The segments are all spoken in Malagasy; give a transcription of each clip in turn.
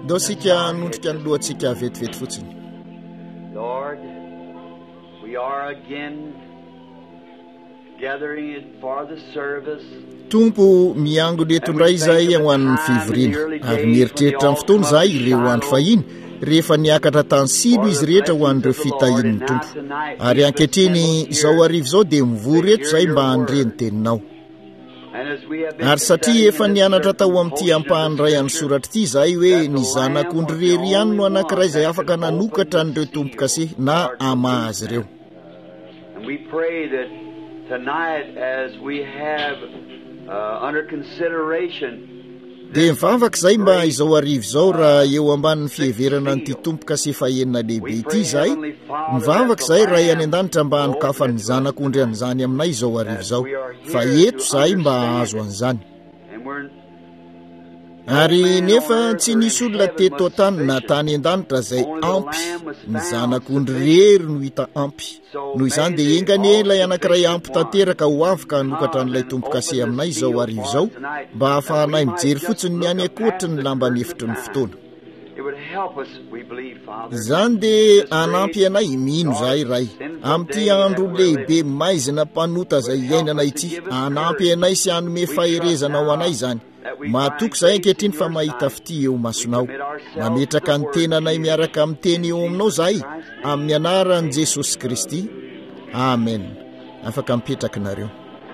Dosika nondrika ny lohantsika vetivety fotsiny. Lord, we are again gathering it for the service. Tompo miango leto ndray izahay ho an'ny fivoriana ary mieritreritra amin'ny fotoana izahay ireo andro fahiny rehefa niakatra tany silo izy rehetra ho an'ireo fitahin'ny tompo ary ankehitriny izao arivo izao dia mivory eto izahay mba handreny teninao. Ary satria efa nianatra tao amin'ity ampahany ray an'ny soratra ity izahay hoe ny zanak'ondry rery ihany no anankiray izay afaka nanokatra an'ireo tompo-kase na amaha azy ireo. We pray that tonight as we have under consideration dia mivavaka izay mba izao arivo izao raha eo ambanin'ny fiheverana n'ity tompo-kase fahenina lehibe ity izahay, mivavaka izay raha any an-danitra mba hanokafa ny zanak'ondry an'izany aminay izao arivo izao, fa eto izahay mba hahazo an'izany. Ary nefa tsy nisy olona teto an-tany na tany an-danitra izay ampy, ny zanak'ondry rery no hita ampy. Noho izany dia engany ilay anankiray ampy tanteraka ho afaka hanokatra an'ilay tompo-kase aminay izao arivo izao mba hahafahanay mijery fotsiny ny any ankoatra ny lamba nefitry ny fotoana. Izany dia anampy anay mino izahay ray amin'ity andro lehibe maizina mpanota izay iainanay ity, anampy anay sy hanome faherezana ho anay izany. Mahatoky izay ankehitriny fa mahita fity eo masonao, mametraka ny tenanay miaraka amin'ny teny eo aminao izahay amin'ny anaran'i Jesosy Kristy. Amen. Afaka mipetraka nareo.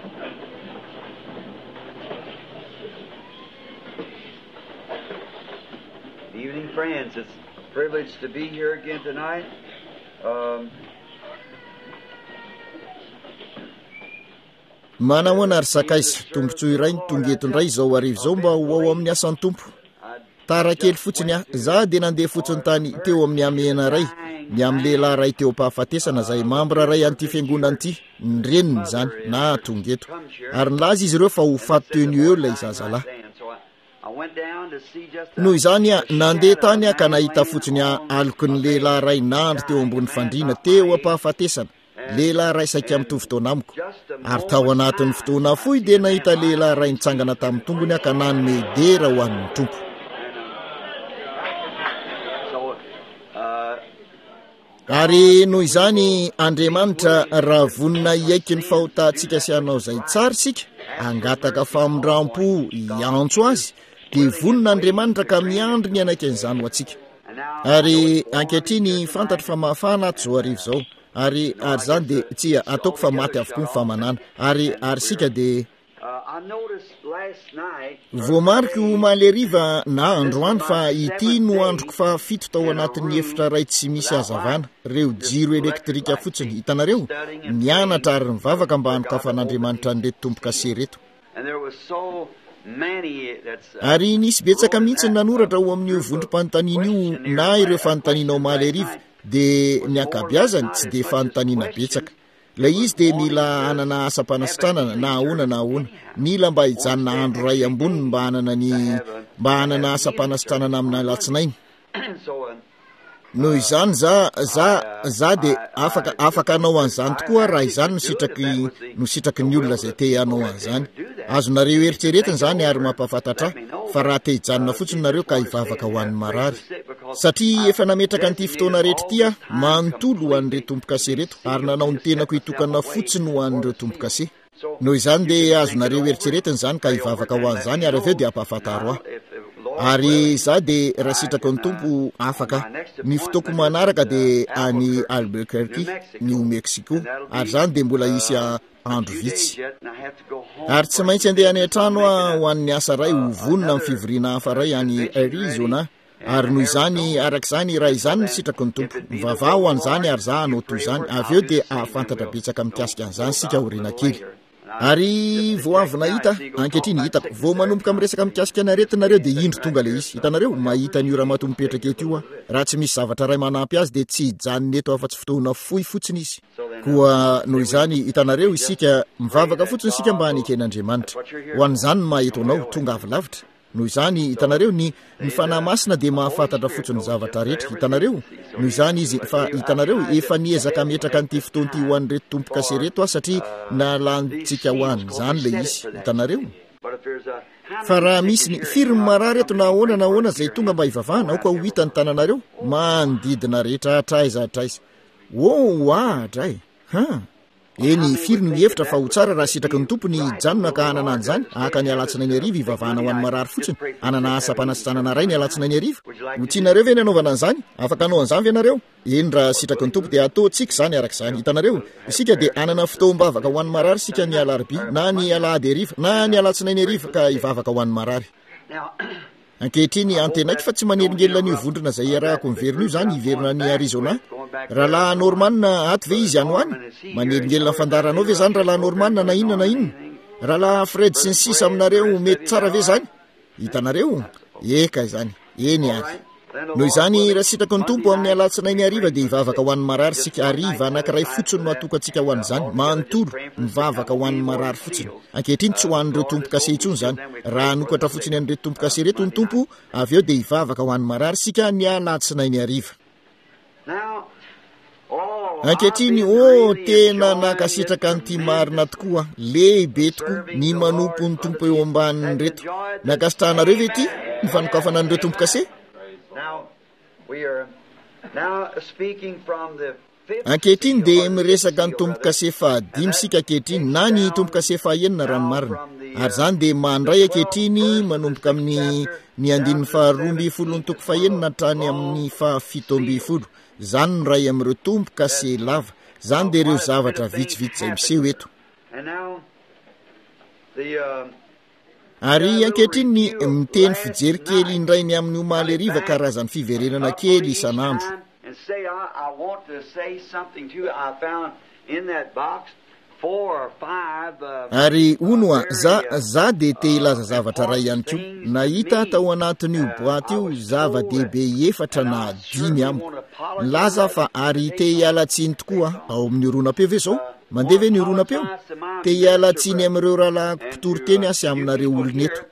Good evening, friends. It's a privilege to be here again tonight. Manahoana ary sakaiza tombotsoa iray ny tongeto indray izao arivo izao mba ho ao amin'ny asan'ny tompo. Tara kely fotsiny aho, za dia nandeha fotsiny tany teo amin'ny amena ray, ny amin'ny lehilahy ray teo am-pahafatesana izay mambra ray an'ity fiangonana ity, ny reniny izany na tongeto. Ary nilaza izy ireo fa ho faty-teny eo ilay zazalahy. Noho izany nandeha tany aho ka nahita fotsiny aloko ny lehilahy ray nandry teo ambony fandriana teo am-pahafatesana. Lehilahy ray saika mitovy taona amiko, ary tao anatin'ny fotoana fohy dia nahita lehilahy ray nitsangana tamin'ny tongony ka nanome dera ho an'ny tompo. Ary noho izany Andriamanitra raha vonina iaiky ny fahotantsika sy anao izay tsara sika, angataka famondram-po iantso azy, dia vonina Andriamanitra ka miandry ny anaikan'izany ho antsika. Ary ankehitriny fantatra fa mahafana ato izao arivo izao. Ary zany dia tsy ataoko fa maty avokoa ny famanana. Ary sika dia voamarika ho maleriva na androany fa ity no androko fa fito tao anatin'ny efitra ray tsy misy hazavana, reo jiro elektrika fotsiny. Hitanareo nianatra ary mivavaka mba hanokafan'Andriamanitra an'ireto tompo-kase reto. Ary nisy betsaka mihitsy nanoratra ho amin'ny vondrom-panontaniana io na ireo fanontanianao maleriva, dia ny ankabeazany tsy dia fanontaniana betsaka. Ilay izy dia mila hanana asa-panasitranana na ahoana, mila mba hijanona andro ray amboniny mba hanana asa-panasitranana amin'ny alatsinainy. Noho izany za dia afaka hanao an'izany tokoa raha izany no sitraky ny olona izay te hanao an'izany. Azonareo eritreretiny izany ary mampafantatra fa raha te hijanona fotsiny nareo ka hivavaka ho an'ny marary. Satria efa nametraka an'ity fotoana rehetra ity manontolo ho an'ireo tompo-kase reto ary nanao ny tenako hitokana fotsiny ho an'ireo tompo-kase. Noho izany dia azonareo eritreretiny izany ka hivavaka ho an'izany ary aveo dia ampafantaro aho. Ary za dia raha sitrako ny tompo afaka, ny fotoako manaraka dia any Albuquerque, New Mexico, ary zany dia mbola isy andro vitsy. Ary tsy maintsy andeha any an-trano ho an'ny asa ray ho vonona amin'ny fivoriana hafa ray any Arizona. Ary noho izany arak'izany raha izany ny sitrako ny tompo, mivavaha ho an'izany ary za hanao toy izany, avy eo dia ahafantatra betsaka mikasika an'izany sika oriana kely. Ary vao avy nahita ankehitriny hitako vao manomboka miresaka mikasika anaretinareo dia indro tonga le izy. Hitanareo mahita ny ora mato mipetraka eto io raha tsy misy zavatra ray manampy azy dia tsy hijanona eto afa-tsy fotoana fohy fotsiny izy. Koa noho izany hitanareo isika mivavaka fotsiny sika mba haneken'Andriamanitra. Ho an'izany no maheto anao tonga avy lavitra. Noho izany hitanareo ny fanahy masina dia mahafantatra fotsiny zavatra rehetra. Hitanareo noho izany izy fa hitanareo efa niezaka metraka an'ity fotoana ity ho an'ireto tompo-kase reto satria nalanitsika ho an'izany le izy. Hitanareo fa raha misy ny firmy marary eto na ahoana zay tonga mba hivavahana ao ka ho hitany tananareo manodidina rehetra atraiza ahatra eny firy ny hevitra fa ho tsara raha sitraky ny tompony janona ka hanana an'izany aka ny alatsina ny ariva hivavahana ho an'ny marary fotsiny anana asa-panasitranana ray ny alatsina ny ariva ho tianareo ve ny anaovana an'izany afaka anao an'izany ve ianareo eny raha sitraky ny tompo dia ataontsika izany arak'izany hitanareo isika dia anana fotoam-bavaka ho an'ny marary sika ny alarbi na ny alahady ariva na ny alatsina ny ariva ka hivavaka ho an'ny marary ankehitriny antenaiky fa tsy maneringelina ny vondrona zay iarahako miverina io zany hiverina ny Arizona rahalahy Normanna aty ve izy any hoany maneringelina fandaranao ve zany rahalahy Normanna na inona rahalahy Fred sy ny sisa aminareo mety tsara ve zany hitanareo eka izany eny ary noho izany raha sitraky ny tompo amin'ny alatsinainy ariva dia hivavaka ho an'ny marary sika ariva anankiray fotsiny mahatoka antsika ho an'izany manontolo mivavaka ho an'ny marary fotsiny ankehitriny tsy ho an'ireo tompo kase intsony izany raha nokatra fotsiny an'ireo tompo kase reto ny tompo avy eo dia hivavaka ho an'ny marary sika ny alatsinainy ariva ankehitriny tena nakasitraka nyty marina tokoa lehibe tokoa ny manompo ny tompo eo ambaniny reto nakasitrahanareo ve ty ny fanokafana an'ireo tompo kase ankehitriny dia miresaka ny tompo kase fahadimy sika ankehitriny na ny tompo kase fahaenina raha ny marina ary zany dia mandray ankehitriny manomboka amin'ny ny 220 fahaenina hatrany amin'ny 170 zany ny ray amin'ireo tompo kase lava zany dia ireo zavatra vitsivitsy zay miseho eto ary ankehitriny ny miteny fijery kely indray ny amin'ny omaly ariva karazany fiverenana kely isan'andro ary ono za dia te hilaza zavatra ray ihany koa nahita tao anatin'io boaty io zava-dehibe 4 na 5 amiko nilaza fa ary te hialatsiny tokoa ao amin'ny oronam-peo ve zao mandeha ve ny oronam-peo te hialatsiny amin'ireo rahalahy mpitoro teny asy aminareo olona eto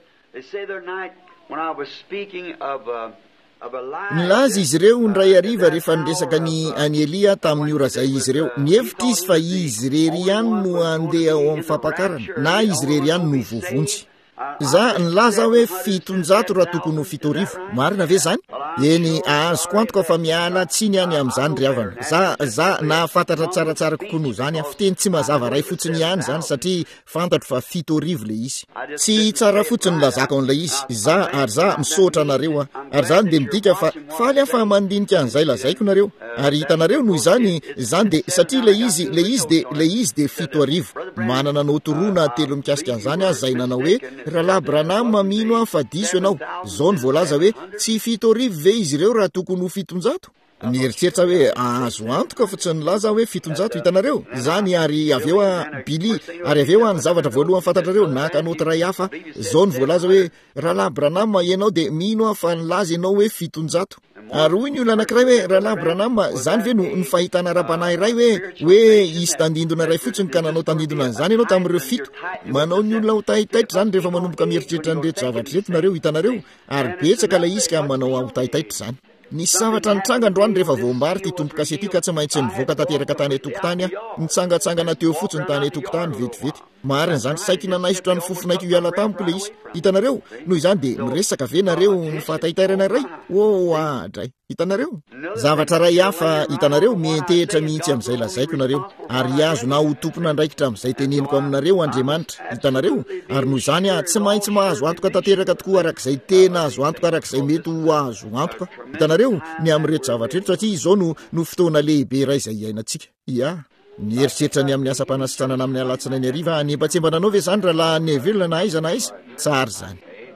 nilaza izy ireo ndray ariva rehefa niresaka ny any Elia tamin'ny ora zay izy ireo nihevitra izy fa izy rery ihany no andeha ao amin'ny fampakarana na izy rery ihany no vovontsy za nilaza hoe 700 raha tokony ho 7,000 marina ve zany eny azoko antoka fa miala tsiny any amin'izany ry havana za nahafantatra tsaratsara kokoa noho zany fiteny tsy mazava ray fotsiny ihany zany satria fantatro fa 7,000 le izy tsy tsara fotsiny lazaka an'ilay izy ary za misotra anareo ary zany dia midika fa faly afa mandinika an'izay lazaiko nareo ary hitanareo noho izany dia satria le izy dia 7,000 manana notorona telo mikasika an'izany zay nanao hoe rahalahy Branham mamino fa diso ianao zao ny voalaza hoe tsy 7,000 ve izy ireo raha tokony ho 700 nieritseritra hoe azo antoka fa tsy nilaza hoe 700 hitanareo zany ary aveo Billy ary aveo any zavatra voalohany fantatrareo nakanoty ray hafa zao ny voalaza hoe rahalahy Branham ianao dia mino fa nilaza ianao hoe 700 ary hoy ny olona anankiray hoe rahalahy Branham zany ve no ny fahitana rabanahy ray hoe isy tandindona ray fotsiny ka nanao tandindona an'izany ianao tamin'ireo 7 manao ny olona ho tahitaitra zany rehefa manomboka mieritreritra nyreto zavatra reto nareo hitanareo ary betsaka ilay izy ka manao ho tahitaitra zany nisy zavatra nitranga androany rehefa voambary ty tompo kasety ka tsy maintsy nivoaka tanteraka tany etokotany nitsangatsangana teo fotsiny tany etokotany vetivety marina zany saiky nanaisotra ny fofonaiky io ala tamiko le izy hitanareo noho izany dia miresaka ve nareo ny fahataitairana ray adray hitanareo zavatra ray hafa hitanareo mientehitra mihitsy amin'izay lazaiko nareo ary azo na ho tompona andraikitra amin'izay teneniko aminareo Andriamanitra hitanareo ary noho izany tsy maintsy mahazo antoka tanteraka tokoa arak'izay tena azo antoka arak'izay mety ho azo antoka hitanareo ny amin'reto zavatra reto satria izao no fotoana lehibe ray izay iainantsika nieritreritra ny amin'ny asa-panasitranana amin'ny alatsinainy ariva anempatsembana anao ve zany rahalahy Neville na aiza tsara zany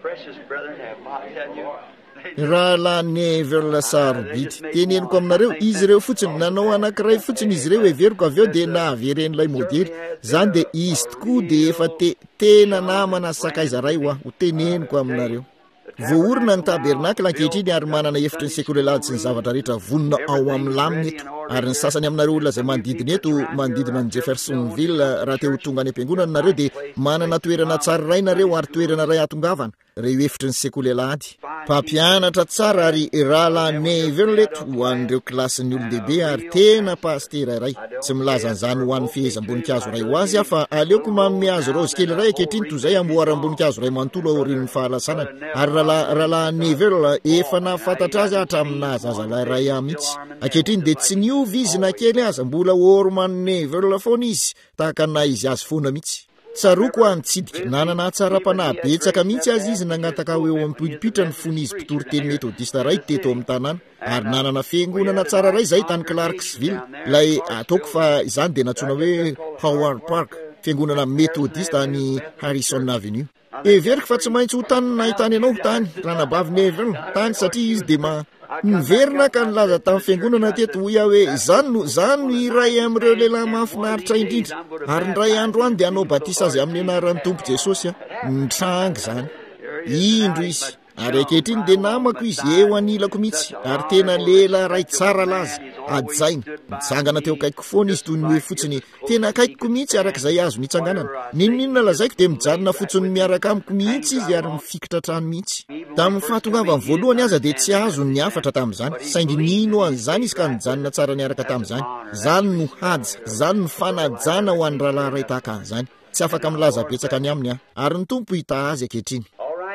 rahalahy Neville sarobidy teneniko aminareo izy ireo fotsiny nanao anankiray fotsiny izy ireo everiko avy eo dia nahaveren'ilay modery zany dia izy tokoa dia efa tena namana sakaiza ray ho teneniko aminareo voaorina ny tabernakla ankehitriny ary manana efitry ny sekolelady sy ny zavatra rehetra vonona ao amin'ny lamina eto ary ny sasany aminareo olona zay manodidina eto manodidina ny Jeffersonville raha teo tonga any am-piangonana nareo dia manana toerana tsara ray nareo ary toerana ray atongavana reo efitry ny sekolelady mpampianatra tsara ary rahalanay veroleto ho an'ireo klasin'ny olon-dehibe ary tena pastera iray tsy milaza an'izany ho an'ny fihezam-boninkazo ray ho azy fa aleoko manome azy rose kely ray ankehitriny toy izay amboaram-boninkazo ray manontolo aorian'ny fahalasanany ary rahalahy verola efa nafantatra azy hatramin'ny zazalahy ray mihitsy ankehitriny dia tsy niovy izy na kely aza mbola orman'ny verola foana izy tahaka na izy azy foana mihitsy tsaroko antsidika nanana tsara-panahy betsaka mihitsy azy izy nagnataka eo ampidipitra ny fonizy mpitory teny metodista ray teto amin'ny tanàna ary nanana fiangonana tsara ray zay tany Clarksville lay ataoko fa izany dia natsona hoe Howard Park fiangonana metodista ny Harrison Avenue everiko fa tsy maintsy ho tany nahitany ianao tany ranabaviny everina tany satria izy dia niverina ka nilaza tamin'ny fiangonana teto hoy hoe zany no iray amin'ireo lehilahy mahafinaritra indrindra ary ny ray andro any dia anao batisa azy amin'ny anaran'ny tompo Jesosy nitranga zany indro izy ary ankehitriny dia namako izy eo anilako mihitsy ary tena lehilahy ray tsara laza ajaina mitsangana teo akaikiko foana izy toy ny hoe fotsiny tena akaikiko mihitsy arak'izay azo nitsanganana ninonina lazaiko dia mijanona fotsiny miaraka amiko mihitsy izy ary mifikitra trano mihitsy tamin'ny fahatongavany voalohany aza dia tsy azo ny afatra tamin'izany saingy nino an'izany izy ka nijanona tsara niaraka tamin'izany zany no haja zany ny fanajana ho an'ny rahalahy ray tahaka an'izany tsy afaka milaza betsaka ny aminy ary ny tompo hita azy ankehitriny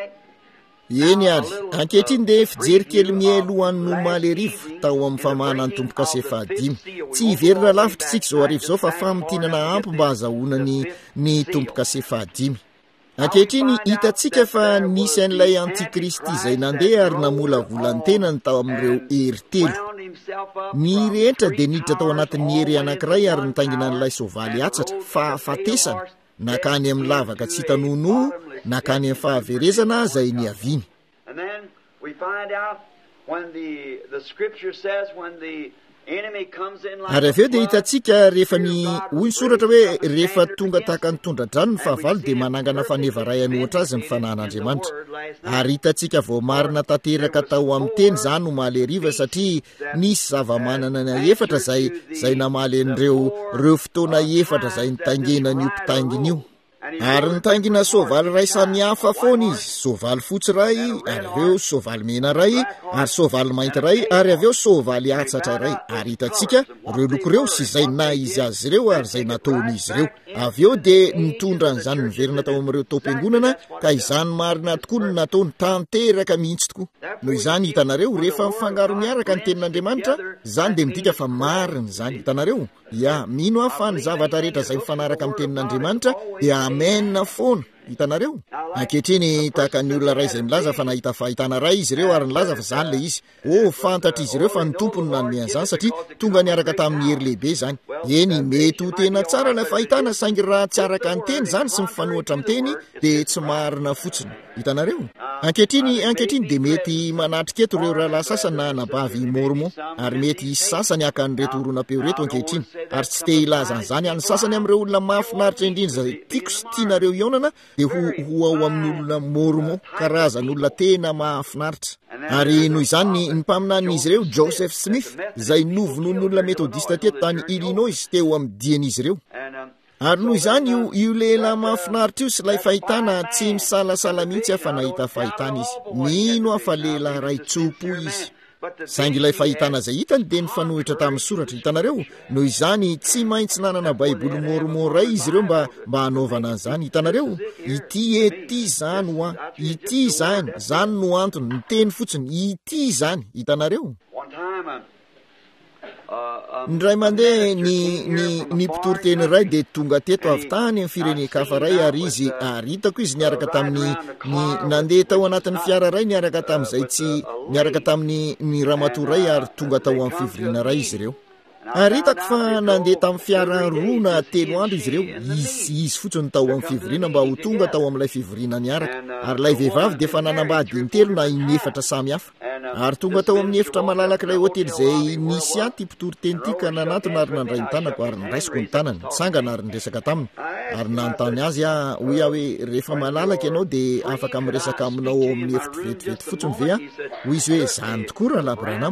eny ary ankehitriny dia fijery kely mielohan'ny nomaly arivo tao amin'ny famahana ny tompo kasefahadimy tsy hiverina lavitra tsika izao arivo izao fa famitinana ampy mba hazahoana ny tompo kasefahadimy ankehitriny hitantsika fa nisy an'ilay antikristy izay nandeha ary namolavolany tenany tao amin'ireo hery telo nirehetra dia niditra tao anatin'ny hery anankiray ary nitaingina n'ilay soavaly atsatra fahafatesana nakany amin'ny lavaka tsy hitanono nakany amin'ny fahaverezana izay niaviny ary avy eo dia hitantsika rehefa ny hoy ny soratra hoe rehefa tonga tahaka nytondradrano ny fahavalo dia manangana faneva ray anohatra azy ny fanahin'Andriamanitra ary hitantsika vao marina tanteraka tao amin'ny teny izany no maly ariva satria nisy zava-manana na efatra zay namaly an'ireo fotoana efatra zay nitaingenany io mpitaingina io ary nitaingina soavaly ray samy hafa foana izy soavaly fotsy ray ary aveo soavaly mena ray ary soavaly mainty ray ary aveo soavaly atsatra ray ary hitantsika reo loko reo sy zay na izy azy ireo ary zay nataony izy ireo avy eo dia nitondra n'izany niverina tao amin'ireo taom-piangonana ka izany marina tokoa no nataony tanteraka mihitsy tokoa noho izany hitanareo rehefa mifangaro miaraka ny tenin'Andriamanitra izany dia midika fa marina izany hitanareo mino afa ny zavatra rehetra izay mifanaraka amin'ny tenin'Andriamanitra dia amenna foana hitanareo ankehitriny tahaka ny olona ray izay milaza fa nahita fahitana ray izy ireo ary nilaza fa zany le izy fantatra izy ireo fa ny tompony nanome an'izany satria tonga niaraka tamin'ny hery lehibe izany eny mety ho tena tsara ilay fahitana saingy raha tsy araka ny teny izany sy mifanohatra amin'ny teny dia tsy marina fotsiny hitanareo ankehitriny dia mety manatrika eto ireo rahalahy sasany na nabavy mormon ary mety isy sasany hakan'ireto oronapeo reto ankehitriny ary tsy te hilaza an'izany any sasany amin'ireo olona mahafinaritra indrindra zay tiako sy tianareo ionana dia ho ao amin'ny olona mormon karazan'olona tena mahafinaritra ary noho izany ny mpaminan'izy ireo Joseph Smith izay novon'ny olona metodista teto tany Illinois teo amin'ny dian'izy ireo ary noho izany io lehilahy mahafinaritra io sy ilay fahitana tsy misalasala mihitsy afa nahita fahitana izy mino afa lehilahy ray tsopo izy saingy ilay fahitana izay hitany dia nifanohitra tamin'ny soratra hitanareo noho izany tsy maintsy nanana baiboly mormon ray izy ireo mba hanaovana an'izany hitanareo ity zany ho ity zany no antony ny teny fotsiny ity zany hitanareo ndray mandeha ny mpitory teny ray dia tonga teto avy tany amin'ny firenen-kafa ray ary izy hitako izy niaraka tamin'ny nandeha tao anatin'ny fiara ray niaraka tamin'izay tsy niaraka tamin'ny ramatoa ray ary tonga tao amin'ny fivoriana ray izy ireo ary hitako fa nandeha tamin'ny fiara roa na telo andro izy ireo izy fotsiny tao amin'ny fivoriana mba ho tonga tao amin'ilay fivoriana niaraka ary ilay vehivavy dia fa nanambady intelo na inefatra samy hafa ary tonga tao amin'ny efitra malalaka ilay hotely izay nisy aty mpitory teny ity ka nanatona ary nandray ny tanako ary niraisiko ny tanany nitsangana ary niresaka taminy ary nanontany azy hoy hoe rehefa malalaka ianao dia afaka miresaka aminao ao amin'ny efitra vetivety fotsiny ve hoy izy hoe zany tokoa raha labranamo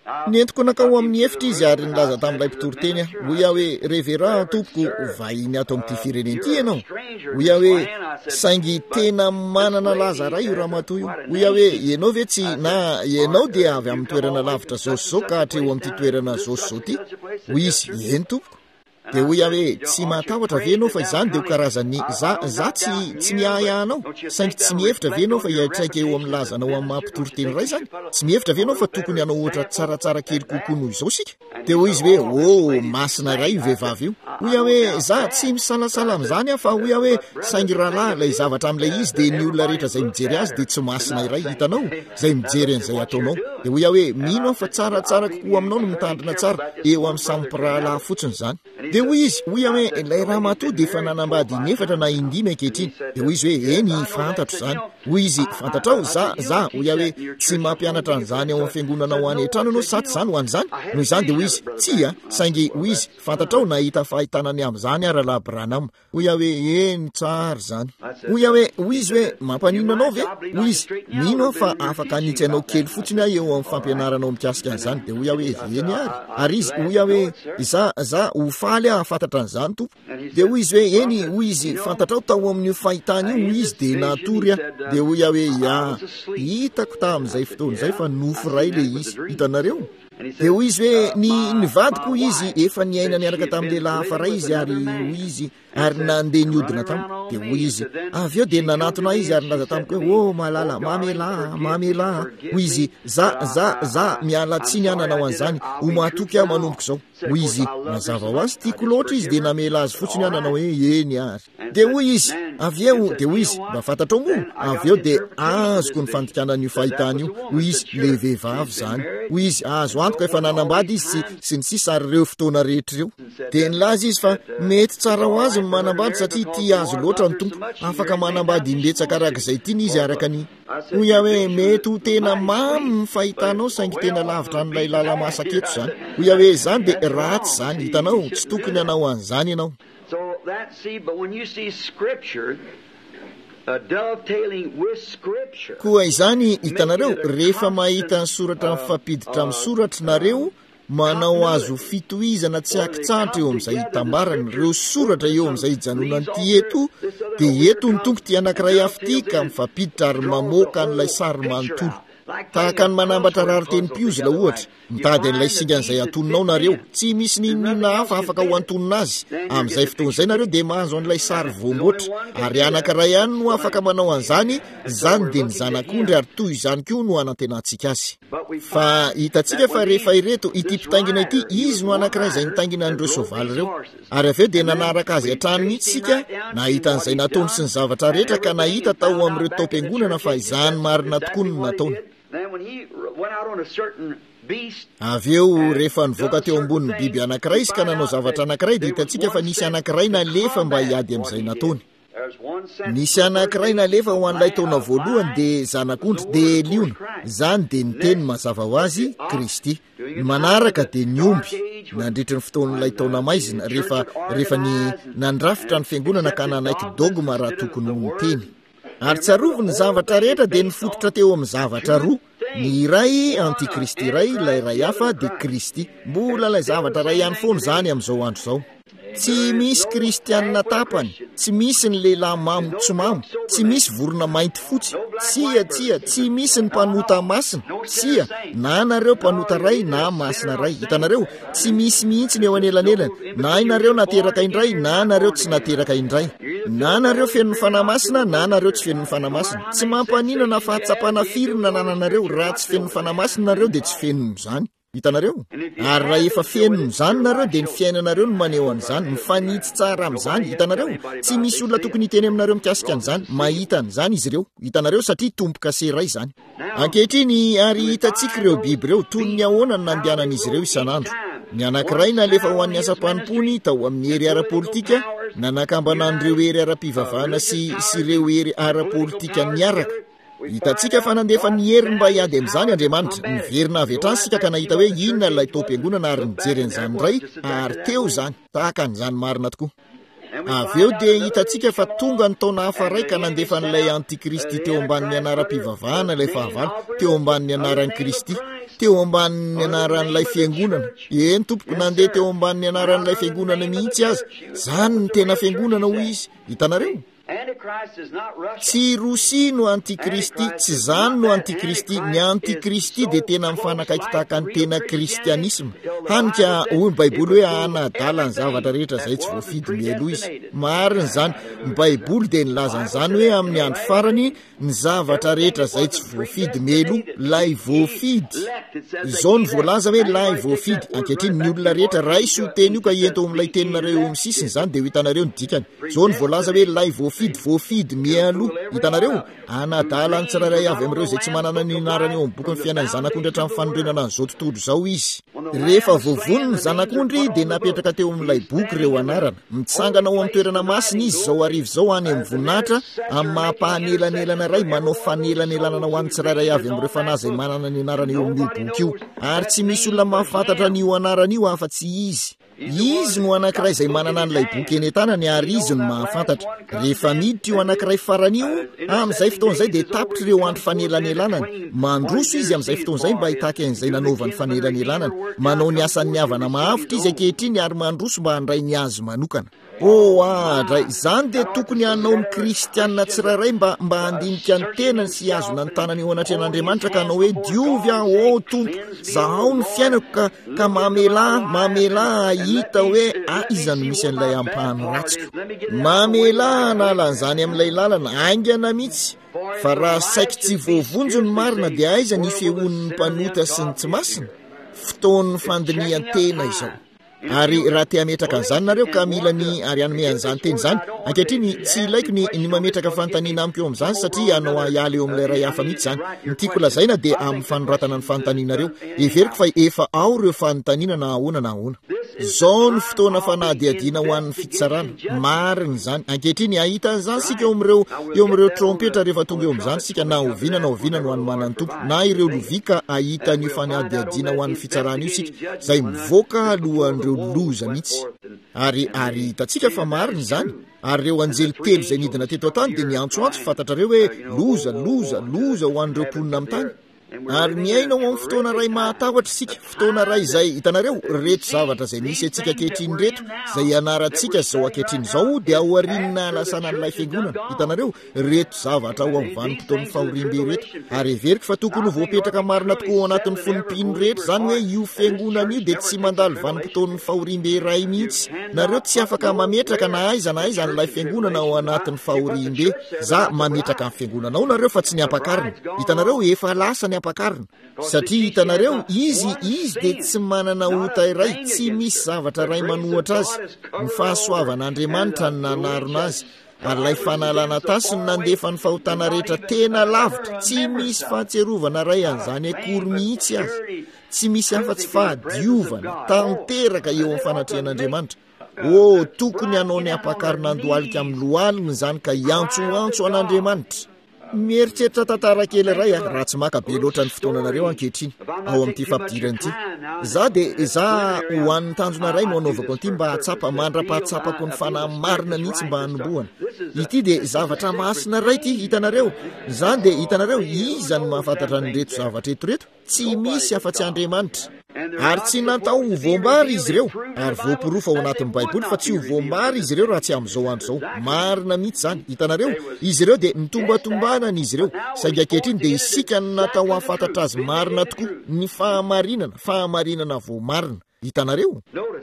Nentiko nakao amin'ny hefitra izy ary nilaza tamin'ilay mpitoroteny hoy aho hoe revera tompoko vahiny ato amin'ity fireneny ity ianao. Hoy aho hoe saingy tena manana laza ray io ramatoa io. Hoy aho hoe ianao ve tsy na ianao dia avy amin'ny toerana lavitra zao zao ka hatreo amin'ity toerana zao zao ty. Hoy izy eny tompoko. Dia hoy aho hoe tsy matahotra ve ianao fa izany dia ho karazany za tsy miahiahanao saingy tsy mihevitra ve ianao fa hiatraika eo amin'ny lazanao amin'ny mampitoroteny ray zany. Tsy mihevitra ve ianao fa tokony hanao ohatra tsaratsara kely kokoa noho izao sika. Dia hoy izy hoe masina ray io vehivavy io. Hoy aho hoe za tsy misalasala amin'izany aho fa hoy aho hoe saingy rahalahy ilay zavatra amin'ilay izy dia ny olona rehetra izay mijery azy dia tsy masina iray hitanao izay mijery an'izay ataonao. Dia hoy aho hoe mino aho fa tsaratsara kokoa aminao no mitandrina tsara eo amin'ny sampirahalahy fotsiny izany. Dia hoy izy hoy aho hoe ilay ramatoa dia efa nanambady inefatra na indimy ankehitriny. Dia hoy izy hoe eny fantatro izany. Hoy izy fantatrao za hoy aho hoe tsy mampianatra an'izany ao amin'ny fiangonana ho any an-trano ianao sa tsy izany ho an'izany. Noho izany dia hoy izy tsia saingy hoy izy fantatrao nahita fahitanany amin'izany ary la Branham. Hoy aho hoe eny tsara izany. Hoy aho hoy izy hoe mampanino anao ve? Hoy izy mino aho fa afaka hanitsy anao kely fotsiny aho eo amin'ny fampianaranao mikasika an'izany. Dia hoy aho hoe eny ary izy hoy aho hoe za ho faly aho fantatra an'izany tompo. Dia hoy izy hoe eny hoy izy fantatrao tao amin'io fahitany io hoy izy dia natory aho. Dia hoy aho hoe hitako tamin'izay fotoana izay fa nofo ray le izy hitanareo. Dia hoy izy hoe ny vadiko izy efa niaina niaraka tamin'ny lehilahy hafa ray izy ary hoy izy ary nandeha niodina tamiko. Dia hoy izy avy eo dia nanatona izy ary nilaza tamiko hoe malala mamela. Hoy izy za miala tsiny aho nanao an'izany ho mahatoky aho manomboka izao. Hoy izy mazava ho azy tiako loatra izy dia namela azy fotsiny aho nanao hoe eny ary. Dia hoy izy avy eo dia hoy izy mba fantatrao moa avy eo dia azoko ny fandikanan'io fahitany io. Hoy izy le vehivavy izany. Hoy izy azo antoka efa nanambady izy sy ny sisa ary ireo fotoana rehetra ireo. Dia nilaza izy fa mety tsara ho azy ny manambady satria tia azo loatra ny tompo afaka manambady indetsaka araka izay tiany izy araka ny. Hoy aho hoe mety ho tena mamy ny fahitanao saingy tena lavitra n'ilay lala masaketo izany. Hoy aho hoe izany dia ratsy izany hitanao tsy tokony hanao an'izany ianao. Koa izany hitanareo rehefa mahita ny soratra mifampiditra amin'ny soratra nareo manao azo fitohizana tsy akitsahatra eo amin'izay hitambarana ireo soratra eo amin'izay hijanonan'ity eto dia eto ny tompo ty anankiray afity ka mifampiditra ary mamoaka n'ilay sary manontolo tahaka ny manambatra rariteny Piozila ohatra mitady an'ilay singan'izay antononao nareo tsy misy ninona hafa afaka ho antonona azy amin'izay fotoan'izay nareo dia mahazo an'ilay sary voamboatra ary anankiray ihany no afaka manao an'izany izany dia ny zanak'ondry ary toy izany koa no anantenantsika azy. Fa hitantsika fa rehefa ireto ity mpitaingina ity izy no anankiray izay nitaingina an'ireo soavaly ireo ary avy eo dia nanaraka azy hatrany mihitsy sika nahita an'izay nataony sy ny zavatra rehetra ka nahita tao amin'ireo taom-piangonana fa izany marina tokoa no nataony. Avy eo rehefa nivoaka teo ambonin'ny biby anankiray izy ka nanao zavatra anankiray dia hitantsika fa nisy anankiray nalefa mba hiady amin'izay nataony. Nisy anankiray nalefa ho an'ilay taona voalohany dia zanak'ondry dia liona izany dia ny teny mazava ho azy Kristy. Ny manaraka dia ny omby nandritry ny fotoan'ilay taona maizina rehefa nandrafitra ny fiangonana ka nanaiky dogma raha tokony ho miteny. Ary tsarovo ny zavatra rehetra dia nifototra teo amin'ny zavatra roa. Ny iray antikristy iray ilay ray hafa dia Kristy. Mbola ilay zavatra ray ihany foana izany amin'izao andro izao. Tsy misy kristianina tapany, tsy misy ny lehilahy mamo tsy mamo, tsy misy vorona mainty fotsy, tsy misy ny mpanota masina, na nareo mpanota ray na masina ray. Hitanareo tsy misy mihitsy ny eo anelanelany, na inareo nateraka indray na nareo tsy nateraka indray, na nareo feno ny fanamasina na nareo tsy feno ny fanamasina. Tsy mampaninana fahatsapana firy na nananareo raha tsy feno ny fanamasina nareo dia tsy feno izany. Hitanareo ary raha efa feno izany nareo dia ny fiainanareo no maneho an'izany, mifanitsy tsara amin'izany. Hitanareo tsy misy olona tokony hiteny aminareo mikasika an'izany, mahita an'izany izy ireo. Hitanareo satria tomboka seray izany. Ankehitriny ary hitantsika ireo biby ireo toy ny ahoana ny nandehanan'izy ireo isan'andro. Ny anankiray nalefa ho an'ny asa mpanompoany tao amin'ny hery ara-politika nanakambana an'ireo hery ara-pivavahana sy ireo hery ara-politika niaraka. Hitantsika fa nandefa ny heriny mba hiady amin'izany Andriamanitra. Niverina avy hatrany sika ka nahita hoe inona ilay taom-piangonana ary nijery an'izany indray ary teo izany tahaka an'izany marina tokoa. avy eo dia hitantsika fa tonga ny taona hafa raika nandefa n'ilay antikristy teo ambanin'ny anaram-pivavahana ilay fahavalo, teo ambanin'ny anaran'i Kristy, teo ambanin'ny anaran'ilay fiangonana. Eny tompoko, nandeha teo ambanin'ny anaran'ilay fiangonana mihitsy azy. Zany ny tena fiangonana hoy izy. Hitanareo? Tsy Rosia no antikristy, tsy zany no antikristy. Ny antikristy dia tena mifanakaiky tahaka ny tena kristianisma. Hanika hoy ny baiboly hoe anadala ny zavatra rehetra zay tsy voafidy mielo izy. Marina zany, ny baiboly dia nilaza n'izany hoe amin'ny andro farany ny zavatra rehetra zay tsy voafidy mielo lay voafidy. Izao ny voalaza hoe lay voafidy. Ankehitriny ny olona rehetra raisy io teny io ka ento amin'ilay teninareo eo amin'ny sisiny zany dia ho hitanareo ny dikany. Izao ny voalaza hoe lay voafidy mialo. Hitanareo? Anadala ny tsirairay avy amin'ireo zay tsy manana ny anarany eo amin'ny boky ny fiainan'ny zanak'ondry hatramin'ny fanorenana an'izao tontolo izao izy. Rehefa voavony ny zanak'ondry dia napetraka teo amin'ilay boky ireo anarana. Mitsangana ao amin'ny toerana masina izy zao arivo zao any amin'ny voninahitra, amin'ny mampahanelanelana ray manao fanelanelana ho an'ny tsirairay avy amin'ireo fanahy izay manana ny anarany eo amin'io boky io. Ary tsy misy olona mahafantatra n'io anarana io afa-tsy izy. Izy no anankiray izay manana n'ilay boky eny an-tanany ary izy no mahafantatra. Rehefa miditra io anankiray faran'io, amin'izay fotoan'izay dia tapitra ireo andro fanelanelanany. Mandroso izy amin'izay fotoan'izay mba hitaka an'izay nanaovany fanelanelanany. Manao ny asan'ny havana mahavitra izy ankehitriny ary mandroso mba handray ny azy manokana. Adray, izany dia tokony hanao ny kristianina tsirairay mba handinika ny tenany sy azona ny tanany eo anatrehan'Andriamanitra ka hanao hoe diovy aho tompo, zaho ny fiainako ka mamela hita hoe iza no misy an'ilay ampahany ratsiko. Mamela nalan'izany amin'ilay lalana aingana mihitsy. Fa raha saika tsy voavonjo ny marina dia aiza ny feon'ny mpanota sy ny tsy masina. Fotoan'ny fandinihan-tena izao. Ary raha te hametraka an'izany nareo ka mila ny ary hanome an'izany teny izany, ankehitriny tsy ilaiko ny mametraka fanontaniana amiko eo amin'izany satria anao hiala eo amin'ilay ray hafa mihitsy izany. Ny tiako lazaina dia amin'ny fanoratana ny fanontanianareo. Everiko fa efa ao ireo fanontaniana na ahoana. Zao ny fotoana fanadihadiana ho an'ny fitsarana. Marina izany. Ankehitriny ahita an'izany sika eo amin'ireo trompetra rehefa tonga eo amin'izany sika na oviana ho an'ny manana tompo, na ireo lovika ahita ny fanadihadiana ho an'ny fitsarana io sika, zay mivoaka alohan'ireo loza mihitsy. Ary hitantsika fa marina izany. Ary ireo anjely telo izay nidina teto an-tany dia niantsoantso fantatrareo hoe loza ho an'ireo mponina amin'ny tany. Ary miaina ao amin'ny fotoana ray mahatahotra sika, fotoana ray izay hitanareo reto zavatra izay misy antsika ankehitriny reto, izay anarantsika izao ankehitriny izao dia ao aoriana halasana n'ilay fiangonana. Hitanareo reto zavatra ao amin'ny vanim-potoan'ny fahorimbe reto. Ary everiko fa tokony ho voapetraka marina tokoa ao anatin'ny fonimpino rehetra zany hoe io fiangonana io dia tsy mandalo vanim-potoan'ny fahorimbe ray mihitsy. Nareo tsy afaka mametraka na aiza n'ilay fiangonana ao anatin'ny fahorimbe. Za mametraka amin'ny fiangonana ao nareo fa tsy ny ampakarina. Hitanareo efa lasa ny ampakarina. Satria hitanareo izy dia tsy manana ota iray, tsy misy zavatra ray manohatra azy. Ny fahasoavan'Andriamanitra ny nanarona azy. Ary lay fanalana tasiny nandefa ny fahotana rehetra tena lavitra, tsy misy fahatserovana ray an'izany akory mihitsy azy. Tsy misy afa-tsy fahadiovana tanteraka eo amin'ny fanatrehan'Andriamanitra. Tokony hanao ny ampakarina andohalika amin'ny lohaliny izany ka hiantsoantso an'Andriamanitra. Mieritreritra tantara kely iray raha tsy maka be loatra ny fotoananareo ankehitriny ao amin'ity fampidirana ity. Za ho an'ny tanjona ray no anaovako an'ity mba hatsapa mandra-pahatsapako ny fanahy marina mihitsy mba hanombohana. Ity dia zavatra masina ray ity hitanareo. Izany dia hitanareo iza no mahafantatra ny reto zavatra eto. Tsy misy afa-tsy Andriamanitra. Ary tsy natao ho voambary izy ireo, ary voaporofa ao anatin'ny baiboly fa tsy ho voambary izy ireo raha tsy amin'izao andro izao. Marina mihitsy zany. Hitanareo izy ireo dia nitombatombanana izy ireo, saingy ankehitriny dia isika no natao hafantatra azy marina tokoa, ny fahamarinana voamarina. Hitanareo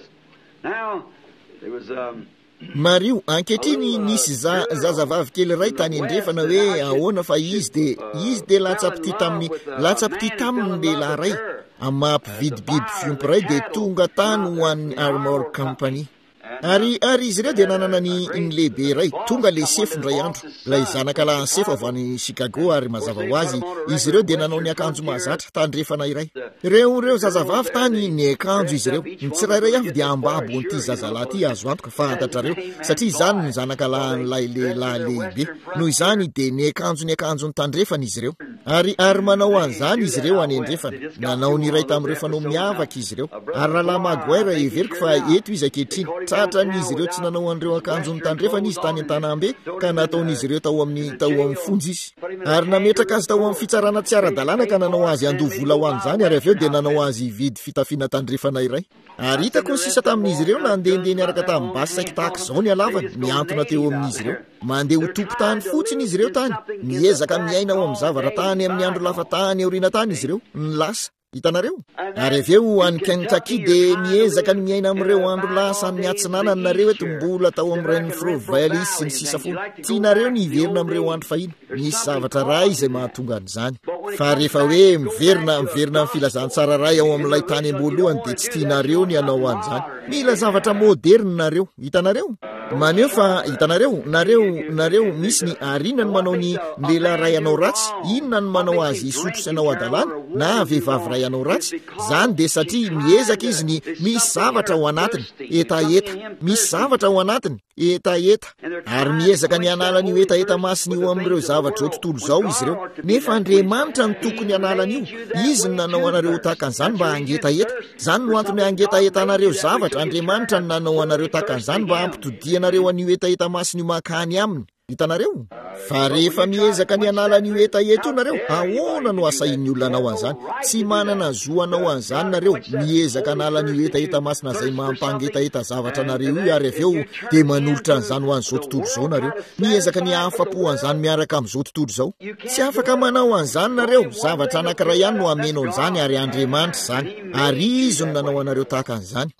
Mario ankehitriny nisy zazavavy kely iray tany andrefana hoe ahoana fa izy dia latsapity taminy lehilahy ray amampividibidy fiompiray dia tonga tany ho an'ny Armor Company. Ary izy ireo dia nanana ny lehibe iray tonga le sefo ndray andro, ilay zanaka lahy sefo avy any Chicago ary mazava ho azy izy ireo dia nanao ny akanjo mahazatra tandrefana iray. Reo zazavavy tany ny akanjo izy ireo, ny tsirairay avy dia ambabo n'ity zazalahy ity azo antoka fantatrareo satria izany ny zanaka lahy n'ilay lehilahy lehibe, noho izany dia ny akanjo ny tandrefana izy ireo. ary manao an'izany izy ireo any andrefana nanao ny iray tamin'ireo fanao miavaka izy ireo ary rahalahy Maguire everiko fa eto izy ankehitriny tratran'izy ireo tsy nanao an'ireo akanjo ny tandrefana izy tany an-tanambe ka nataon'izy ireo tao amin'ny fonjy izy ary nametraka azy tao amin'ny fitsarana tsy ara-dalàna ka nanao azy andovola ho an'izany ary avy eo dia nanao azy vidy fitafiana tandrefana iray ary hitako ny sisa tamin'izy ireo nandehandeha niaraka tamin'ny basy saika tahaka izao ny halavany miantona teo amin'izy ireo mandeha ho tompo-tany fotsiny izy ireo tany miezaka miaina ao amin'ny zavatra tany amin'ny andro lafa tany aoriana tany izy ireo ny lasa hitanareo ary avy eo any Kentucky dia miezaka ny miaina amin'ireo andro lasa ny atsinanany nareo eto mbola tao amin'ny Rainford Valley sy ny sisa foana tianareo ny hiverina amin'ireo andro fahiny misy zavatra ray izay mahatonga an'izany fa rehefa hoe miverina amin'ny filazantsara ray ao amin'ilay tany am-boalohany dia tsy tianareo ny hanao an'izany mila zavatra moderna nareo hitanareo maneo fa hitanareo nareo misy ny arina ny manao ny lehilahy ray anao ratsy inona ny manao azy isotro sy anao adalàna na vehivavy ray anao ratsy zany dia satria miezaka izy ny misy zavatra ao anatiny etaeta misy zavatra ao anatiny etaeta ary miezaka ny analany io etaeta masiny io amin'ireo zavatra zao tontolo izao izy ireo nefa Andriamanitra ny tokony analany io izy ny nanao anareo tahaka an'izany mba hangetaeta zany no antony hangetaeta anareo zavatra Andriamanitra ny nanao anareo tahaka an'izany mba hampitodianareo an'io etaeta masiny io makany aminy hitanareo fa rehefa miezaka ny analany io etaeta io nareo ahoana no asain'ny olona anao an'izany tsy manana zo anao an'izany nareo miezaka analany io etaeta masina izay mampangetaeta zavatra nareo io ary avy eo dia manolotra an'izany ho an'izao tontolo izao nareo miezaka ny afapo an'izany miaraka amin'izao tontolo izao tsy afaka manao an'izany nareo zavatra anankiray ihany no amenao an'izany ary Andriamanitra izany ary izy no nanao anareo tahaka an'izany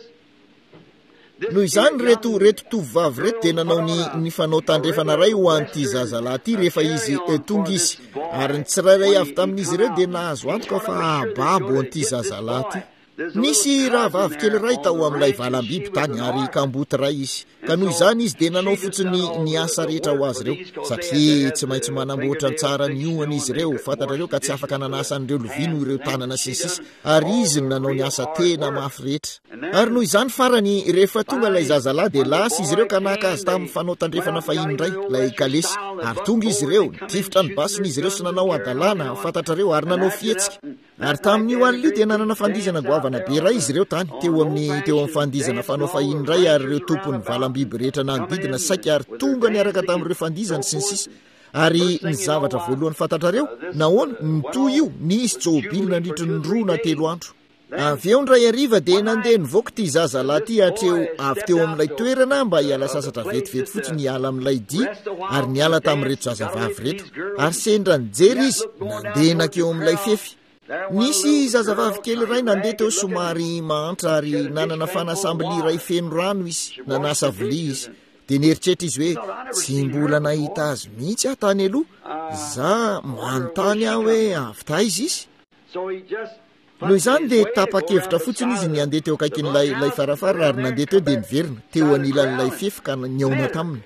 noho izany reto tovovavy reto dia nanao ny fanao tandrefana ray ho an'ity zazalahy ity rehefa izy tonga izy ary ny tsirairay avy tamin'izy ireo dia nahazo antoka fa ababo an'ity zazalahy ity nisy rahavavy kely ray tao amin'ilay valam-biby tany ary kamboty ray izy ka noho izany izy dia nanao fotsiny ny asa rehetra ho azy ireo satria tsy maintsy manamboatra ny tsara ny oana izy ireo fantatrareo ka tsy afaka nanasan'ireo lovino ireo tanana sisisy ary izy nanao ny asa tena mafy rehetra ary noho izany farany rehefa tonga ilay zazalahy dia lasa izy ireo ka naka azy tamin'ny fanao tandrefana fahiny indray ilay kalesy ary tonga izy ireo nitifitra ny basiny izy ireo sy nanao adalàna fantatrareo ary nanao fihetsika ary tamin'io alio dia nanana fandizana goavana be ray izy ireo tany teo amin'ny fandizana fanao fahiny indray ary ireo tompony valam-biby rehetra nanodidina saika ary tonga niaraka tamin'ireo fandizana sy ny sisa ary ny zavatra voalohany fantatrareo nahoana nitoy io nisy jôbily nandritry ny roa na telo andro avy eo ndray ariva dia nandeha nivoaka ity zazalahy ity atreo avy teo amin'ilay toerana mba hiala sasatra vetivety fotsiny hiala amin'ilay dia ary niala tamin'reto zazavavy reto ary sendra nijery izy nandeha nakeo amin'ilay fefy nisy zazavavy kely ray nandeha teo somary mahantra ary nanana fanasambili ray feno rano izy nanasa vilia izy dia nieritrehitra izy hoe tsy mbola nahita azy mihitsy aho tany aloha za manontany aho hoe avy taiza izy noho izany dia tapa-kevitra fotsiny izy ny andeha teo akaikin'ilay farafara ary nandeha teo dia niverina teo anilan'ilay fefy ka ny aona taminy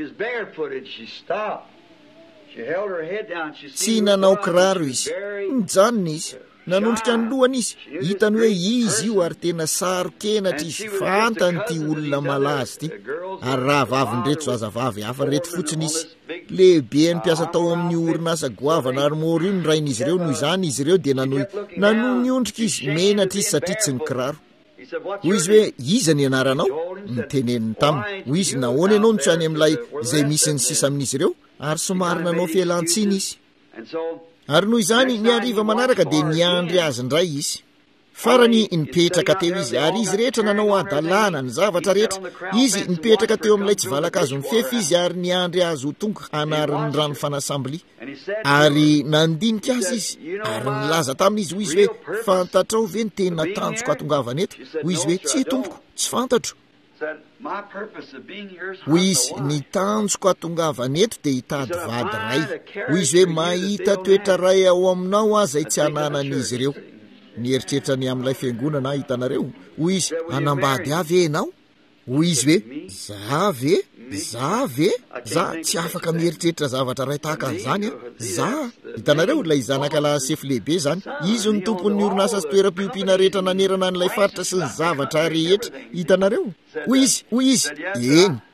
tsy nanao kiraro izy nijanona izy nanondrika ny lohany izy hitany hoe izy io ary tena sarokenatra izy fantany ty olona malazy ty ary raha vavindreto zazavavy hafa reto fotsiny izy lehibe ny mpiasa tao amin'ny orinasa goavana ary mora io ny rain'izy ireo noho izany izy ireo dia nanohy ny ondrika izy menatra izy satria tsy ny kiraro hoy izy hoe iza ny anaranao niteneniny taminy hoy izy nahoana ianao no tsy any amin'ilay izay misy ny sisa amin'izy ireo ary somary nanao fialantsiny izy ary noho izany ny ariva manaraka dia niandry azy indray izy farany nipetraka teo izy ary izy rehetra nanao adalàna ny zavatra rehetra izy nipetraka teo amin'ilay tsy valakazo ny fefy izy ary niandry azy ho tonga anariny rano fanasambili ary nandinika azy izy ary nilaza tamin'izy hoy izy hoe fantatrao ve ny tena tanjoko atongavana eto hoy izy hoe tsy tompoko tsy fantatro hoy izy ny tanjoko atongavana eto dia hitady vady ray hoy izy hoe mahita toetra ray ao aminao aho izay tsy hananan'izy ireo nieritreritra ny amin'ilay fiangonana hitanareo hoy izy hanambady avy enao hoy izy hoe za ve tsy afaka mieritreritra zavatra ray tahaka an'izany za hitanareo ilay zanakalahy sefy lehibe zany izy ny tompon'ny orinasa sy toeram-piompiana rehetra nanerana n'ilay faritra sy ny zavatra rehetra hitanareo hoy izy eny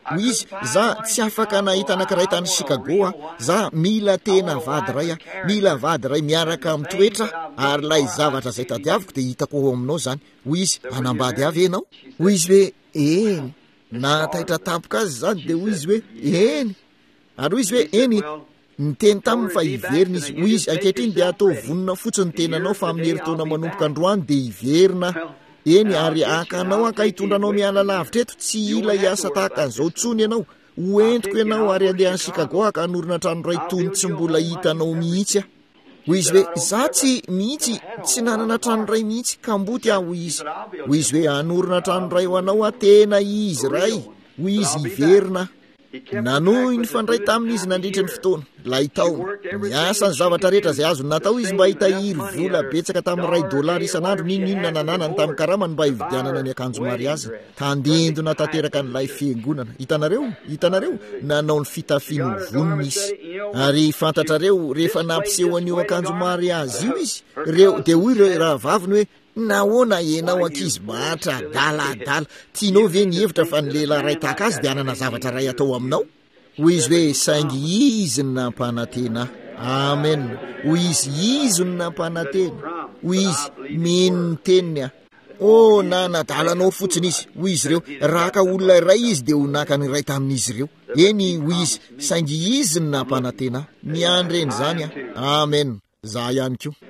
hoy izy za tsy afaka nahita anankiray tany Chicago za mila tena vady ray mila vady ray miaraka amin'ny toetra ary lay zavatra zay tadiaviko de hitako ao aminao zany. Hoy izy anambady avy enao? Hoy izy hoe eny, nataitra tampoka azy zany de hoy izy hoe eny. Ary hoy izy hoe eny niteny taminy fa hiverina izy. Hoy izy ankehitriny de atao vonona fotsiny tenanao fa amin'ny herintaona manomboka androany de hiverina eny ary akanao aka hitondranao miala lavitra eto tsy ila hiasa tahaka an'izao tsony ianao. Hoentiko ianao ary andehan'ny Chicago aka hanorina trano ray tony tsy mbola hitanao mihitsy. Hoy izy hoe za tsy mihitsy tsy nanana trano ray mihitsy ka mboty aho. Hoy izy hoe hanorina trano ray ho anao tena izy ray. Hoy izy hiverina. Nanohy nifandray tamin'izy nandritra ny fotoana lay taona miasa ny zavatra rehetra zay azony natao izy mba hitahiry vola betsaka tamin'ny $1 isan'andro ninona nananany tamin'ny karamany mba hividianana ny akanjo mariazy tandendona tanteraka n'ilay fiangonana. Hitanareo nanao ny fitafiany vonona izy ary fantatrareo rehefa nampiseho an'io akanjo mariazy io izy reo de hoy ireo raha vaviny hoe nahoana enao ankizy mahatra daladala tianao ve ny hevitra fa ny lehilahy ray tahaka azy de anana zavatra ray atao aminao? Hoy izy hoe saingy izy ny nampanantena. Amen. Hoy izy ny nampanantena. Hoy izy mino ny teniny nadalanao fotsiny izy. Hoy izy reo raha ka olona iray izy de ho naka ny ray tamin'izy ireo. Eny hoy izy saingy izy ny nampanantena. Miandreny zany Amen. Za ihany koa.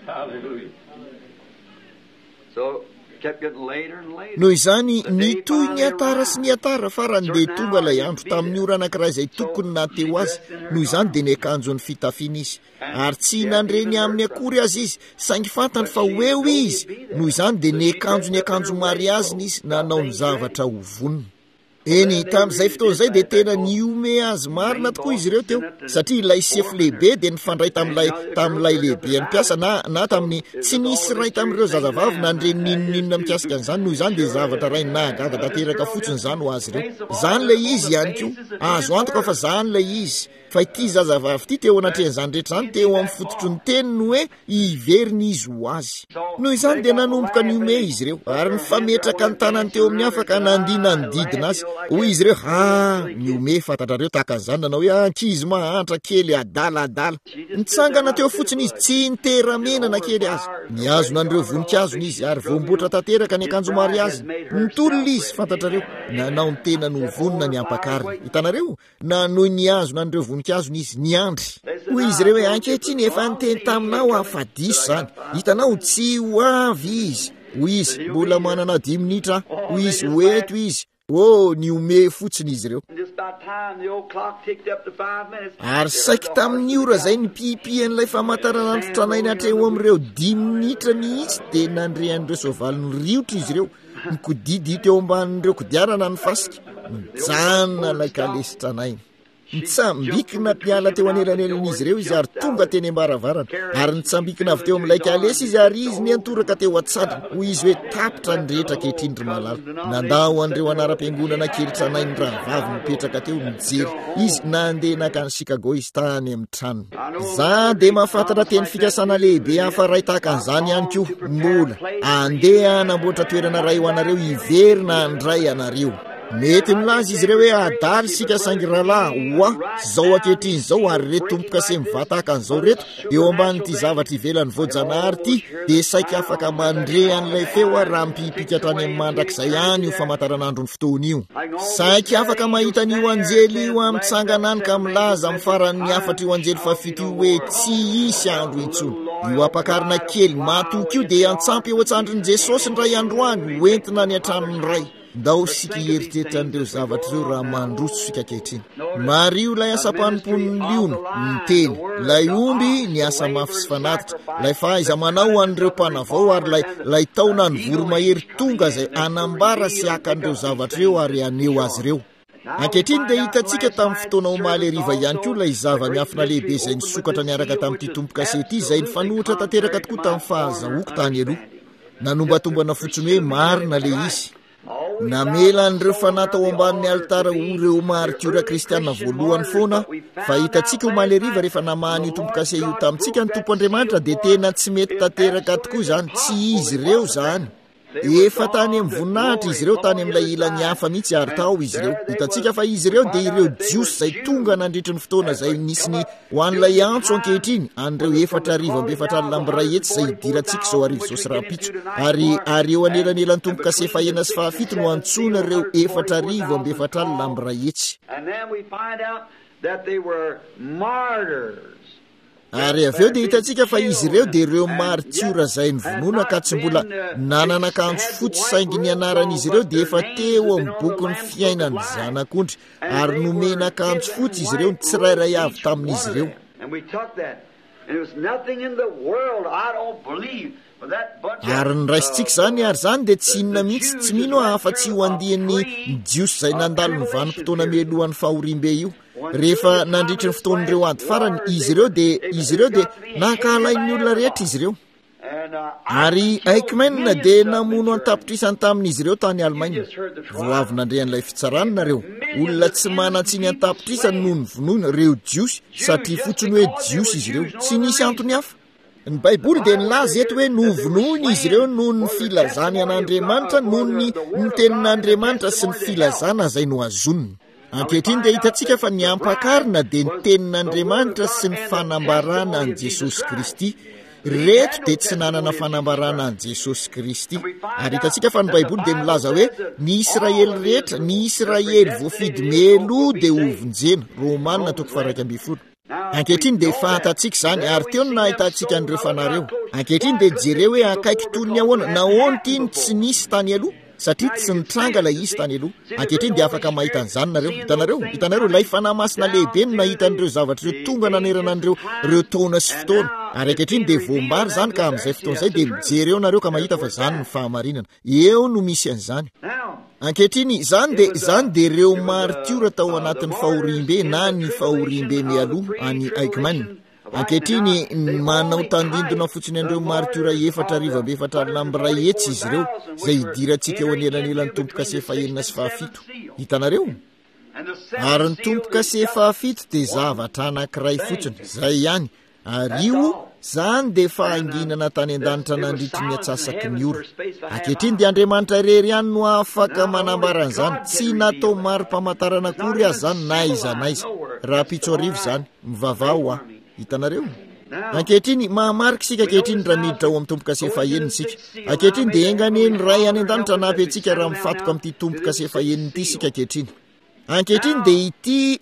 Noho izany nitoy ny atara sy ny atara farany de tonga lay andro tamin'ny ora anankiray zay tokony nateo azy. Noho izany de ny akanjony fitafiana izy ary tsy nandreny amin'ny akory azy izy saingy fantany fa hoeo izy. Noho izany de ny akanjo mariaziny izy nanao ny zavatra ho vonona. Eny tamin'izay fotoana zay de tena niome azy marina tokoa izy ireo teo satria ilay sefo lehibe de nifandray tamin'ilay lehibe ny mpiasa na tamin'ny tsy nisy ray tamin'ireo zazavavy nandreny ninonina mikasika an'izany. Noho izany de zavatra ray nahagaga tanteraka fotsiny zany ho azy ireo. Zany lay izy ihany koa azo antoka fa zany lay izy fa ity zazavavy ity teo anatrehan'izany rehetra zany teo amin'ny fototry ny teniny hoe hiverina izy ho azy. Noho izany de nanomboka niome izy ireo ary nifametraka ny tanany teo amin'ny afaka nandina ny didina azy. Hoy izy ireo niome fantatrareo tahaka zany nanao hoe ankizy mahantra kely adaladala. Nitsangana teo fotsiny izy tsy niteramenana kely azy. Niazona an'ireo vonikazony izy ary voamboatra tanteraka ny akanjo mariazy. Nitolona izy fantatrareo nanao ny tena no vonona ny ampakariny. Hitanareo na noho niazona an'ireo vonikazony izy niandry. Hoy izy ireo hoe ankehitriny efa niteny taminao afa diso zany. Hitanao tsy ho avy izy. Hoy izy mbola manana 10 minitra. Hoy izy hoeto izy. Niome fotsiny izy ireo. Ary saika tamin'ny ora zay ny pipian'ilay famantaranandro tranainy hatreo amin'ireo 10 minitra mihitsy de nandrehan'ireo soavaly riotra izy ireo. Nikodidy teo ambanin'ireo kodiarana ny fasika. Mijanona ilay kalesy tranainy. Nitsambikina miala teo anelanelanizy ireo izy ary tonga teny ambaravarana ary nitsambikina avy teo amin'ilay kalesy izy ary izy niantoraka teo an-tsandriny. Hoy izy hoe tapitra ny rehetra kehitriny ry malala. Nandao an'ireo anaram-piangonana kely tranainy rahavavy mipetraka teo mijery. Izy nandeha naka ny Chicago izy tany amin'ny tranony. Za de mahafantatra teny fikasana lehibe hafa ray tahaka an'izany ihany koa mola andeha hanamboatra toerana ray ho anareo hiverina andray anareo. Mety milaza izy ireo hoe adaly sika saingy rahalahy zao ankehitriny zao ary reto tompoka se mivata haka an'izao reto eo ambanin'ity zavatra ivelany voajanahary ity de saika afaka mandre an'ilay feo raha mipipika hatrany amin'ny mandrakizay ihany io famantaranandro ny fotoana io. Saika afaka mahita n'io anjely io amin'ny tsanganany ka milaza amin'ny faran'ny afatra io anjely fa fito io hoe tsy isy andro intsony. Io ampakarina kely matoky io de antsampy eo an-tsandrin'i Jesosy ny ray androany hoentina ny an-tranony ray. Ndao sika heritreritra an'ireo zavatra ireo raha mandroso sika kehitriny. Mario lay asa-panompon'ny liona niteny, lay omby ny asa mafy sy fanatitra, lay fahaiza manao an'ireo mpanavao ary lay taona ny voromahery tonga zay anambara sy akan'ireo zavatra ireo ary aneo azy ireo. Ankehitriny de hitantsika tamin'ny fotoana omaly hariva ihany koa lay zava-miafina lehibe zay nisokatra niaraka tamin'ity tompo-kasety zay nifanohitra tanteraka tokoa tamin'ny fahazahoako tany aloha. Nanombatomboana fotsiny hoe marina le izy. Namela an'ireo fanatao ambanin'ny altara ireo martiora kristianina voalohany foana fa hitantsika omaly hariva rehefa namahany io tompo-kase io tamintsika ny tompo Andriamanitra de tena tsy mety tanteraka tokoa zany, tsy izy ireo zany. efa tany amin'ny voninahitra izy ireo tany amin'ilay ilany hafa mihitsy ary tao izy ireo. Hitantsika fa izy ireo dia ireo jiosy izay tonga nandritry ny fotoana izay nisy ny ho an'ilay antso ankehitriny an'ireo 4,400 izay hidirantsika izao arivo izao sy rahampitso, ary eo anelanelan'ny tomboka sy fahaenina sy fahafito no antsona ireo 4,400. Ary avy eo dia hitantsika fa izy ireo dia ireo martiora izay nyvonoana ka tsy mbola nanana akanjo fotsy saingy ny anaran'izy ireo dia efa teo amin'ny boky ny fiainany zanak'ondry ary nomena akanjo fotsy izy ireo ny tsirairay avy tamin'izy ireo. Ary ny raisintsika izany ary izany dia tsy inona mihitsy tsy mino afa-tsy ho andian'ny jiosy izay nandalo ny vanim-potoana mialohan'ny fahorimbe io. Rehefa nandritry ny fotoan'ireo ady farany izy ireo dia nankahalain'ny olona rehetra izy ireo. Ary Eichmann dia namono antapitrisany tamin'izy ireo tany Alemaina. Vao avy nandray an'ilay fitsarana nareo. Olona tsy manan-tsiny antapitrisany noho ny vonoina ireo jiosy satria fotsiny hoe jiosy izy ireo, tsy nisy antony hafa. Ny Baiboly dia nilaza eto hoe novonoiny izy ireo noho ny filazany an'Andriamanitra noho ny tenin'Andriamanitra sy ny filazana izay no azoniny. Ankehitriny dia hitantsika fa ny ampakarina dia ny tenin'Andriamanitra sy ny fanambarana an' Jesosy Kristy. Reto dia tsy nanana fanambarana an' Jesosy Kristy. Ary hitantsika fa ny Baiboly dia milaza hoe ny Israely rehetra, ny Israely voafidy melo dia hovonjena. Romanina 1:20. Ankehitriny dia fahatantsika izany ary teo no nahitantsika an'ireo fanareo. Ankehitriny dia jereo hoe akaiky toy ny ahoana nahoana ity ny tsy nisy tany aloha. Satria tsy nitranga ilay izy tany aloha. Ankehitriny dia afaka mahita an'izany nareo. Hitanareo ilay fanahy masina lehibe no nahita an'ireo zavatra ireo tonga nanerana an'ireo taona sy fotoana. Ary ankehitriny dia voambary izany ka amin'izay fotoana izay dia mijery eo nareo ka mahita fa izany ny fahamarinana. Eo no misy an'izany. Ankehitriny izany dia ireo martiora tao anatin'ny fahorimbe na ny fahorimbe mialoha any Eichmann. Ankehitriny manao tandindona fotsiny an'ireo martiora 4,400 izy ireo izay hidirantsika eo anelanelan'ny tomboka sy fahaenina sy fahafito. Hitanareo? Ary ny tomboka sy fahafito dia zavatra anankiray fotsiny izay ihany. Ary io izany dia fahanginana tany an-danitra nandritry ny atsasaky ny ora. Ankehitriny dia Andriamanitra irery ihany no afaka manambara an'izany. Tsy natao mari-pamantarana akory azy izany na iza. Raha pitso arivo izany, mivavao aho. Hitanareo? Ankehitriny mahamarika isika ankehitriny raha miditra ao amin'ny tomboka sy fahaenina isika. Ankehitriny dia enganeny ray any an-danitra nampy antsika raha mifatoka amin'ity tomboka sy fahaenina ity isika ankehitriny. Ankehitriny dia ity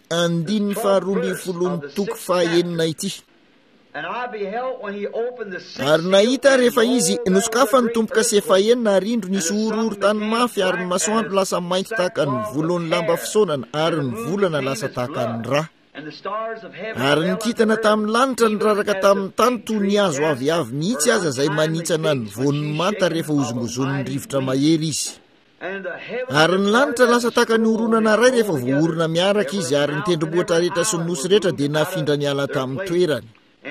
2,12 toko fahaenina ity. Ary nahita rehefa izy nosokafa ny tomboka sy fahaenina ary indro nisy ororo tany mafy ary ny masoandro lasa mainty tahaka ny volon'ny lamba fisaonana ary ny volana lasa tahaka ny rà. Ary nikitana tamin'ny lanitra ny raraka tamin'ny tany toy ny hazo avy mihitsy aza izay manitsana ny voniny manta rehefa ozongozon'ny rivotra mahery izy. Ary ny lanitra lasa tahaka ny oronana ray rehefa voorona miaraka izy ary ny tendrombohitra rehetra sy ny nosy rehetra dia nafindra ny ala tamin'ny toerany.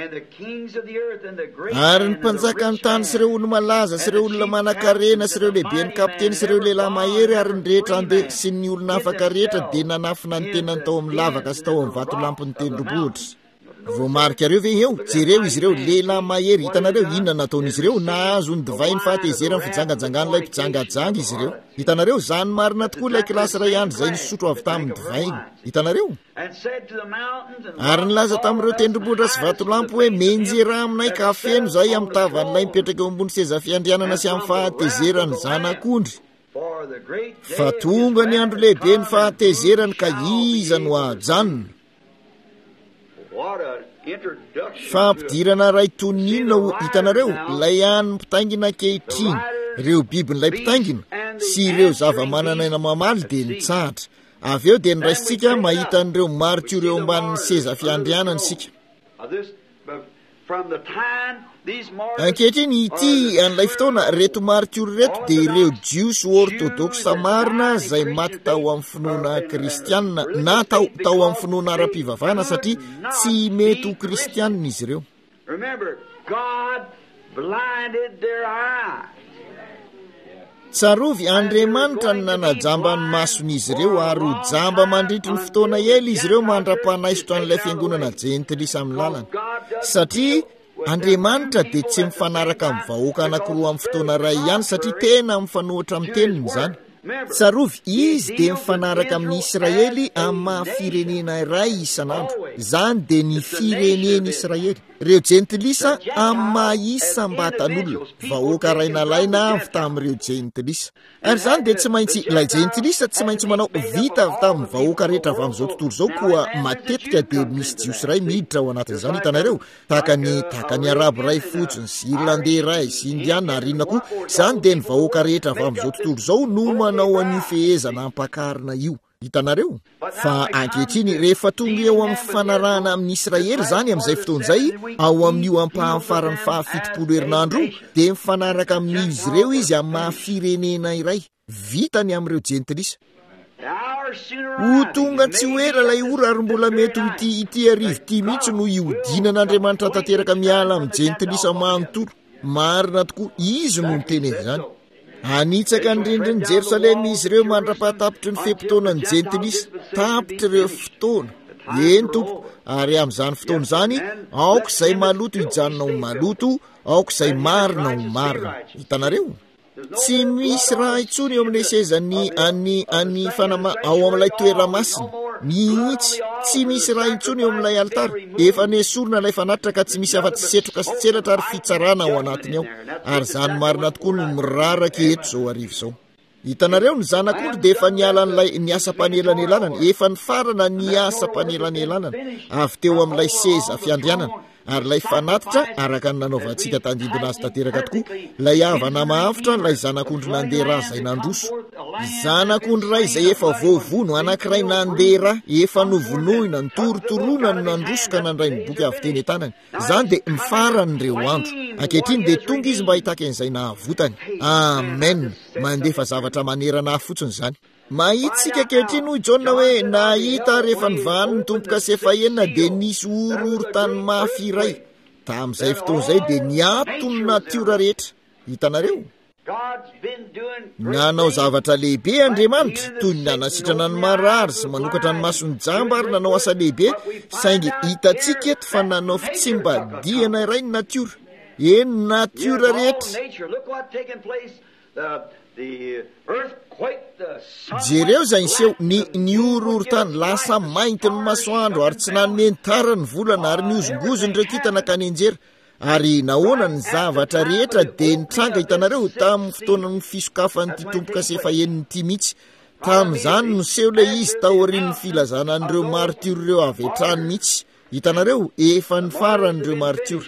Ary ny mpanjakany tany sy ireo olona malaza sy ireo olona manan-karena sy ireo lehibe ny kapiteny sy ireo lehilahy mahery ary ny rehetra andeha sy ny olona afaka rehetra dia nanafina ny tenany tao amin'ny lavaka sy tao amin'ny vatolampin'ny tendrombohitra. Voamarika reo ve eo? Jereo izy ireo lehilahy mahery. Hitanareo inona nataon'izy ireo? Nahazo ny divay ny fahatezerany fijangajangan'ilay mpijangajanga izy ireo. Hitanareo izany marina tokoa ilay kilasy ray andro izay nisotro avy tamin'ny divay. Hitanareo? Ary nilaza tamin'ireo tendrombohitra sy vatolampy hoe menjera aminay ka feno izay amin'ny tavan'ilay mipetraka eo ambony seza fiandrianana sy amin'ny fahatezerany zanak'ondry. Fa tonga ny andro lehibe ny fahatezerany ka iza no ajanona. Fampidirana ray toninona hitanareo ilay any mpitaingina ankehitriny, ireo bibin'ilay mpitaingina sy ireo zava-mananaina mamaly dia nitsahatra. Avy eo dia niraisintsika mahita an'ireo martiora eo ambanin'ny seza fiandrianana isika. Ankehitriny ity an'ilay fotoana reto martiora reto dia ireo jiosy ortodoksa marina izay maty tao amin'ny finoana kristianina na tao amin'ny finoana ara-pivavahana satria tsy mety ho kristianina izy ireo. Tsarovy Andriamanitra ny nanajamba ny mason'izy ireo ary ho jamba mandritry ny fotoana ela izy ireo mandra-panaisotra an'ilay fiangonana jentilisa amin'ny lalana. Satria Andriamanitra dia tsy mifanaraka amin'ny vahoaka anankiroa amin'ny fotoana iray ihany satria tena mifanohitra amin'ny teniny izany. Tsarovy, izy dia mifanaraka amin'ny Israely amin'ny maha-firenena iray isan'andro. Izany dia ny fireneny Israely. Ireo jentilisa amin'ny maha-isam-batan'olona, vahoaka rainalaina avy tamin'ireo jentilisa. Ary izany dia tsy maintsy ilay jentilisa tsy maintsy manao vita avy tamin'ny vahoaka rehetra avy amin'izao tontolo izao, koa matetika dia misy jiosy iray miditra ao anatin'izany. Hitanareo tahaka ny arabo ray fotsiny sy irlandais ray sy indiana ary inona koa, izany dia ny vahoaka rehetra avy amin'izao tontolo izao no manao an'io fehezana ampakarina io. Hitanareo fa ankehitriny rehefa tonga eo amin'ny fanarahana amin'ny Israely izany amin'izay fotoan'izay, ao amin'io ampahafarany 70 herinandro dia mifanaraka amin'izy ireo izy amin'ny maha-firenena iray vitany amin'ireo jentilisa. Ho tonga tsy hoera ilay ora ary mbola mety ity arivo ity mihitsy no iodinan'Andriamanitra tanteraka miala amin'ny jentilisa manontolo. Marina tokoa, izy no miteny izany. Anitsaka ny rindrin'i Jerosalema izy ireo mandra-pahatapitry ny fehimpotoana ny jentilisa, tapitra ireo fotoana. Eny tompo, ary amin'izany fotoana izany, aoka izay maloto hijanona ho maloto, aoka izay marina ho marina. Hitanareo? Tsy misy raha intsony eo amin'ny sezany any fanama ao amin'ilay toera masina. Mihitsy tsy misy raha intsony eo amin'ilay altara. Efa nesorina ilay fanatitra ka tsy misy afa-tsy setroka sy tselatra ary fitsarana ao anatiny ao. Ary izany marina tokoa no miraraka eto izao arivo izao. Hitanareo ny zanak'ondry dia efa niala ny asa-panelan'elanana, efa ny farana ny asa-panelan'elanana avy teo amin'ilay seza fiandrianana. Ary ilay fanatitra araka ny nanaovantsika tandidina azy tanteraka tokoa, ilay havana mahavitra ilay zanak'ondry nandeha ra izay nandroso. Zanak'ondry ray izay efa voavono, anankiray nandeha ra, efa novonoina, nitorotoroana no nandroso ka nandray ny boky avy teny an-tanany. Izany dia mifaran'ireo andro. Ankehitriny dia tonga izy mba hitaka an'izay nahavotany. Amen. Mandefa zavatra manerana fotsiny izany. Mahitsika ankehitriny hoy Jaona hoe nahita rehefa nivany ny tompoka sy efaenina dia nisy orohoro-tany mafy iray. Tamin'izay fotoan'izay dia niatony natiora rehetra. Hitanareo? Nanao zavatra lehibe Andriamanitra, toy ny nanasitrana ny marary sy manokatra ny masony jamba ary nanao asa lehibe, saingy hitantsika eto fa nanao fitsimbadiana iray ny natiora. Eny natiora rehetra. Jereo izay niseho ny orohoro-tany, lasa mainty ny masoandro ary tsy nanomeny tara ny volana ary niozongozo ny rekitana ka nenjera. Ary nahoana ny zavatra rehetra dia nitranga. Hitanareo tamin'ny fotoana ny fisokafan'ity tompoka sy efaeniny ity mihitsy. Tamin'izany no seho ilay izy taorian'ny filazana an'ireo martiora ireo avy hatrany mihitsy. Hitanareo efa ny faran'ireo martiora.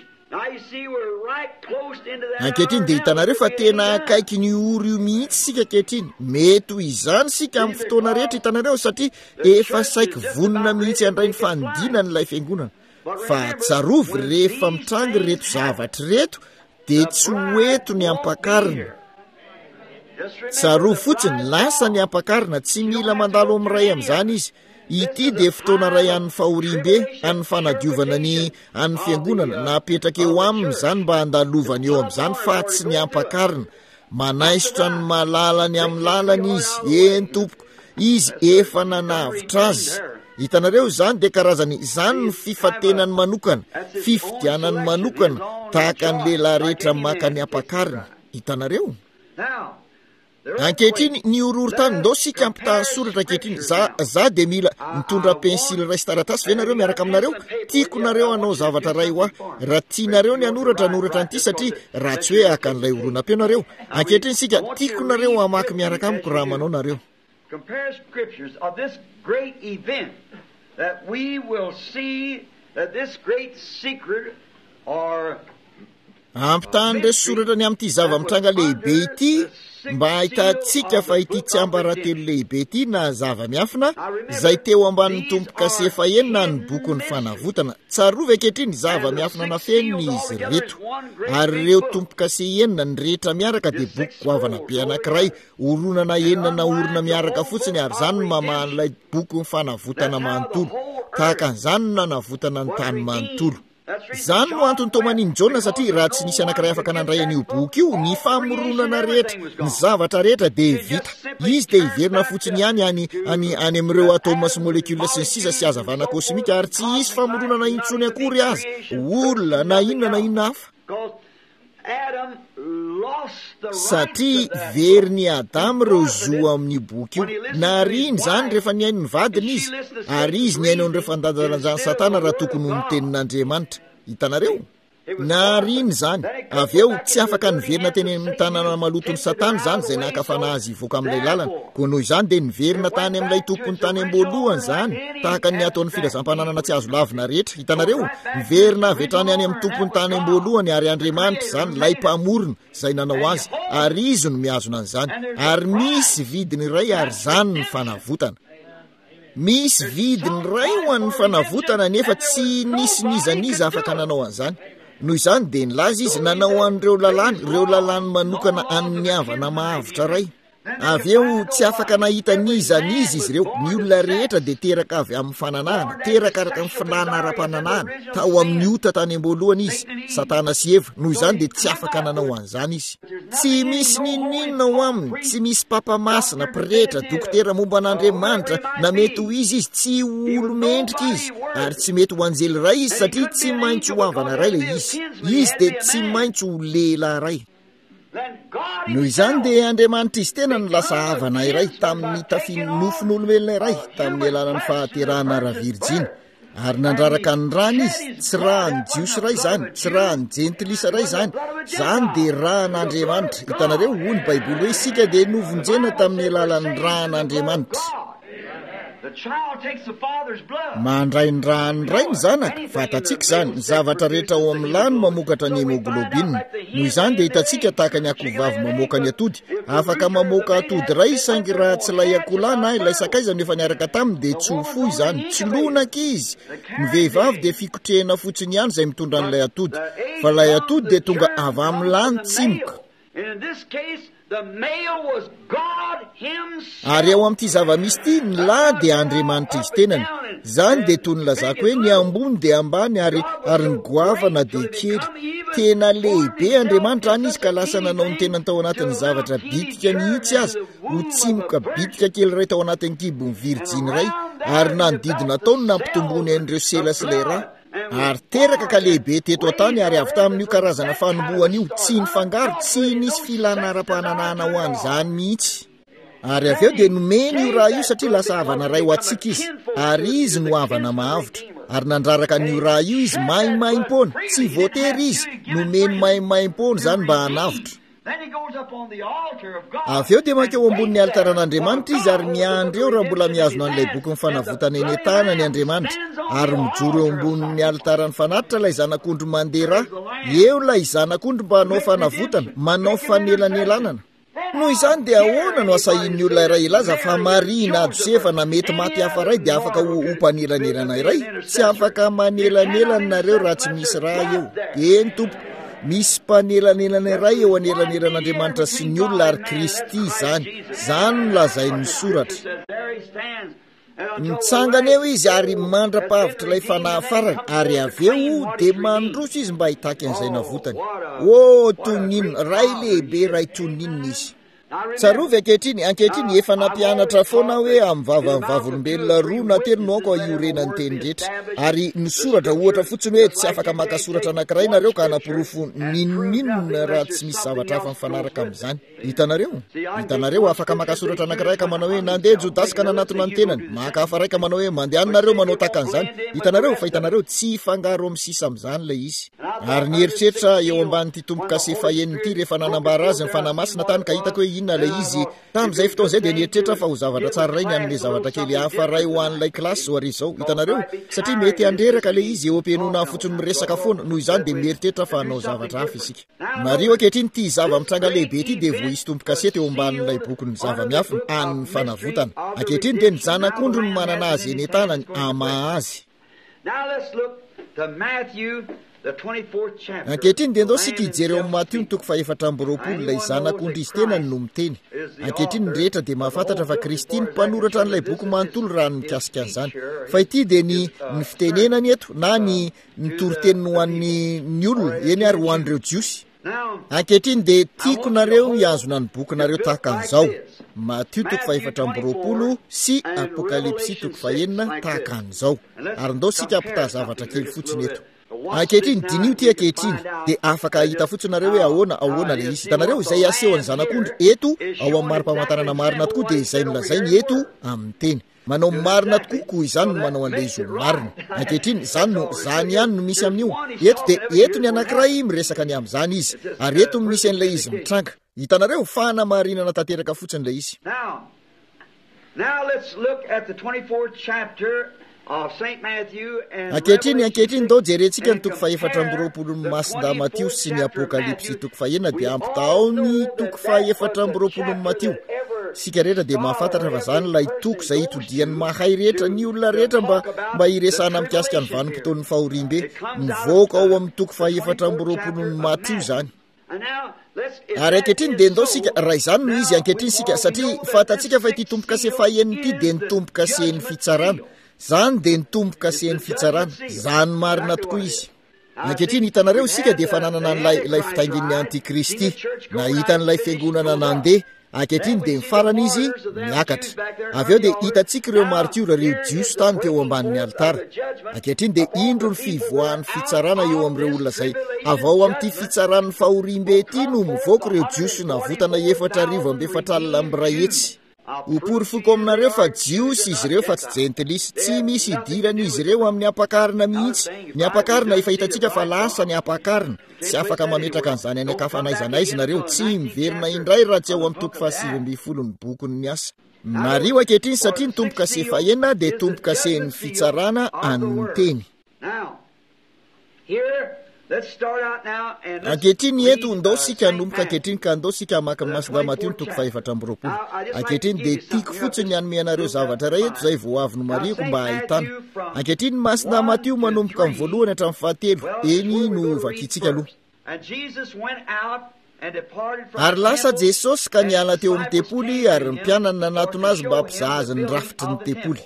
Ankehitriny dia hitanareo fa tena akaiky ny oro io mihitsy sika ankehitriny. Mety ho izany sika amin'ny fotoana rehetra hitanareo satria efa saika vonona mihitsy handray ny fandinana ilay fiangonana. Fa tsarovy rehefa mitrangy reto zavatra reto dia tsy hoeto ny ampakarina. Tsarovy fotsiny lasa ny ampakarina, tsy mila mandalo amin'ray amin'izany izy. Ity dia fotoana ray an'ny fahorim-be, an'ny fanadiovana an'ny fiangonana, napetraka eo aminy izany mba handalovana eo amin'izany fa tsy ny ampakarina. Manaisotra ny malalany amin'ny lalany izy, eny tompoko, izy efa nanavitra azy. Hitanareo izany dia karazany izany ny fifatenany manokana, fifidianany manokana, tahaka ny lehilahy rehetra maka ny ampakarina. Hitanareo? Ankehitriny ny orohoro-tany, ndao sika ampitaha soratra ankehitriny. Za dia mila mitondra pensily ray sy taratasy ve nareo miaraka aminareo? Tiako nareo anao zavatra ray hoa. Raha tianareo ny anoratra an'ity satria raha tsy hoe aka n'ilay oronam-peo nareo. Ankehitriny sika tiako nareo hamaky miaraka amiko raha manao nareo. Compare scriptures of this great event that we will see that this great secret or ampitahany ndray soratra ny amin'ity zava-mitranga lehibe ity mba hahitantsika fa ity tsy ambaratelo lehibe ity na zava-miafina izay teo ambanin'ny tompoka sy efaenina ny bokon'ny fanavotana. Tsarovy ankehitriny zava-miafina nafeniny izy reto, ary ireo tompoka sy enina ny rehetra miaraka dia boky goavana be anankiray, oronana enina na orona miaraka fotsiny, ary izany no mamahan'ilay bokon'ny fanavotana manontolo, tahaka an'izany no nanavotana ny tany manontolo. Zany no antony tomaniny Jona satria raha tsy nisy anankiray afaka nandray an'io boky io, ny famoronana rehetra, ny zavatra rehetra de vita. Izy de iverina fotsiny ihany any amin'ireo atoma sy molécule sy ny sisa sy hazavana kosmika ary tsy isy famoronana intsony akory azy, olona na inona hafa. Satria veriny Adamo reo zo amin'ny boky io. Nariny zany rehefa niainy ny vadiny izy, ary izy niainy an'ireo fandanjalanjany Satana raha tokony ho ny tenin'Andriamanitra. Hitanareo? Nariny zany. Avy eo tsy afaka niverina teny amin'ny tanàna malotony Satana zany zay nakafana azy ivoaka amin'ilay lalana. Koa noho izany de niverina tany amin'ilay tompony tany am-boalohany zany, tahaka ny ataon'ny filazam-pananana tsy azo lavina rehetra. Hitanareo? Niverina avy hatrany any amin'ny tompony tany am-boalohany ary Andriamanitra zany lay mpamorona zay nanao azy, ary izy no miazona an'izany. Ary misy vidiny iray ary zany ny fanavotana. Misy vidiny iray ho an'ny fanavotana nefa tsy nisy nizaniza afaka nanao an'izany. Noho izany de nilaza izy nanao an'ireo lalany manokana amin'ny havana mahavitra ray. Avy eo tsy afaka nahita nizaniza izy ireo. Ny olona rehetra de teraka avy amin'ny fananahana, teraka araka amin'ny filana ara-pananahana. Tao amin'ny ota tany am-boalohany izy, Satana sy Eva. Noho izany de tsy afaka nanao an'izany izy. Tsy misy ninona ao aminy, tsy misy papamasina, pretra, dokotera momba an'Andriamanitra na mety ho izy tsy olo mendrika izy, ary tsy mety ho anjely ray izy satria tsy maintsy ho havana ray le izy. Izy de tsy maintsy ho lehilahy ray. Noho izany de Andriamanitra izy tena ny lasa havana iray tamin'ny tafin'nofon'olombelona iray tamin'ny alalan'ny fahaterahana ara-Virjina. Ary nandraraka ny rany izy, tsy raha ny jiosy ray zany, tsy raha ny jentilisa ray zany, zany de rahan'Andriamanitra. Hitanareo hoy ny Baiboly hoe isika de novonjena tamin'ny alalan'ny rahan'Andriamanitra. Mandray ny rahany ray ny zanaka, fatatsika zany, ny zavatra rehetra ao amin'ny lany mamokatra ny hemoglobine. Noho izany de hitantsika tahaka ny akovavy mamoaka ny atody, afaka mamoaka atody ray saingy raha tsy lay akola na ilay sakaiza nefa niaraka taminy de tsy ho fohy zany, tsy lonaka izy. Ny vehivavy de fikotrehana fotsiny ihany zay mitondra an'ilay atody, fa lay atody de tonga avy amin'ny lany tsimoka. Ary ao amin'ity zava-misy ity, ny lahy de Andriamanitra izy tenany. Zany de toy ny lazako hoe ny ambony de ambany ary ny goavana de kely. Tena lehibe Andriamanitra any izy ka lasa nanao ny tena tao anatin'ny zavatra bitika mihitsy azy, ho tsimoka bitika kely ray tao anatin'ny kibony Virjiny ray, ary nanodidina taony nampitombony an'ireo sela sy lay raha. Ary teraka ka lehibe teto an-tany ary avy tamin'io karazana fanombohana io, tsy nifangaro, tsy nisy filana ara-pananahana ho an'izany mihitsy. Ary avy eo de nomeny io raha io satria lasa havana ray ho atsika izy, ary izy no havana mahavitra. Ary nandraraka n'io raha io izy maimaimpona, tsy voatery izy nomeny maimaimpona zany mba hanavitra. Avy eo de makeo ambonin'ny altaran'Andriamanitra izy ary miandry eo raha mbola miazona an'ilay boky ny fanavotana eny an-tana ny Andriamanitra, ary mijoro eo ambonin'ny altarany fanatitra ilay zanak'ondry mandeha eo ilay zanak'ondry mba hanao fanavotana, manao fanelanelanana. Noho izany de ahoana no asahin'ny olona iray ilaza fa marina Josefa na mety maty hafa ray de afaka ho mpanelanelana iray? Tsy afaka manelanelana nareo raha tsy misy raha eo. Eny tompo, misy mpanelanelana iray eo anelan'Andriamanitra sy ny olona ary Kristy zany. Zany no lazain'ny soratra. Mitsangana eo izy ary mandra-pavitra ilay fanahy farany, ary avy eo de mandroso izy mba hitaky an'izay navotany. Toninina, ray lehibe ray toninina izy. Tsarovy ankehitriny efa nampianatra foana hoe amin'ny vavolombelona roa na telo no ako iorenan'ny teny rehetra. Ary ny soratra ohatra fotsiny hoe tsy afaka maka soratra anankiray nareo ka hanapirofo ninonina raha tsy misy zavatra hafa mifanaraka amin'izany. Hitanareo afaka maka soratra anankiray ka manao hoe nandeha Jodasy ka nanatona ny tenany, maka hafa ray ka manao hoe mandeha nareo manao taka an'izany. Hitanareo tsy fangaro amin'ny sisa amin'izany ilay izy. Ary ny eritreritra eo ambanin'ity tomboka sefahenity rehefa nanambara azy ny fanamasina tany ka hitako hoe inona ilay izy tamin'izay fotoan'izay de nieritreritra fa ho zavatra tsara ray ny an'ilay zavatra kely hafa ray ho an'ilay kilasy zao ary zao. Hitanareo satria mety andreraka ilay izy eo am-pianona fotsiny miresaka foana, noho izany de mieritreritra fa hanao zavatra hafa isika. Mario ankehitriny ity zava-mitranga lehibe ity de vo isy tomboka sety eo ambanin'ilay bokyny zava-miafina an'ny fanavotana. Ankehitriny de ny zanak'ondry no manana azy eny an-tanany ama azy. Now let's look to Matthew, the 24th chapter. Ankehitriny dia andao sika hijery eo amin'ny Matio ny toko 4 ilay zanak'ondry izy tena no miteny. Ankehitriny ny rehetra dia mahafantatra fa Kristy ny mpanoratra an'ilay boky manontolo raha ny mikasika an'izany. Fa ity dia ny fitenenany eto na ny toroteniny ho an'ny olona eny ary ho an'ireo jiosy. Ankehitriny dia tiako nareo hiazona ny bokinareo tahaka an'izao. Matio toko 4 sy Apokalipsy toko 9 tahaka an'izao. Ary ndao sika ampita zavatra kely fotsiny eto. Ankehitriny dinio ty ankehitriny dia afaka hita fotsiny nareo hoe ahoana le izy. Hitanareo izay aseho ny zanak'ondry eto ao amin'ny mari-pamantarana marina tokoa dia izay nolazainy eto amin'ny teny. Manao marina tokoa izany no manao an'ilay izy marina. Ankehitriny zany ihany no misy amin'io. Eto dia eto ny anankiray miresaka ny amin'izany izy ary eto misy an'ilay izy mitranga. Hitanareo fanamarinana tanteraka fotsiny ilay izy. Now let's look at the 24th chapter of St. Matthew and Ankehitriny dao jerentsika ny toko 4 ny Masinda Matio sy ny Apokalipsy toko 9 dia ampita ao ny toko 4 ny Matio. Sika rehetra dia mahafantatra fa zany ilay toko izay hitodian'ny mahay rehetra ny olona rehetra mba hiresana mikasika ny vanim-potoan'ny fahorimbe mivoaka ao amin'ny toko 4 ny Matio zany. Ary ankehitriny dia ndao sika raha izany no izy ankehitriny sika satria fantatsika fa ity tompo-kase fahaeniny ity dia ny tompo-kasen'ny fitsarana. Zany dia ny tompo-kasen'ny fitsarana. Zany marina tokoa izy. Ankehitriny hitanareo sika dia efa nanana n'ilay fitaingin'ny Antikristy. Nahita n'ilay fiangonana nandeha. Ankehitriny dia mifarana izy miakatra. Avy eo dia hitantsika ireo martiora ireo jiosy tany teo ambanin'ny altara. Ankehitriny dia indro ny fivoahan'ny fitsarana eo amin'ireo olona izay. Avao amin'ity fitsaran'ny fahorimbe ity no mivoaka ireo jiosy navotana 4,4 hetsy. Uporifuko aminareo fa jiosy izy ireo fa tsy jentelisy, tsy misy idirana izy ireo amin'ny ampakarina mihitsy. Ny ampakarina efa hitantsika fa lasa ny ampakarina. Tsy afaka mametraka an'izany any akafanaiza nareo, tsy miverina indray raha tsy ao amin'ny toko 7 ny bokin'ny ny asa. Mario ankehitriny satria ny tompo-kase fahaenina dia tompo-kasen'ny fitsarana an'ny teny. Ankehitriny eto ndao sika hanomboka ankehitriny ka ndao sika maka Masinda Matio ny toko 4. Ankehitriny dia tiako fotsiny hanome anareo zavatra iray eto izay vao avy no mariako mba ahitana. Ankehitriny Masinda Matio manomboka amin'ny voalohany hatramin'ny 7 eny no vakitsika aloha. Ary lasa Jesosy ka niala teo amin'ny tempoly ary ny mpianany nanatona azy mba hampizahazy ny rafitry ny tempoly.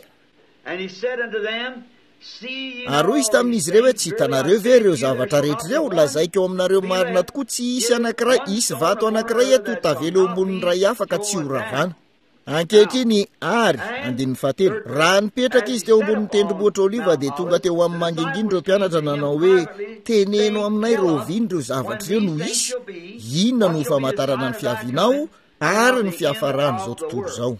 Ary izy tamin'izy ireo hoe tsy hitanareo ve ireo zavatra rehetra ireo lazaiko eo aminareo marina tokoa tsy hisy anankiray, hisy vato anankiray eto tavela eo ambonin'ny ray hafa ka tsy ho ravana. Ankehitriny ary 7 raha nipetraka izy teo ambonin'ny tendrombohitra oliva dia tonga teo amin'ny manginginy ireo mpianatra nanao hoe teneno aminay roviny ireo zavatra ireo no isy. Inona no famantarana ny fiavinao ary ny fiafarany izao tontolo izao.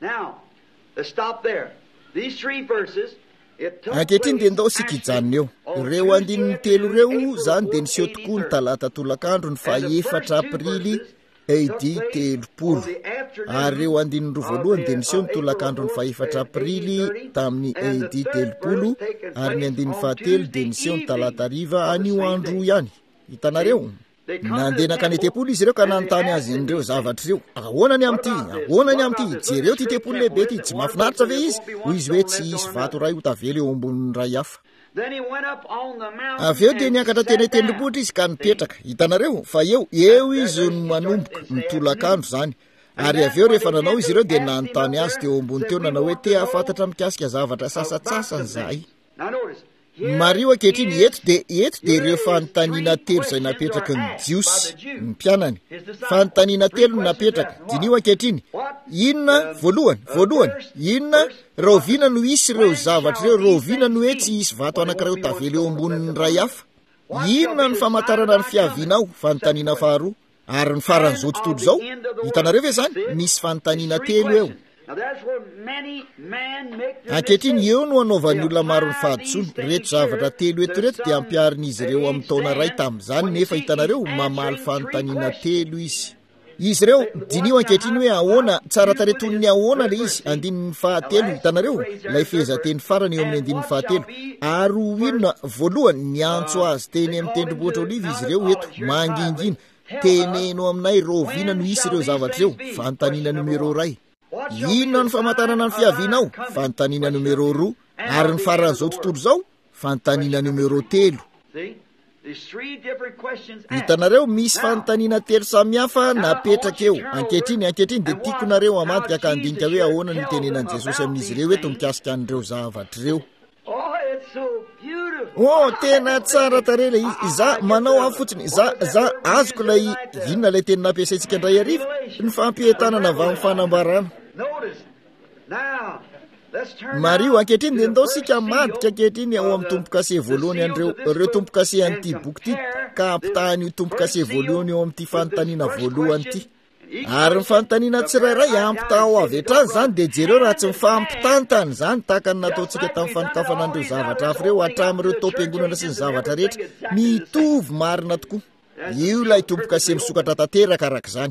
Ankehitriny dia ndao sika hijanona eo. Ireo 3 ireo zany dia niseho tokoa ny talata tolakandro ny 4 Aprily AD 30. Ary ireo 12 dia niseho ny tolakandro ny 4 Aprily tamin'ny AD 30 ary ny 17 dia niseho ny talata hariva anio andro ihany. Hitanareo? Nandeha nakany tempoly izy ireo ka nanontany azy ireo zavatra ireo. Ahoana ny amity? Jereo ty tempoly lehibe ty, tsy mahafinaritra ve izy? Hoy izy hoe tsy hisy vato ray ho tavela eo ambonin'ny ray hafa. Avy eo dia niakatra teny tendrombohitra izy ka nipetraka. Hitanareo fa eo izy no manomboka ny tolakandro zany. Ary avy eo rehefa nanao izy ireo dia nanontany azy teo ambony teo nanao hoe te hafantatra mikasika zavatra sasatsasany zahay. Mario ankehitriny eto dia ireo fanontaniana 3 izay napetraka ny jiosy ny mpianany. Fanontaniana 3 napetraka. Dinio ankehitriny. Inona voalohany? Inona rovina no isy ireo zavatra ireo? Rovina no hoe tsy hisy vato anankiray tavela eo ambonin'ny ray hafa? Inona ny famantarana ny fiavinao? Fanontaniana faharoa. Ary ny faran'izao tontolo izao, hitanareo ve zany? Misy fanontaniana 3 eo. Ankehitriny eo no anaovan'ny olona maro ny fahaditsony. Reto zavatra 3 eto reto dia ampiarin'izy ireo amin'ny taona ray tamin'izany nefa hitanareo mamaly fanontaniana 3 izy. Izy ireo dinio ankehitriny hoe ahoana tsara tareton'ny ahoana le izy 7. Hitanareo ilay fehezanteny farany eo amin'ny 7. Ary inona voalohany niantso azy teny amin'ny tendrombohitra oliva izy ireo eto mangingina. Teneno aminay rovina no isy ireo zavatra ireo. Fanontaniana numero 2. Inona ny famantarana ny fiavinao? Fanontaniana numero 2. Ary ny faran'izao tontolo izao? Fanontaniana numero 3. hitanareo misy fanontaniana telo samihafa napetraka eo ankehitriny dia tiako nareo amadika ka andinika hoe ahoana ny tenenan Jesosy amin'izy ireo eto mikasika an'ireo zavatra ireo. Tena tsara tarela iza manao aho fotsiny za azoko lay inona lay teny nampiasaitsika indray arivo ny fampihetanana avy amin'ny fanambarana. Mario ankehitriny dia ndao sika madika ankehitriny ao amin'ny tombokase voalohany an'ireo tombokase an'ity boky ity ka ampitahan'io tombokase voalohany eo amin'ity fanontaniana voalohany ity. Ary ny fanontaniana tsirairay ampitao avy hatrany zany dia jereo raha tsy mifampitantany zany tahaka ny nataontsika tamin'ny fanokafana an'ireo zavatra hafa ireo hatramin'ireo taom-piangonana sy ny zavatra rehetra mitovy marina tokoa. Io lay tombokase misokatra tanteraka araka zany.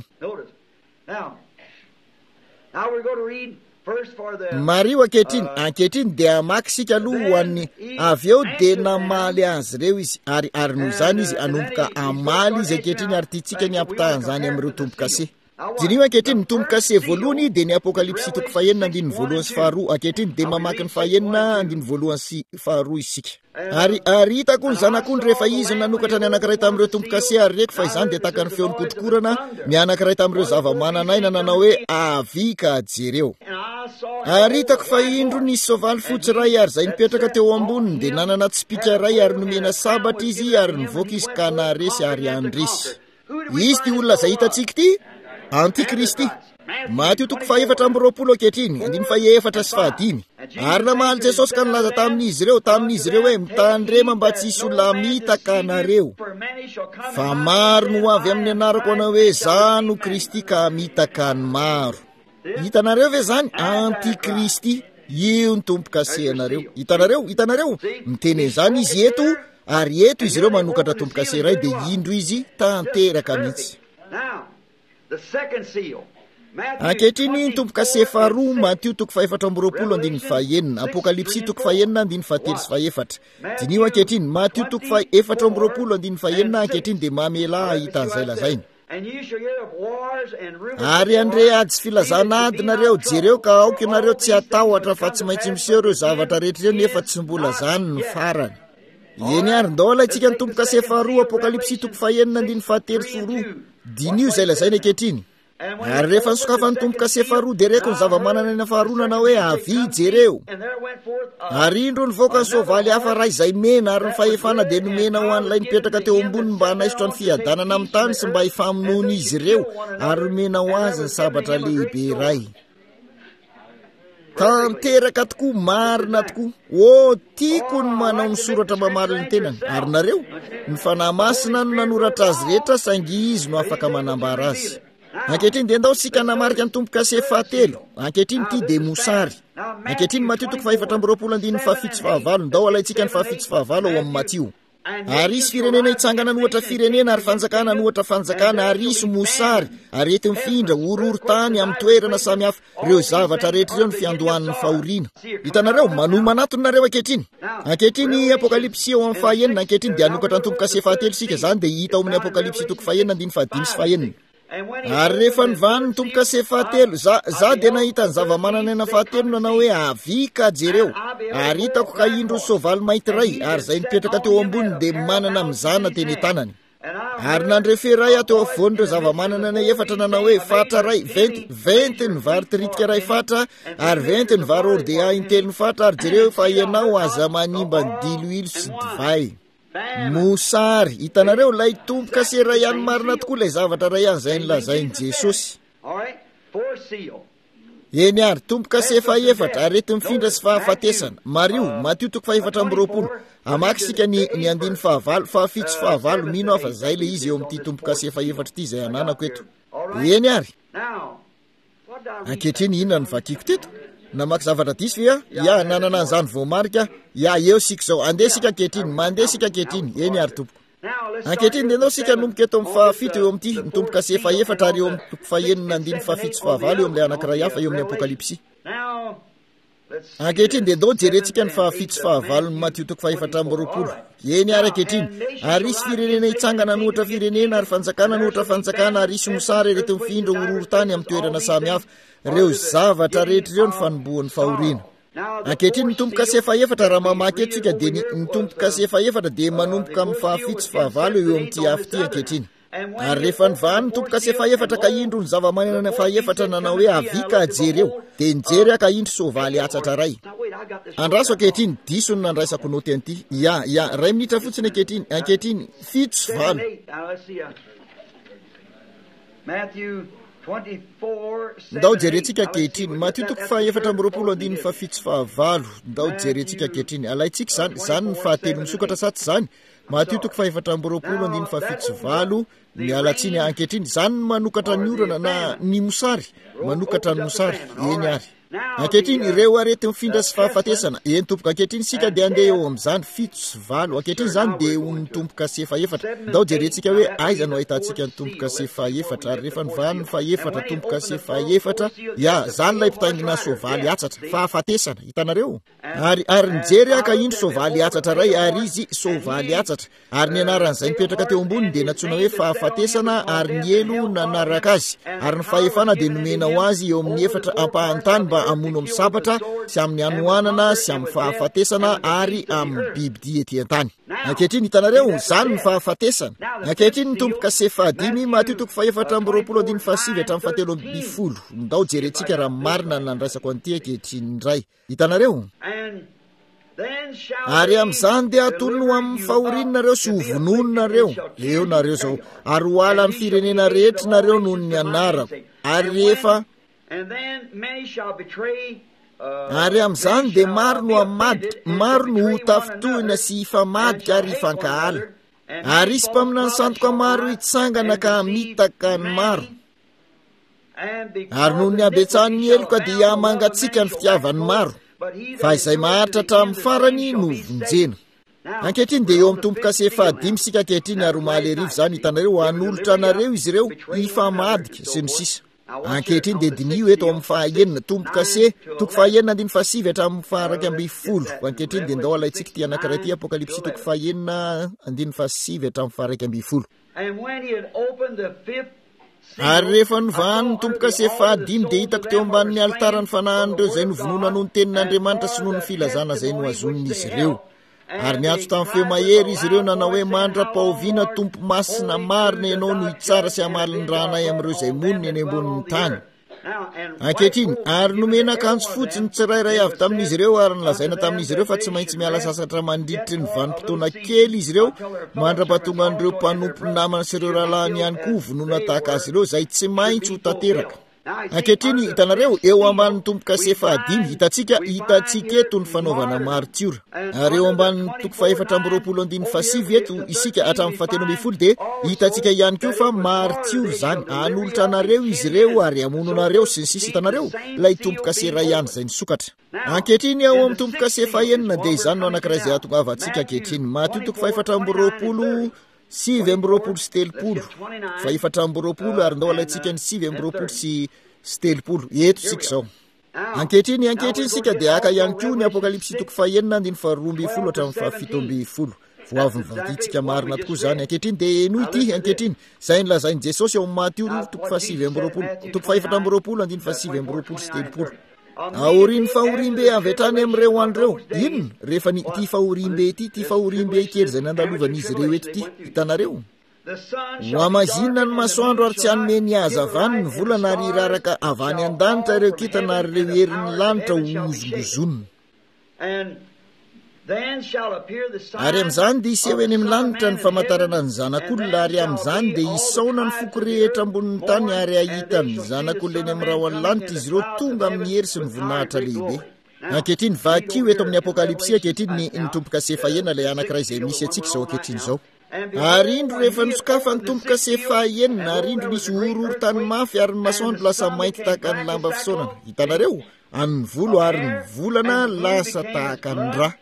Mario ankehitriny dia amaky sika aloha ho an'ny avy eo dia namaly azy ireo izy ary noho izany izy anomboka amaly izy ankehitriny ary tiatsika ny ampitahan'izany amin'ireo tombokase. Jinio ankehitriny ny tombokase voalohany dia ny apokalipsy 1:1-2 ankehitriny dia mamaky ny 1:1-2 isika. Ary hitako ny zanak'ondry rehefa izy nanokatra ny anankiray tamin'ireo tombokase ary reko fa izany dia taka ny feon'ny kotrokorana ny anankiray tamin'ireo zava-mananaina nanao hoe avika jereo. Ary hitako fa indro nisy soavaly fotsy ray ary izay nipetraka teo amboniny dia nanana tsipika ray ary nomena sabatra izy ary nivoaka izy ka naresy ary andresy. Izy ty olona izay hitantsika ity Antikristy. Mateo 4:20 ankehitriny 4:7. Ary namaly Jesosy ka nilaza tamin'izy ireo hoe mitandrema mba tsy hisy olona mitaka anareo fa maro no avy amin'ny anarako anao hoe za no Kristy ka mitaka ny maro. Hitanareo ve zany Antikristy io ny tombokase anareo. Hitanareo miteny zany izy eto ary eto izy ireo manokatra tombokase iray dia indro izy tanteraka mihitsy. Ankehitriny ny tombokase faharoa Mateo 4:20-5, Apokalipsy 4:1-3. Jinio ankehitriny Mateo 4:20-5 ankehitriny dia mamela ahita an'izay lazainy. Ary andre ady sy filazana ady nareo jereo ka aoky nareo tsy atahotra fa tsy maintsy miseho ireo zavatra rehetra ireo nefa tsy mbola zany ny farany. Eny ary ndao alaitsika ny tombokase faharoa Apokalipsy 4:1-3 dinio izay lazainy ankehitriny. Ary rehefa nisokafan'ny tombokase faharoa dia reko ny zava-mananaina faharoa nanao hoe avy jereo. Ary indro nivoaka ny soavaly hafa ray izay mena ary ny fahefana dia nomena ho an'ilay nipetraka teo amboniny mba hanaisitra ny fiadanana amin'ny tany sy mba hifamonoana izy ireo ary nomena ho azy ny sabatra lehibe iray. Tanteraka tokoa marina tokoa. Tiako ny manao ny soratra mamaly ny tenany. Ary nareo ny fanahy masina no nanoratra azy rehetra saingy izy no afaka manambara azy. Ankehitriny dia ndao sika namarika ny tombokase fahatelo. Ankehitriny ity dia mosary. Ankehitriny Mateo 4:7-5 ndao alaitsika ny 7 ao amin'ny Mateo. Ary isy firenena hitsangana nohatra firenena ary fanjakana nohatra fanjakana ary isy mosary ary ety mifindra ororo-tany amin'ny toerana samihafa ireo zavatra rehetra ireo ny fiandohan'ny fahoriana. Hitanareo manomanatony nareo ankehitriny. Ankehitriny Apokalipsy ao amin'ny 1 ankehitriny dia anokatra ny tombokase fahatelo sika zany dia hita ao amin'ny Apokalipsy 1:5-5. Ary rehefa nivany ny tombokase fahatelo za dia nahita ny zava-mananaina fahatelo nanao hoe avika jereo. Ary hitako ka indro soavaly mainty ray ary izay nipetraka teo amboniny dia manana mizana teny tanany. Ary nandreferay ateo afovoan'ireo zava-mananaina efatra nanao hoe fatra ray 20 ny vary tiritika ray fatra ary 20 ny vary ordea intelo ny fatra ary jereo fa ianao aza manimba ny diloilo sy divay. Mosary. Hitanareo lay tombokase ray ihany marina tokoa lay zavatra ray ihany izay nilazainy Jesosy. Eny ary tombokase fahaefatra arety mifindra sy fahafatesana. Mario Mateo 4:20 amaky sika ny 9 fahafito sy fahavalo mino afa zay le izy eo amin'ity tombokase fahaefatra ity izay ananako eto. Eny ary ankehitriny inona ny vakiko teto namaky zavatra disy ya nanana an'izany voamarika ya eo sika zao andeha sika ankehitriny mandeha sika ankehitriny. Eny ary tompoko ankehitriny dia ndao sika nomboka eto amin'ny fahafito eo amin'ity ny tombokase fahaefatra ary eo amin'ny 1:5-5 eo amin'ilay anankiray hafa eo amin'ny Apokalipsy. Ankehitriny dia ndao jerentsika ny 7-5 ny Mateo 4:20. Eny ary ankehitriny ary isy firenena hitsangana nohatra firenena ary fanjakana nohatra fanjakana ary isy mosary reto mifindra ororo-tany amin'ny toerana samihafa ireo zavatra rehetra ireo ny fanombohan'ny fahoriana. ankehitriny nitomboka sy efa-efatra raha mamaky etsika dia nitomboka sy efa-efatra dia manomboka amin'ny fahafito sy fahavalo eo amin'ity afo ity ankehitriny. Ary rehefa nivahany nitomboka sy efa-efatra ka indro ny zava-manana faha-efatra nanao hoe avika ajery eo dia nijery aka indro soavaly atsatra ray. Andraso ankehitriny diso ny nandraisako noty an'ity. Ya ray minitra fotsiny ankehitriny fito sy valo. Ndao jerentsika ankehitriny Matthieu 4:24 fa fito sy fahavalo. Ndao jerentsika ankehitriny alaitsika zany ny fahatelo misokatra sa tsy zany. Matthieu 4:24 fa fito sy valo ny alatsiny ankehitriny zany manokatra ny orana na ny mosary manokatra ny mosary eny ary. Ankehitriny ireo arety mifindra sy fahafatesana eny tomboka ankehitriny sika dia andeha eo amin'izany fito sy valo ankehitriny zany dia ny tomboka sy efa-efatra. Ndao jerentsika hoe aiza no ahitantsika ny tomboka sy efa-efatra ary rehefa nivahany ny faha-efatra tomboka sy efa-efatra zany lay mpitaingina soavaly atsatra fahafatesana hitanareo. Ary nijery aka indro soavaly atsatra ray ary izy soavaly atsatra ary ny anaran'izay nipetraka teo amboniny dia natsoina hoe fahafatesana ary ny elo nanaraka azy ary ny fahefana dia nomena ho azy eo amin'ny efatra ampahantany mba amono amin'ny sabatra sy amin'ny anoanana sy amin'ny fahafatesana ary amin'ny bibidia ety an-tany. Ankehitriny hitanareo zany ny fahafatesana. Ankehitriny nitomboka sy efadimy Matthieu 4:20 fa 7 hatramin'ny 7:20. Ndao jerentsika raha marina ny nandraisako an'ity ankehitriny indray. Hitanareo ary amin'izany dia atolony ho amin'ny fahorinareo sy ho vonononareo eo nareo zao ary ho ala ny firenena rehetra nareo noho ny anarako ary rehefa ary amin'izany dia maro no hamadika maro no ho tafitohina sy hifamadika ary hifankahala ary isy mpaminany sandoka maro hitsangana ka mitaka ny maro ary noho ny abetsahan'ny eloka dia hamangatsika ny fitiavany maro fa izay maharitra hatramin'ny farany no vonjena. Ankehitriny dia eo amin'ny tomboka sy efadimy sika ankehitriny ary mahalerivo zany hitanareo hanolotra anareo izy ireo hifamadika sy ny sisa. Ankehitriny dia dinio eto amin'ny fahaenina tomboka sy toko fahaenina 7 hatramin'ny faharaiky amby folo. Ankehitriny dia ndao alaitsika ty anankiray ty apokalipsy toko fahaenina 7 hatramin'ny faharaiky amby folo. Ary rehefa nivahany nitomboka sy efadimy dia hitako teo ambanin'ny altarany fanahan'ireo izay novonoina noho ny tenin'Andriamanitra sy noho ny filazana izay noazon'izy ireo. Ary niantso tamin'ny feo mahery izy ireo nanao hoe mandra-pahoviana tompo masina marina ianao no hitsara sy hamalin'ny ranay amin'ireo izay monina eny ambonin'ny tany. Ankehitriny ary nomena akanjo fotsiny tsirairay avy tamin'izy ireo ary nilazaina tamin'izy ireo fa tsy maintsy miala sasatra mandritry ny vanim-potoana kely izy ireo mandra-pahatonga an'ireo mpanompo namana sy ireo rahalahiny ihany koa vonoina tahaka azy ireo izay tsy maintsy ho tanteraka. Ankehitriny hitanareo eo ambanin'ny tomboka sy efadimy hitantsika eto ny fanaovana martiora ary eo ambanin'ny toko 4:20 fa 7 eto isika hatramin'ny 7:20 dia hitantsika ihany koa fa martiora zany hanolotra anareo izy ireo ary hamono anareo sy ny sisa hitanareo ilay tomboka sy iray ihany izay nisokatra. Ankehitriny ao amin'ny tomboka sy efaenina dia izany no anankiray izay atongavantsika ankehitriny Matthieu 4:20 7:20 sy 3:00 fa 4:20 ary ndao alaitsika ny 7:20 sy 3:00 eto sika zao. Ankehitriny sika dia aka ihany koa ny apokalipsy toko fahaenina 12 hatramin'ny 17:20 vao avy nivaditsika marina tokoa zany. Ankehitriny dia noho ity ankehitriny izay nilazainy Jesosy ao amin'ny Matthieu toko 4:20 fa 7:20 sy 3:00. Aoriny fahorimbe avy hatrany amin'ireo andreo inona rehefa ty fahorimbe ty fahorimbe kely izay nandalovana izy ireo eto ty hitanareo. Ho amazinina ny masoandro ary tsy hanome ny hazavany ny volana ary iraraka avy any an-danitra ireo kintana ary ireo herin'ny lanitra ho ozongozonina. Ary amin'izany dia iseho eny amin'ny lanitra ny famantarana ny zanak'olona ary amin'izany dia isaona ny foko rehetra ambonin'ny tany ary ahita ny zanak'olona eny amin'ny rahoan'ny lanitra izy ireo tonga amin'ny hery sy ny voninahitra lehibe. Ankehitriny vakio eto amin'ny apokalipsy ankehitriny ny tomboka sy efaenina ilay anankiray izay misy antsika izao ankehitriny izao. Ary indro rehefa nisokafa ny tomboka sy efaenina ary indro nisy ororo tany mafy ary ny masoandro lasa mainty tahaka ny lamba fisaonana. Hitanareo any volo ary ny volana lasa tahaka ny rà.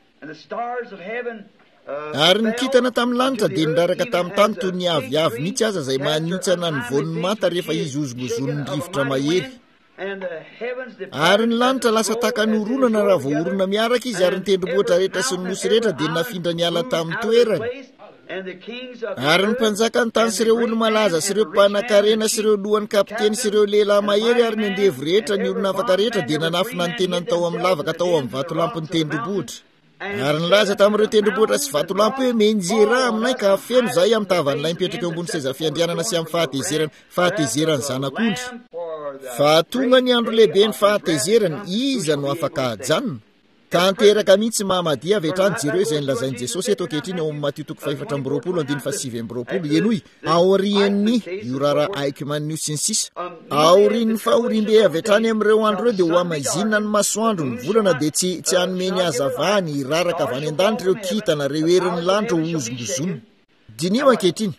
Ary ny kitana tamin'ny lanitra dia niraraka tamin'ny tany toy ny aviavy mihitsy aza izay manitsana ny vonin'ny mata rehefa izy ozongozon'ny rivotra mahery. Ary ny lanitra lasa tahaka ny oronana raha vao orona miaraka izy ary ny tendrombohitra rehetra sy ny nosy rehetra dia nafindra niala tamin'ny toerany. ary ny mpanjaka ny tany sy ireo olo malaza sy ireo mpanan-karena sy ireo lohan'ny kapiteny sy ireo lehilahy mahery ary ny andevo rehetra ny olona afaka rehetra dia nanafina ny tenany tao amin'ny lavaka tao amin'ny vatolampy ny tendrombohitra ary nylaza tamin'ireo tendrombohitra sy vatolampy hoe menjera aminay ka feno zahay amin'ny tavan'ilay mipetraka eo ambony seza fiandrianana sy amin'ny fahatezerany zanak'ondry fa tonga ny andro lehibe ny fahatezerany iza no afaka ajanona tanteraka mihitsy mahamadia avy hatrany jereo izay nilazain'i Jesosy eto ankehitriny ao amin'ny Matio 4:7 enoy aorian'ny io raharaha Aikman sy ny sisa aorian'ny fahorimbe avy hatrany amin'ireo andro ireo dia ho amaizinina ny masoandro ny volana dia tsy hanomeny hazavany raraka avy any an-danitra ireo kintana ireo herin'ny lanitra ho ozongozona dinio ankehitriny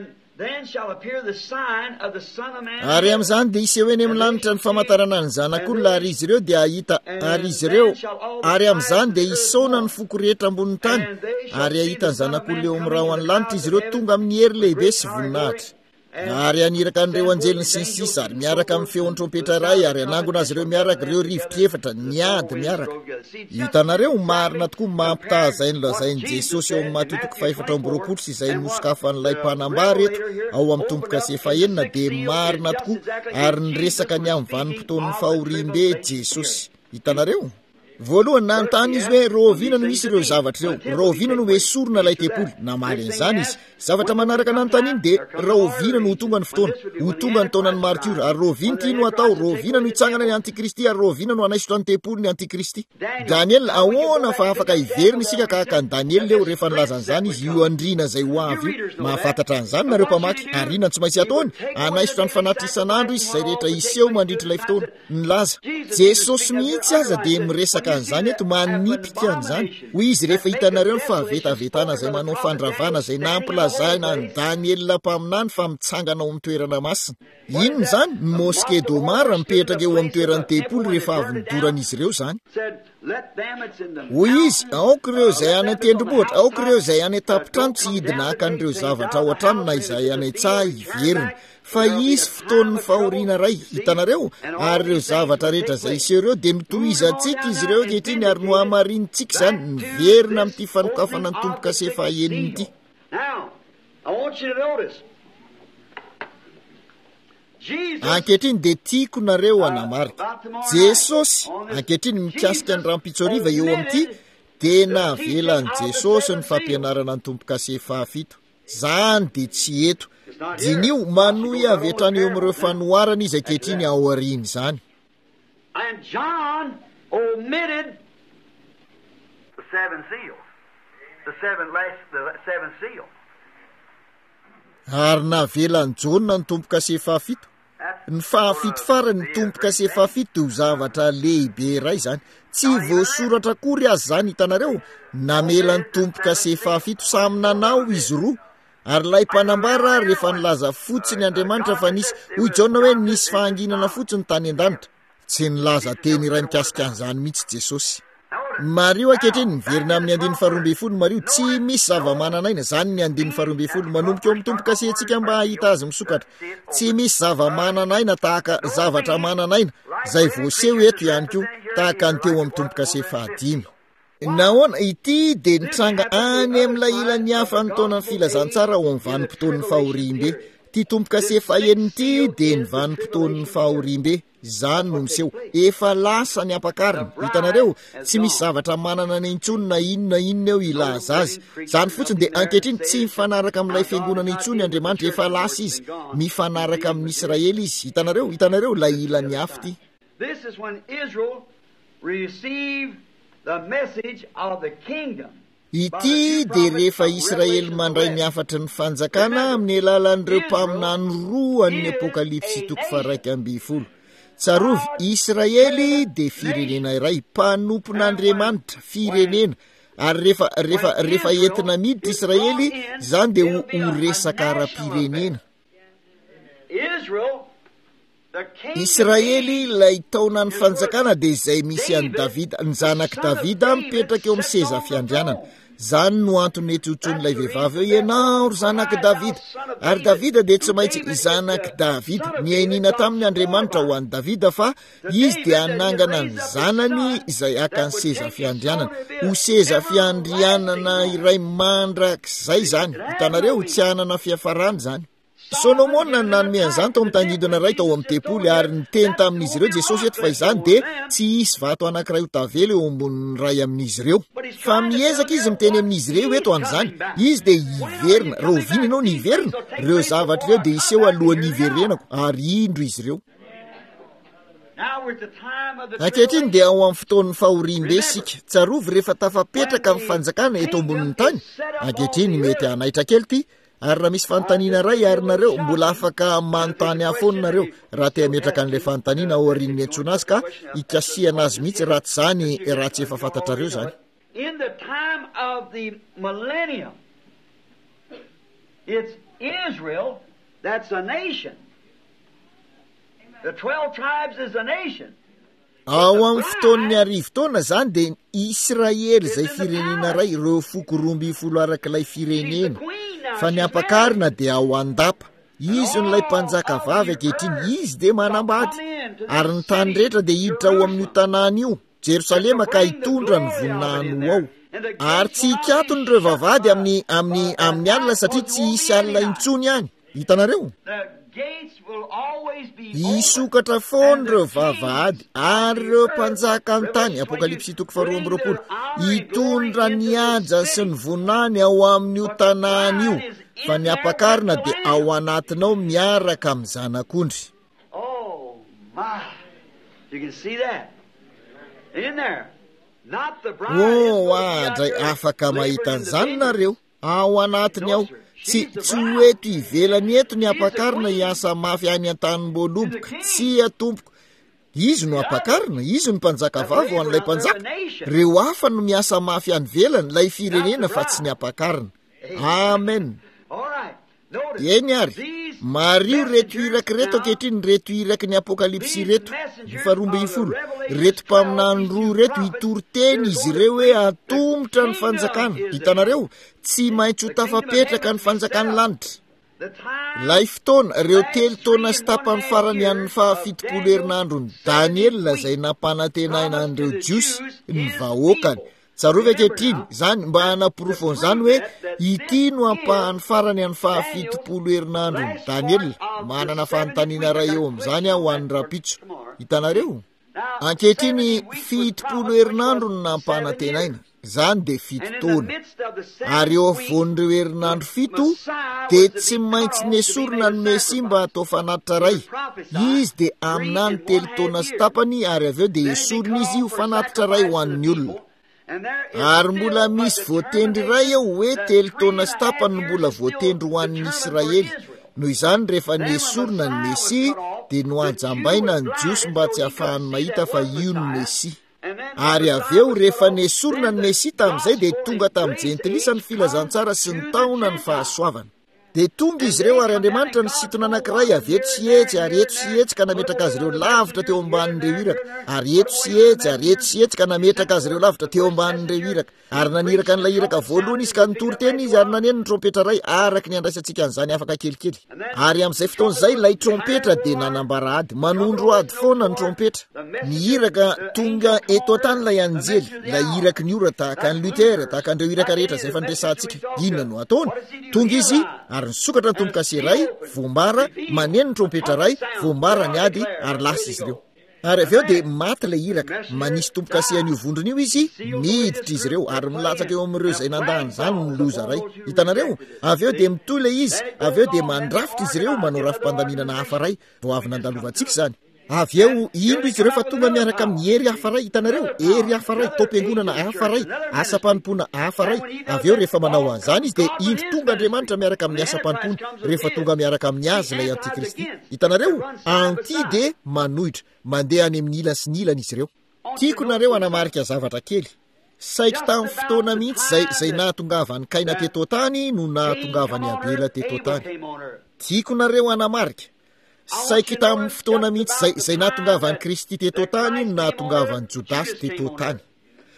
ary amin'izany dia iseho eny amin'ny lanitra ny famantarana ny zanak'olona ary izy ireo dia ahita ary amin'izany dia isaona ny foko rehetra amboniny tany ary ahita ny zanak'olona eo amin'ny raha ho any lanitra izy ireo tonga amin'ny hery lehibe sy voninahitra ary aniraka an'ireo anjeliny sy ny sisa ary miaraka amin'ny feon'ny trompetra iray ary anangona azy ireo miaraka ireo rivotra efatra niady miaraka hitanareo marina tokoa mampitahazay ny lazain'i Jesosy eo amin'ny Matio 4:7 sy izay nosokafan'ilay mpanambary eto ao amin'ny tomboka sy fahenina dia marina tokoa ary niresaka ny amin'ny vanim-potoan'ny fahorimbe Jesosy hitanareo voalohany nanontany izy hoe roviana no misy ireo zavatra ireo roviana no hoesorona ilay tempoly namaly an'izany izy zavatra manaraka nanontany iny dia roviana no ho tonga ny fotoana ho tonga ny taonany martiora ary roviana ty no atao roviana no hitsangana ny antikristy ary roviana no hanaisotra ny tempoly ny antikristy Daniel ahoana fa afaka hiverina isika kahaka ny Daniel leo rehefa nilazan'izany izy io andriana izay ho avy io mahafantatra an'izany nareo mpamaky ary inona tsy maintsy ataony hanaisotra ny fanatitra isan'andro izy izay rehetra iseho mandritra ilay fotoana nilaza Jesosy mihitsy aza dia miresaka an'izany eto manipika an'izany hoy izy rehefa hitanareo ny fahavetavetana izay manao fandravana izay nampilazana ny Daniel mpaminany fa mitsangana ao amin'ny toerana masina inona izany ny moskedomara mipetraka eo amin'ny toeran'ny tempoly rehefa avy nidoran'izy ireo izany hoy izy aoka ireo izay any an-tendrombohitra aoka ireo izay any an-tapitrano tsy hidina haka an'ireo zavatra ao an-trano na izay any an-tsaha hiverina fa isy fotoan'ny fahoriana ray hitanareo ary ireo zavatra rehetra izay iseho ireo dia mitohizantsika izy ireo ankehitriny ary no hamarinitsika izany niverina amin'ity fanokafana ny tomboka se fahaeniny ity ankehitriny dia tiako nareo anamarika Jesosy ankehitriny mikasika ny rampitsoriva eo amin'ity dia navelan'i Jesosy ny fampianarana ny tomboka se fahafito zany dia tsy eto dinio manohy avy hatrany eo amin'ireo fanoharana izy ankehitriny ao aoriana izany And John omitted the seven seals, the seven seals. Ary navelan'i Jona ny tomboka se fahafito ny fahafito farany ny tomboka se fahafito ho zavatra lehibe iray izany tsy voasoratra akory azy izany hitanareo namela ny tomboka se fahafito samy nanao izy roa ary ilay mpanambara rehefa nilaza fotsiny Andriamanitra fa nisy hoy Jona hoe nisy fahanginana fotsiny tany an-danitra tsy nilaza teny iray mikasika an'izany mihitsy Jesosy Mario ankehitriny miverina amin'ny 120 Mario tsy misy zava-mananaina zany ny 120 manomboka eo amin'ny tomboka se antsika mba hahita azy misokatra tsy misy zava-mananaina tahaka zavatra mananaina izay voaseho eto ihany koa tahaka ny teo amin'ny tomboka se 5 nahoana ity dia nitranga any amin'ilay ilan'ny hafa ny taonany filazantsara ao amin'ny vanim-potoan'ny fahorimbe ty tomboka se 5 ity dia ny vanim-potoan'ny fahorimbe izany no miseho efa lasa ny ampakarina hitanareo tsy misy zavatra manana ny intsony na inona eo ilaza azy izany fotsiny dia ankehitriny tsy mifanaraka amin'ilay fiangonana intsony Andriamanitra efa lasa izy mifanaraka amin'ny Israely izy hitanareo ilay ilan'ny hafa ity This is when Israel received the message of the kingdom. Ity dia rehefa Israely mandray miafatra ny fanjakana amin'ny alalan'ireo mpaminany roa ny Apokalipsy 1:20 tsarovy Israely dia firenena iray mpanompon'Andriamanitra firenena ary rehefa entina miditra Israely izany dia ho resaka ara-pirenena Israely ilay taona ny fanjakana dia izay misy an'i Davida ny zanak'i Davida mipetraka eo amin'ny seza fiandrianana zany no antony etsotron'ilay vehivavy eo ianao ry zanaky davida ary davida dia tsy maintsy zanaky davida niainina tamin'ny andriamanitra ho an'ny davida fa izy dia anangana ny zanany izay aka ny seza fiandrianana ho seza fiandrianana iray mandrak'izay zany hitanareo tsy anana fiafarany zany Solomona nanome an'izany tao amin'ny tangidona ray tao amin'ny tempoly ary niteny tamin'izy ireo Jesosy eto fa izany dia tsy hisy vato anankiray ho tavela eo ambonin'ny ray amin'izy ireo fa miezaka izy miteny amin'izy ireo eto an'izany izy dia hiverina roviny ianao ny hiverina ireo zavatra ireo dia iseho alohan'ny hiverenako ary indro izy ireo ankehitriny dia ao amin'ny fotoan'ny fahoriam-be isika tsarovy rehefa tafapetraka amin'ny fanjakana eto ambonin'ny tany ankehitriny mety hanaitra kely ity ary raha misy fanontaniana ray ary nareo mbola afaka manontany afoany nareo raha te hametraka an'ilay fanontaniana ao aorian'ny antsoina azy ka hikasiana azy mihitsy raha tsy zany raha tsy efa fantatrareo zany. In the time of the millennium, it's Israel that's a nation. The 12 tribes is a nation. Ao amin'ny fotoan'ny arivo-taona zany dia Israely izay firenena ray ireo 120 arak'ilay firenena fa ny ampakarina dia ao andapa izy nilay mpanjaka vavy ankehitriny izy dia manambady ary ny tany rehetra dia hiditra ao amin'io tanàna io Jerosalema ka hitondra ny voninahino ao ary tsy hikatony ireo vavady amin'ny alina satria tsy hisy alina intsony any hitanareo hisokatra foana ireo vavahady ary ireo mpanjaka ny tany apokalipsy 2:20 hitondra ny aja sy ny vonany ao amin'io tanàna io fa ny ampakarina dia ao anatinao miaraka amin'ny zanak'ondry. Adray afaka mahita an'izany nareo ao anatiny ao tsy hoeto ivelany eto ny ampakarina hiasa mafy any an-tanimboaloboka tsy atompoko izy no ampakarina izy no mpanjaka vavy ho an'ilay mpanjaka reo hafa no miasa mafy any velany ilay firenena fa tsy ny ampakarina. Amen. Eny ary mario reto iraky reto ankehitriny reto iraky ny apokalipsy reto ny 12 reto mpaminany roa reto hitory-teny izy ireo hoe atombotra ny fanjakana hitanareo tsy maintsy ho tafapetraka ny fanjakany lanitra lay fotoana reo 3 taona sy tapany farany an'ny 70 herinandrony Daniela izay nampanantenaina an'ireo jiosy ny vahoakany tsarovy ankehitriny zany mba hanaporofon' izany hoe ity no ampahany farany an'ny 70 herinandrony Daniela manana fanontaniana ray eo amin'izany ho an'ny rapitso hitanareo ankehitriny 70 herinandro no nampanantenaina zany dia 7 taona ary eo avoan'ireo herinandro 7 dia tsy maintsy nesorina ny Mesia mba hatao fanatitra ray izy dia aminany 3 taona sy tapany ary avy eo dia esorina izy io fanatitra ray ho an'ny olona ary mbola misy voatendry ray eo hoe 3 taona sy tapany mbola voatendry ho an'ny Israely noho izany rehefa nesorina ny Mesia dia no ajambaina ny jiosy mba tsy hahafahany mahita fa io ny Mesia ary avy eo rehefa nesorina ny Mesia tamin'izay dia tonga tamin'ny jentilisa ny filazantsara sy ny taona ny fahasoavana dia tonga izy ireo ary Andriamanitra ny sitona anankiray avy eto sy etsy ary eto sy etsy ka nametraka azy ireo lavitra teo ambanin'ireo iraka ary eto sy etsy ary eto sy etsy ka nametraka azy ireo lavitra teo ambanin'ireo iraka ary naniraka n'ilay iraka voalohany izy ka nitory teny izy ary naneno ny trompetra ray araka ny andraisantsika an'izany afaka kelikely ary amin'izay fotoan'izay ilay trompetra dia nanambara ady manondro ady foana ny trompetra ny iraka tonga eto an-tany ilay anjely ilay iraky ny ora tahaka ny Lutera tahaka an'ireo iraka rehetra izay fandresantsika inona no ataony tonga izy ary nisokatra ny tombokase ray voambara maneno ny trompetra ray voambara ny ady ary lasa izy ireo ary avy eo dia maty ilay iraka manisy tombokase an'io vondrona io izy miditra izy ireo ary milatsaka eo amin'ireo izay nandahany izany ny loza ray hitanareo avy eo dia mitoy ilay izy avy eo dia mandrafitra izy ireo manao rafim-pandaminana hafa ray vao avy nandalovantsika izany avy eo indro izy ireo fa tonga miaraka amin'ny hery hafa ray hitanareo hery hafa ray taom-piangonana hafa ray asa-panompona hafa ray avy eo rehefa manao an'izany izy dia indro tonga Andriamanitra miaraka amin'ny asa-panompona rehefa tonga miaraka amin'ny azy ilay antikristy hitanareo anty dia manohitra mandeha any amin'ny ilany sy ny ilany izy ireo tiako nareo anamarika zavatra kely saika tamin'ny fotoana mihitsy izay nahatongavany Kaina teto tany no nahatongavany Abela teto tany tiako nareo anamarika saika tamin'ny fotoana mihitsy izay nahatongavany Kristy teto tany no nahatongavany Jodasy teto tany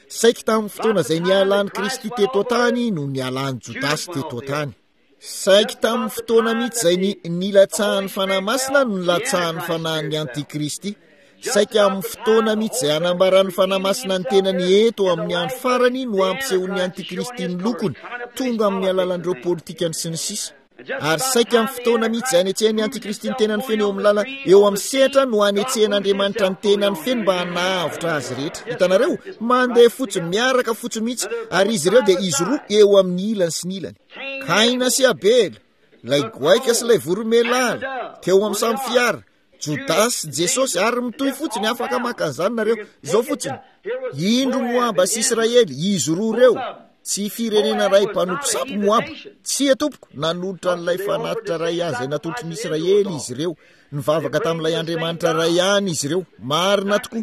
saika tamin'ny fotoana izay nialan'i Kristy teto an-tany no nialan'i Jodasy teto an-tany. Saika tamin'ny fotoana mihitsy izay nilatsahan'ny fanahy masina no nilatsahan'ny fanahin'ny Antikristy. Saika amin'ny fotoana mihitsy izay anambaran'ny fanahy masina ny tenany eto amin'ny andro farany no ampisehoan'ny Antikristy ny lokony tonga amin'ny alalan'ireo politikany sy ny sisa. Ary saika amin'ny fotoana mihitsy izay anetsehan'ny Antikristy ny tenany feno eo amin'ny lala eo amin'ny sehatra no anetsehan'Andriamanitra ny tenany feno mba hanahavotra azy rehetra. Hitanareo, mandeha fotsiny miaraka fotsiny mihitsy ary izy ireo dia izy roa eo amin'ny ilany sy ny ilany. Kaina sy Abela, ilay goaika sy ilay voromailala, teo amin'ny samy fiara, Jodasy, Jesosy ary mitohy fotsiny afaka maka an'izany nareo. Izao fotsiny, indro Moaba sy Israely, izy roa ireo. Tsy firenena ray mpanompo sapo Moaba, tsy atompoko nanolotra n'ilay fanatitra ray ihany izay natolotry ny Israely izy ireo. Nivavaka tamin'ilay Andriamanitra ray ihany izy ireo. Marina tokoa.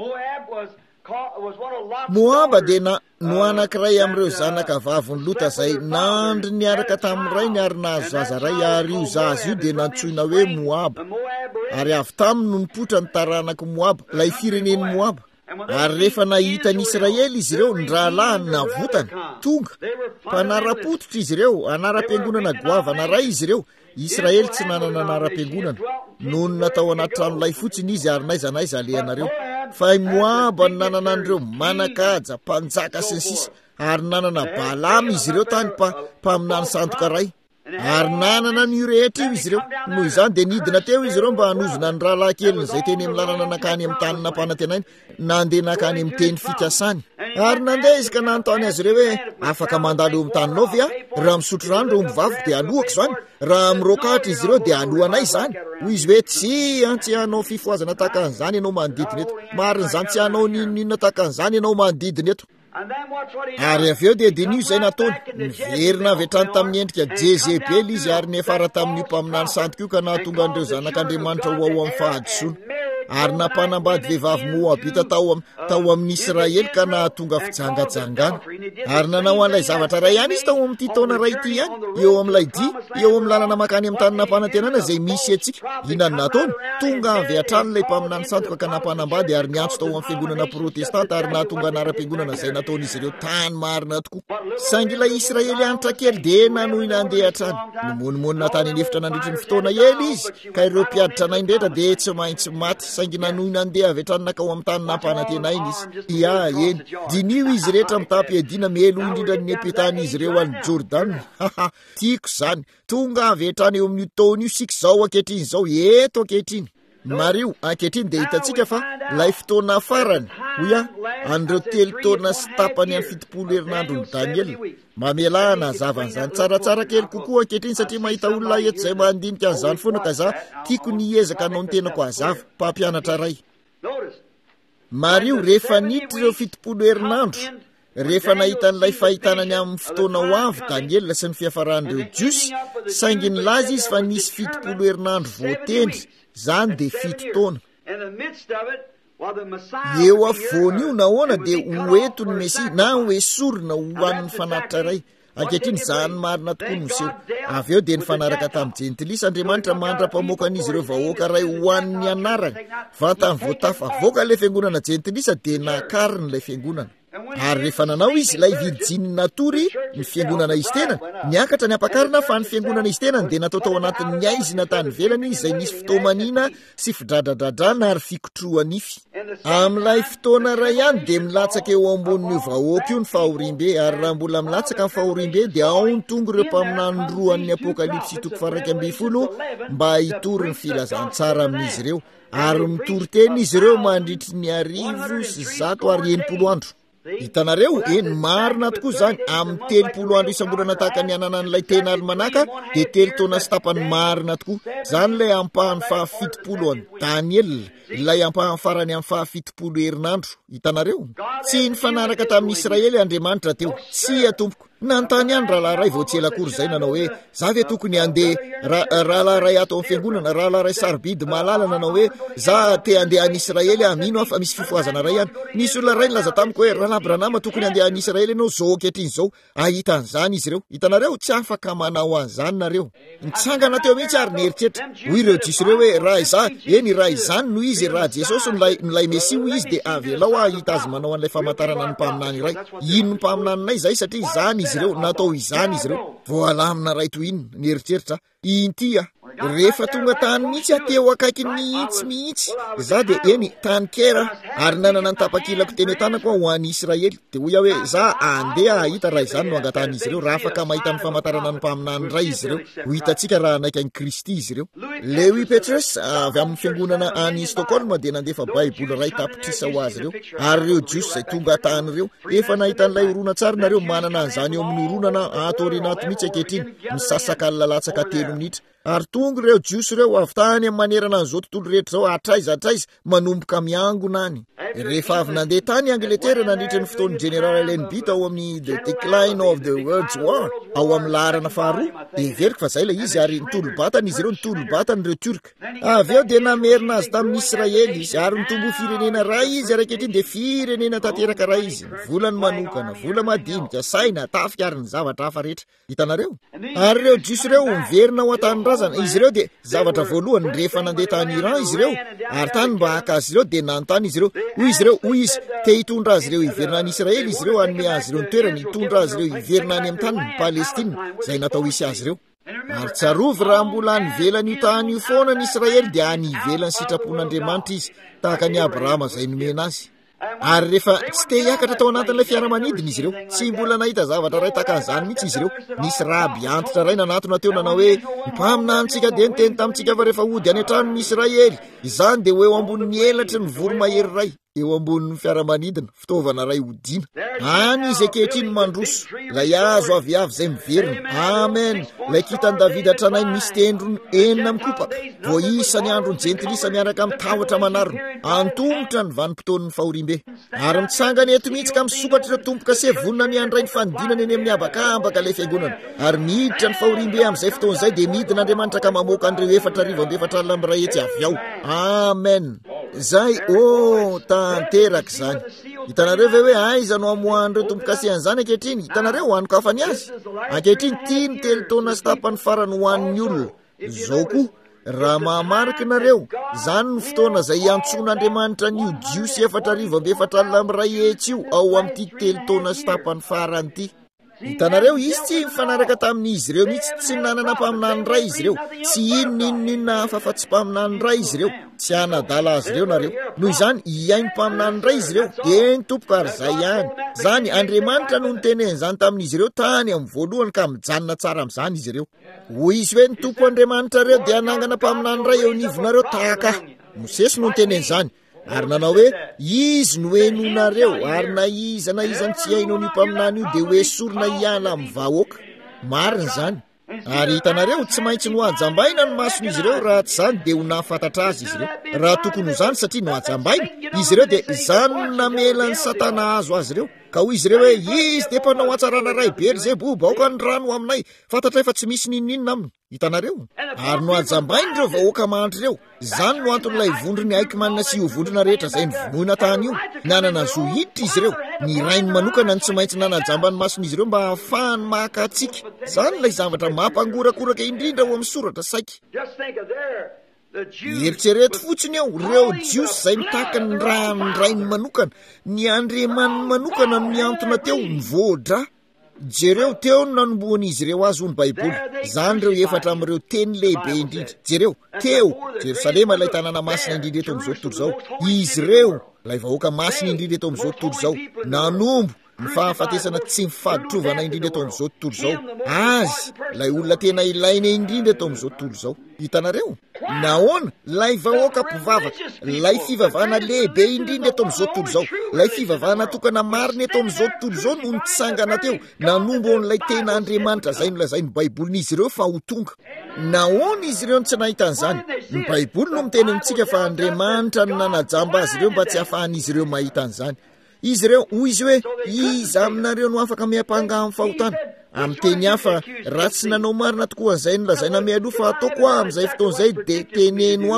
Moaba dia no anankiray amin'ireo zanaka vaviny Lota izay nandry niaraka tamin'ny ray niary nahazo zaza ray ary io zaza io dia nantsoina hoe Moaba. Ary avy taminy no nipotra ny taranaka Moaba, ilay fireneny Moaba. Ary rehefa nahita ny Israely izy ireo, ny rahalahy navotana, tonga. Mpanara-pototra izy ireo, anara-piangonana goavana ray izy ireo. Israely tsy nanana anara-piangonana. Noho ny natao anaty tranolay fotsiny izy ary naiza alehanareo. Fa Moaba ny nanana an'ireo manakaja, mpanjaka sy ny sisa. Ary nanana Balama izy ireo tany mpaminany sandoka ray. Ary nanana ny rehetra io izy ireo. Noho izany dia nidina teo izy ireo mba hanozona ny rahalahy keliny izay teny amin'ny lalana nakany amin'ny tany nampanantenainy, nandeha nakany amin'ny teny fikasany. Ary nandeha izy ka nanontany azy ireo hoe afaka mandalo eo amin'ny taninao ve raha misotro rano ireo mivavoko dia alohako izany, raha mirokatra izy ireo dia alohanay izany. Hoy izy hoe tsy hanao fifoazana tahaka an'izany ianao manodidina eto. Marina izany, tsy hanao ninona tahaka an'izany ianao manodidina eto. Ary avy eo dia dinio izay nataony, niverina avy hatrany tamin'ny endrika Jezebely izy ary niafara tamin'io mpaminany sandoka io ka nahatonga an'ireo zanak'Andriamanitra ho ao amin'ny fahadisoana. Ary nampanambady vehivavy Moabita tao amin'ny Israely ka nahatonga fijangajangana. Ary nanao an'ilay zavatra ray ihany izy tao amin'ity taona ray ity ihany, eo amin'ilay eo amin'ny lalana makany amin'ny tany nampanantenana izay misy antsika. Inona nataony? Tonga avy hatrany ilay mpaminany sandoka ka nampanambady ary niantso tao amin'ny fiangonana protestanta ary nahatonga anara-piangonana izay nataon'izy ireo tany marina tokoa. Saingy ilay Israely anitra kely dia nanohina andeha hatrany. Nomonimony tany anefitra nandritry ny fotoana ely izy, ka ireo mpiaditra naindretra dia tsy maintsy maty. Saingy nanohina andeha avy hatrany nakao amin'ny tany nampanantenainy izy. Eny, dinio izy rehetra mitapy edina melo indrindra ny epetan'izy ireo any Jordan. Tiako izany. Tonga avy hatrany eo amin'ny taona io sika izao ankehitriny izao eto ankehitriny. Mario, ankehitriny dia hitantsika fa ilay fotoana farany, hoia, an'ireo 3 taona sy tapany amin'ny 70 herinandron'ny Daniel. Mamelana zavan'izany tsaratsara kely kokoa ankehitriny satria mahita olona eto izay mandinika an'izany foana ka za tiako niezaka hanao ny tenako hazava, mpampianatra ray. Mario, rehefa niditra ireo 70 herinandro, rehefa nahita n'ilay fahitanany amin'ny fotoana ho avy Daniel sy ny fiafaran'ireo jiosy, saingy nilaza izy fa nisy 70 herinandro voatendry. Zany dia 7 taona. Eo afovoany io nahoana dia hoeto ny Mesia na hoe sorona ho an'ny fanatitra ray. Ankehitriny izany marina tokoa no seho. Avy eo dia nifanaraka tamin'ny jentilisa Andriamanitra mandra-pamoakan'izy ireo vahoaka ray ho an'ny anarany. Vantany voatafa avoaka ilay fiangonana jentilisa dia nakariny ilay fiangonana. Ary rehefa nanao izy ilay Virjiny natory ny fiangonana izy tena, niakatra ny ampakarina fa ny fiangonana izy tena dia natao tao anatin'ny aizina tany velany izay nisy fotoamanina sy fidradradradrana ary fikotroa nify. Amin'ilay fotoana ray ihany dia milatsaka eo ambonin'io vahoaka io ny fahorimbe, ary raha mbola milatsaka ny fahorimbe dia ao ny tonga ireo mpaminany roan'ny Apokalipsy 1:12 mba hitory ny filazantsara amin'izy ireo, ary mitory teny izy ireo mandritry ny 190 andro. Hitanareo, marina tokoa izany. Amin'ny 30 andro isam-bolana tahaka ny ananan'ilay tena almanaka dia 3 taona sy tapany marina tokoa. Izany ilay ampahany 70 Daniel, ilay ampahany farany amin'ny 70 herinandro. Hitanareo, tsy nifanaraka tamin'ny Israely Andriamanitra teo, tsy atompoko. Nantany ihany rahalahy ray vao tsy elakory izay nanao hoe za ve tokony handeha rahalahy ray ato amin'ny fiangonana, rahalahy ray sarobidy malala nanao hoe za te handeha any Israely mino afa misy fifoazana ray ihany. Nisy olona ray nilaza tamiko hoe rahalahy Abranama tokony andeha any Israely ianao zao ankehitriny zao ahita an'izany izy ireo. Hitanareo tsy afaka manao an'izany nareo. Nitsangana teo mihitsy ary nieritreritra hoy ireo jiosy ireo hoe raha raha izany no izy raha Jesosy nilay Mesia hoy izy de avelao ahita azy manao an'ilay famantarana ny mpaminany iray. Ino ny mpaminaninay zay satria izany izy ireo natao izany izy ireo. Voalamina ray toy ino nieritreritra intia rehefa tonga tany mihitsy ateo akaiky mihitsy za de eny tany kera ary nanana ny tapakilako teny tanako ho an'ny Israely de hoy aho hoe za andeha ahita raha izany no angatan'izy ireo raha afaka mahita ny famantarana ny mpaminany ray izy ireo ho hitantsika raha naika ny Kristy izy ireo. Louis Petrus avy amin'ny fiangonana any Stockholm de nandefa baiboly ray tapitrisa ho azy ireo ary ireo jiosy izay tonga tany ireo efa nahita n'ilay horonan-tsary nareo manana an'izany eo amin'ny horonana atorinato mihitsy ankehitriny misasaka lalatsaka 3 minitra ary tonga ireo jiosy ireo avy tany amin'ny manerana an'izao tontolo rehetra zao atraiza manomboka miangona any. Rehefa avy nandeha tany Angletera nandritra ny fotoan'ny General Allenby tao amin'ny The Decline of the World's War ao amin'ny laharana faharoa de veriko fa zay la izy ary nitolo-batana izy ireo nitolo-batana ireo Turka. Avy eo de namerina azy tamin'ny Israely izy ary nitombo firenena ray izy ary ankehitriny de firenena tanteraka ray izy volany manokana vola madinika saina tafika ary ny zavatra hafa rehetra hitanareo. Ary ireo jiosy ireo miverina ho an-tanirazana izy ireo de zavatra voalohany rehefa nandeha tany Iran izy ireo ary tany mba haka azy ireo de nanontany izy ireo hoy izy te hitondra azy ireo hiverina any Israely izy ireo anome azy ireo ny toerany hitondra azy ireo hiverina any amin'ny tany ny Palestina zay natao hisy azy ireo. Ary tsarovy raha mbola nivelany io tany io foana ny Israely de any ivelany sitrapon'Andriamanitra izy tahaka ny Abrahama zay nomena azy. Ary rehefa tsy te hiakatra tao anatin'ilay fiaramanidina izy ireo tsy mbola nahita zavatra ray tahaka an'izany mihitsy izy ireo. Nisy rahaby antitra ray nanatona teo nanao hoe mpaminantsika de niteny tamintsika fa rehefa hody any an-tranon'ny Israely izany de ho eo ambonin'ny elatry ny voromahery ray eo ambonin'ny fiaramanidina fitaovana ray hodiana any izy ankehitriny mandroso lay azo avy zay miverina. Amen. Lay kitany Davida tranainy misy tendrony 9 mikopaka voaisany androny jentilisa miaraka amin'ny tahotra manarona antomotra ny vanim-potoan'ny fahorimbe ary mitsangana eto mihitsy ka misokatra ireo tompoka sevonina miandray ny fanidinana eny amin'ny abakambaka ilay fiangonana ary miditra ny fahorimbe amin'izay fotoan'izay de midina Andriamanitra ka mamoaka an'ireo 4,400 alina amin'ny ray hetsy avy ao. Amen. Zay tanteraka zany. Hitanareo ve hoe aiza no amohan'ireo tompo-kasehany zany ankehitriny? Hitanareo hoanikafany azy ankehitriny 3 taona sy tapany farany hoan'ny olona zao koa raha mahamarika nareo zany ny fotoana zay iantson'Andriamanitra ny jiosy 4,400 alina amin'ny ray hetsy io ao amin'ity 3 taona sy tapany farany ity. Hitanareo izy tsy mifanaraka tamin'izy ireo mihitsy tsy nanana mpaminany ray izy ireo tsy inona hafa fa tsy mpaminany ray izy ireo tsy anadala azy ireo nareo noho izany iainy mpaminany ray izy ireo de nitopoka ary zay ihany zany Andriamanitra no niteneny zany tamin'izy ireo tany amin'ny voalohany ka mijanona tsara amin'izany izy ireo. Hoy izy hoe nitompo Andriamanitra ireo de anangana mpaminany ray eo nivonareo tahaka Mosesy no niteneny zany ary nanao hoe izy no henonareo ary na izany tsy hainao ny mpaminany io de hoe sorona hiala amin'ny vahoaka marina zany. Ary hitanareo tsy maintsy no hajambaina ny mason'izy ireo raha tsy zany de ho nahafantatra azy izy ireo raha tokony ho zany satria no hajambaina izy ireo de zany namela ny Satana azo azy ireo ka hoy izy ireo hoe izy de mpanao hatsarana ray Beelzebub aoka ny rano aminay fantatra fa tsy misy ninona aminy. Hitanareo ary no hajambaina ireo vahoaka mahandry ireo zany no anton'ilay vondrony Aikmanina sy io vondrona rehetra zay nivonoina tany io nanana zo hiditra izy ireo ny rainy manokana ny tsy maintsy nanajamba ny mason'izy ireo mba hahafahany maka atsika zany lay zavatra mampangorakoraka indrindra ho amin'ny soratra saika. Eritrereto fotsiny eo ireo jiosy zay mitahaka ny rainy manokana ny Andriamanina manokana no miantona teo nivoadra jereo teo no nanomboan'izy ireo azy ho ny baiboly zany ireo 4 amin'ireo teny lehibe indrindra jereo teo Jerosalema ilay tanàna masina indrindra eto amin'izao tontolo zao izy ireo lay vahoaka masina indrindra eto amin'izao tontolo zao nanombo ny fahafatesana tsy mifaditrovana indrindra eto amin'izao tontolo zao azy lay olona tena ilaina indrindra eto amin'izao tontolo zao. Hitanareo nahoana lay vahoaka mpivavaka lay fivavahana lehibe indrindra eto amin'izao tontolo zao lay fivavahana tokana marina eto amin'izao tontolo zao no nitsangana teo nanombo an'ilay tena Andriamanitra zay nolazainy ny baibolyn'izy ireo fa ho tonga. Nahoana izy ireo tsy nahita an'izany? Ny baiboly no miteny amintsika fa Andriamanitra no nanajamba azy ireo mba tsy hahafahan'izy ireo mahita an'izany. Izy ireo hoy izy hoe iza aminareo no afaka miapanga amin'ny fahotana amin'ny teny hafa raha tsy nanao marina tokoa an'izay nolazaina mialoha fa ataoko amin'izay fotoan'izay de teneno amiko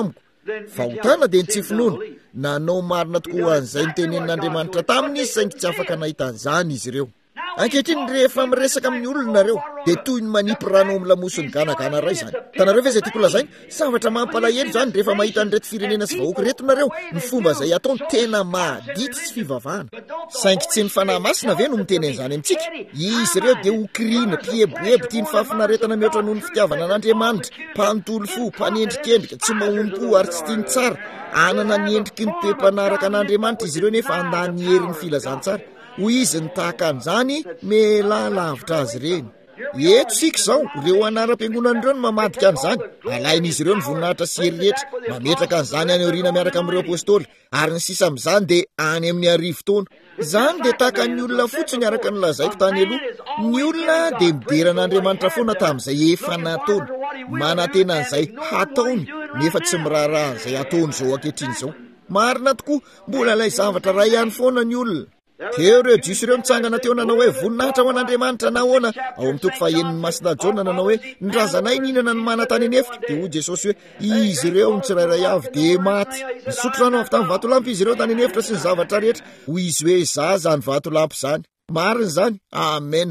fahotana dia ny tsy finoana nanao marina tokoa an'izay nitenenin'Andriamanitra taminy izy saingy tsy afaka nahitan'izany izy ireo. Ankehitriny rehefa miresaka amin'ny olona nareo dia toy ny manipy rano amin'ny lamosiny ganagana ray izany. Tanareo ve izay tiako lazainy? Zavatra mampalahelo izany rehefa mahita ny reto firenena sy vahoaka reto nareo ny fomba izay ataony tena madity sy fivavahana. Saingy tsy ny fanahy masina ve no miteny an'izany amintsika? Izy ireo dia hokirina, mpieboebo tia ny fahafinaretana mihoatra noho ny fitiavana an'Andriamanitra, mpanontolo fo, mpanendrikendrika, tsy mahompo ary tsy tiany tsara, anana ny endriky ny toe-mpanaraka an'Andriamanitra izy ireo nefa andany herin'ny filazantsara. Hoy izy ny tahaka an'izany mela lavitra azy ireny. Eto sika izao ireo anaram-piangonan'ireo no mamadika an'izany. Alain'izy ireo ny voninahitra sy hery rehetra, mametraka an'izany any aoriana miaraka amin'ireo apôstôly, ary ny sisa amin'izany dia any amin'ny 10 taona. Izany dia tahaka ny olona fotsiny araka ny lazaiko tany aloha. Ny olona dia mideran'Andriamanitra foana tamin'izay efa nataony, manantena an'izay hataony nefa tsy miraharaha an'izay ataony izao ankehitriny izao. Marina tokoa, mbola ilay zavatra ray ihany foana ny olona. Teo ireo jiosy ireo nitsangana teo nanao hoe voninahitra ho an'Andriamanitra nahoana. Ao amin'ny toko fahaeniny Masina Jona nanao hoe ny razanay ninana ny manantany anefika. Dia hoy Jesosy hoe izy ireo ny tsirairay avy dia maty. Nisotro rano avy tamin'ny vatolampy izy ireo tany anefitra sy ny zavatra rehetra. Hoy izy hoe za zany vatolampy zany. Marina zany. Amen.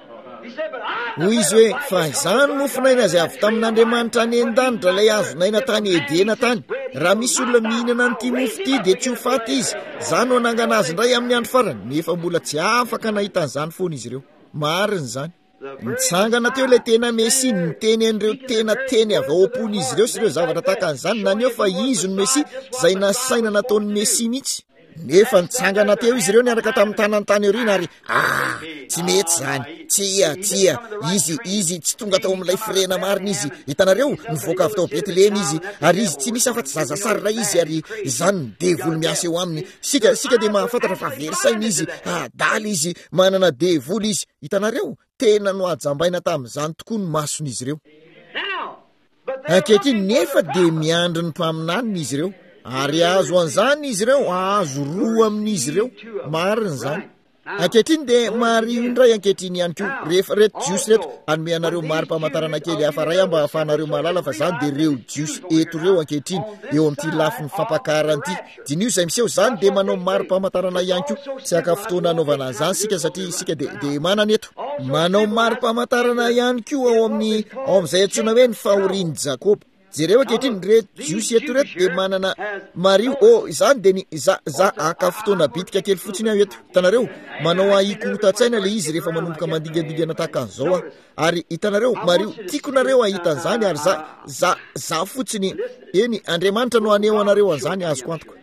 Hoy izy hoe fa izany nofinaina izay avy tamin'Andriamanitra any an-danitra ilay azonaina tany Edena tany. Raha misy olona mihinana n'ity mofo ity dia tsy ho faty izy. Izany no anangana azy indray amin'ny andro farany, nefa mbola tsy afaka nahitan'izany foana izy ireo. Marina izany. Nitsangana teo ilay tena Mesia, niteny an'ireo tena teny avy ao am-pon'izy ireo sy ireo zavatra tahaka an'izany, naneho fa izy no Mesia izay nasaina nataon'ny Mesia mihitsy. Nefa nitsangana teo izy ireo niaraka tamin'ny tanantany aoriana ary tsy mety zany, tsia izy tsy tonga tao amin'ilay firena marina izy. Hitanareo nivoaka avy tao Betlehema izy, ary izy tsy misy afa-tsy zazasarira izy, ary izany ny devoly miasa eo aminy. Sika dia mahafantatra fa verisaina izy, adaly izy, manana devoly izy. Hitanareo tena no ajambaina tamin'izany tokoa ny mason'izy ireo. Ankehitriny nefa dia miandry ny mpaminaniny izy ireo, ary azo an'izany izy ireo, azo roa amin'izy ireo. Marina izany. Ankehitriny dia mario indray ankehitriny ihany koa rehefa reto jiosy reto anome anareo mari-pamantarana kely hafa ray mba hahafahanareo mahalala fa izany dia ireo jiosy eto ireo ankehitriny eo amin'ity lafin'ny fampakaran'ity. Dinio izay miseho izany dia manao mari-pamantarana ihany koa. Tsy aka fotoana anaovana an'izany sika satria sika dia manana eto. Manao mari-pamantarana ihany koa ao amin'izay antsoina hoe ny fahorian'i Jakoba. Jereo ankehitriny reto jiosy eto reto dia manana mario. Izany dia za aka fotoana bitika kely fotsiny aho eto. Hitanareo manao ahikorontatsaina ilay izy rehefa manomboka mandingadingana tahaka an'izao ary hitanareo mario tiakonareo ahita an'izany, ary za fotsiny eny Andriamanitra no aneho anareo an'izany azoko antoka.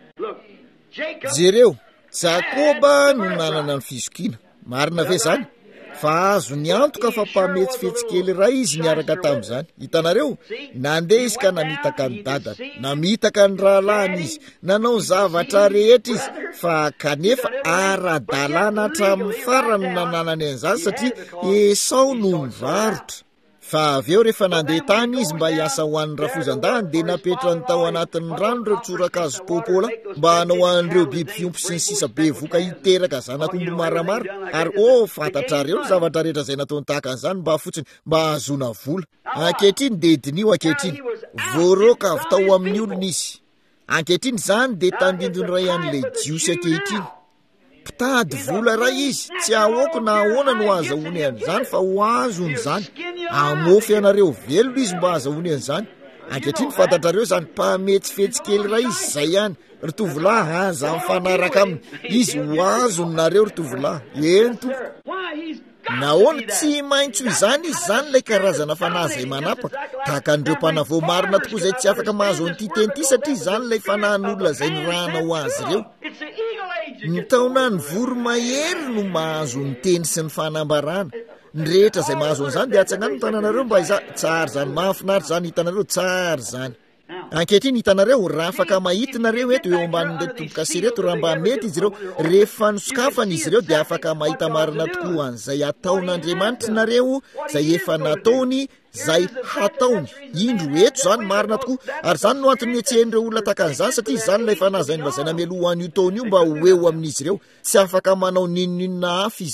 Jereo Jakoba no nanana ny fizokiana. Marina ve zany? Fa azo ny antoka fa mpametsifetsikely ray izy niaraka tamin'izany. Hitanareo nandeha izy ka namitaka ny dadany, namitaka ny rahalahiny izy, nanao zavatra rehetra izy, fa kanefa ara-dalàna hatramin'ny farany nananany an'izany satria Esau no nivarotra. Fa avy eo rehefa nandeha tany izy mba hiasa ho an'ny rafozan-dahany dia napetrany tao anatin'ny rano ireo tsorakazo pôpôla mba hanao an'ireo biby fiompy sy ny sisa bevoka hiteraka zanak'omby maramara. Ary fantatrareo ny zavatra rehetra izay nataony tahaka an'izany mba fotsiny mba hahazoana vola. Ankehitriny dia dinio ankehitriny voaroka avy tao amin'ny olona izy. Ankehitriny izany dia tandindony ray an'ilay jiosy ankehitriny. Mpitady vola ray izy, tsy ahoako na ahoana no azahoany an'izany fa ho azony izany. Amofy anareo velona izy mba azahoany an'izany. Ankehitriny fantatrareo izany mpametsifetsikely ray izy izay ihany. Ritovolahy aza mifanaraka aminy, izy ho azony nareo ritovolahy. Ento nahoana tsy maintsy izany izy zany ilay karazana fanahy izay manapaka tahaka an'ireo mpanavao marina tokoa izay tsy afaka mahazo an'ity teny ity satria izany ilay fanahin'olona izay nirahana ho azy ireo. Ny taona ny voromahery no mahazo ny teny sy ny fanambarana. Ny rehetra izay mahazo an'izany dia atsangano ny tananareo mba tsara zany, mahafinaritra zany hitanareo, tsara zany. Ankehitriny hitanareo raha afaka mahitinareo eto eo ambanin'ilay tombo-kase reto, raha mba mety izy ireo rehefa nosokafana izy ireo dia afaka mahita marina tokoa an'izay ataon'Andriamanitra nareo, izay efa nataony, izay hataony. Indro eto zany marina tokoa, ary zany no antony etsehan'ireo olona tahaka an'izany satria izany ilay fanahy izay novazaina mialoha an'io taona io mba ho eo amin'izy ireo, tsy afaka manao ninonina hafa izy ireo.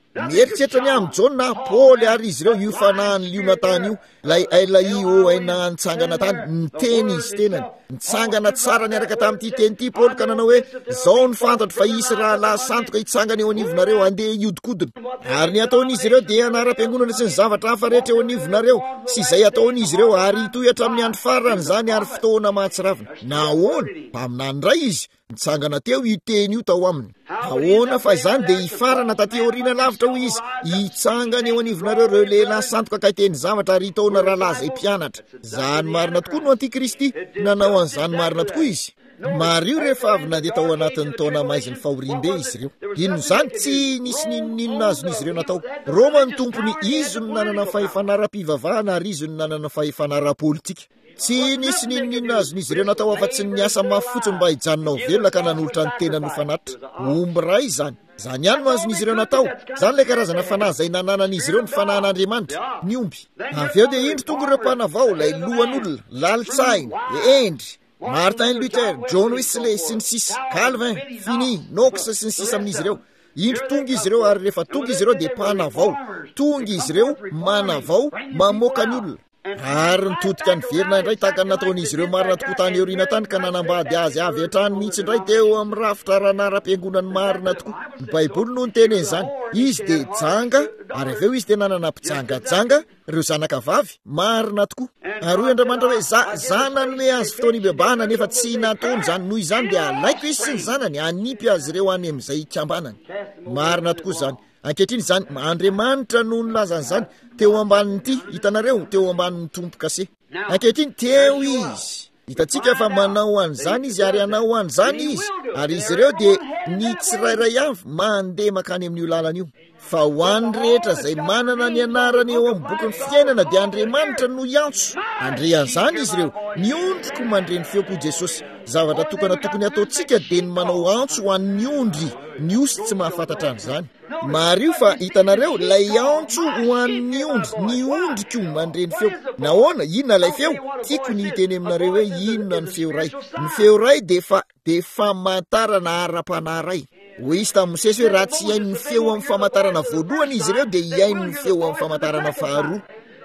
mieritreritra ny amin'ny Jaona Paoly ary izy ireo io fanahany liona tany io lay aila io aina nitsangana tany niteny izy tenany nitsangana tsara niaraka tamin'ity teny ity Paoly ka nanao hoe zao ny fantatro fa isy raha lahy santoka hitsangana eo anivonareo andeha iodikodina ary ny ataon'izy ireo dia anara-piangonana sy ny zavatra hafa rehetra eo anivonareo sy izay ataon'izy ireo ary itoy hatramin'ny andro farany zany ary fotoana mahatsiravina nahoana mpaminany ray izy nitsangana teo iteny io tao aminy ahoana fa izany dia hifarana taty aoriana lavitra ho izy hitsangana eo anivonareo reo lehilahy santoka kaiteny zavatra ary hitaona rahalahy zay mpianatra zany marina tokoa no antikristy nanao an'izany marina tokoa izy Mario rehefa avy nandeha tao anatin'ny taona maiziny fahoriam-be izy ireo inona izany tsy nisy ninona azon'izy ireo natao Roma ny tompony izy no nanana fahefanara-pivavahana ary izy no nanana fahefanara-politika tsy nisy ninona azon'izy ireo natao afa-tsy ny asa mafy fotsiny mba hijanona ho velona ka nanolotra ny tena no fanatitra omby ray zany ihany no azon'izy ireo natao zany ilay karazana fanahy zay nananan'izy ireo ny fanahin'Andriamanitra ny omby avy eo dia indro tonga ireo mpanavao lay lohan'olona Laltsaina Endry Martin Luther John Wesley sy ny sisa Calvin Finney Knox sy ny sisa amin'izy ireo indro tonga izy ireo ary rehefa tonga izy ireo dia mpanavao tonga izy ireo manavao mamoaka ny olona ary nitodika ny verina indray tahaka ny nataon'izy ireo marina tokoa tany eoriana tany ka nanambady azy avy hatrany mihitsy indray teo amin'ny rafitra ranara-piangonany marina tokoa ny baiboly no niteny izany izy dia janga ary avy eo izy dia nanana mpijangajanga ireo zanakavavy marina tokoa ary hoy Andriamanitra hoe za nanome azy fotoana ibebahana nefa tsy nataony zany noho izany dia alaiko izy sy ny zanany anipy azy ireo any amin'izay kambanany marina tokoa zany ankehitriny zany Andriamanitra no nilazany zany teo ambanin'ity hitanareo teo ambanin'ny tompo kase ankehitriny teo izy hitantsika fa manao an'izany izy ary anao an'izany izy ary izy ireo dia ny tsirairay avy mandeha makany amin'io lalana io fa ho an'ny rehetra zay manana ny anarany eo amin'ny boky ny fiainana dia Andriamanitra no iantso andrean'izany izy ireo niondriko mandre ny feoko Jesosy zavatra tokony ataontsika dia ny manao antso ho an'ny ondry ny osy tsy mahafantatra an'izany Mario fa hitanareo lay antso ho an'ny ondry ny ondriko mandre ny feo nahoana inona lay feo tiako ny hiteny aminareo hoe inona ny feo ray dia famantarana ara-panahy ray hoy izy tamin'ny Mosesy hoe raha tsy iainy ny feo amin'ny famantarana voalohany izy ireo dia iainy ny feo amin'ny famantarana faharoa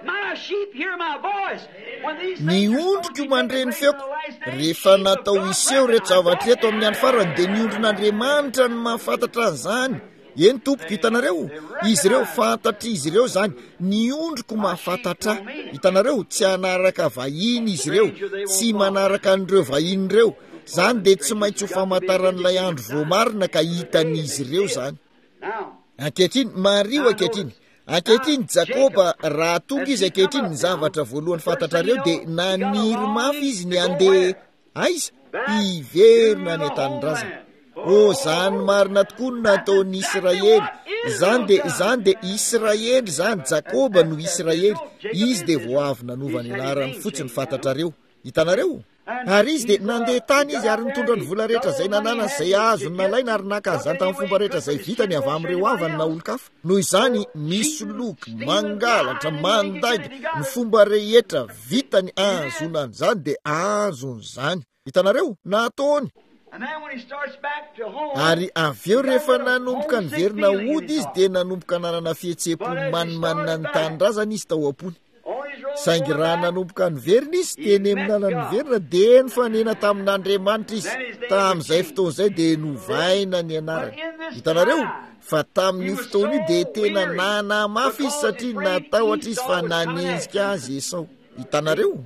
ny ondriko mandre ny feoko rehefa natao iseho rehetra zavatra eto amin'ny andro farany dia ny ondrin'Andriamanitra ny mahafantatra an'izany eny tompoko hitanareo izy ireo fantatra izy ireo zany ny ondriko mahafantatra hitanareo tsy anaraka vahiny izy ireo tsy manaraka an'ireo vahiny ireo zany dia tsy maintsy ho famantaran'ilay andro voamarina ka hitan'izy ireo zany ankehitriny Mario ankehitriny Jakoba raha tonga izy ankehitriny ny zavatra voalohany fantatrareo dia naniry mafy izy ny andeha aiza hiverina ny an-tanindrazana zany marina tokoa no nataon'ny Israely zany dia Israely zany Jakoba no Israely izy dia vao avy nanova ny anarany fotsiny fantatrareo hitanareo ary izy dia nandeha tany izy ary nitondra ny vola rehetra zay nanana zay azo ny nalaina ary naka an'izany tamin'ny fomba rehetra zay vitany avy amin'ireo avany na olo-kafa noho izany misy loky mangalatra mandaiga ny fomba rehetra vitany azonan'izany dia azon'izany hitanareo nataony ary avy eo rehefa nanomboka ny verina ody izy dia nanomboka nanana fihetsepo manimanina ny tanindrazana izy tao am-pony saingy raha nanomboka ny verina izy teny amin'ny lalan'ny verina dia nifanena tamin'Andriamanitra izy tamin'izay fotoana izay dia novaina ny anarany hitanareo fa tamin'io fotoana io dia tena nanamafy izy satria natahotra izy fa nanenjika azy Esau hitanareo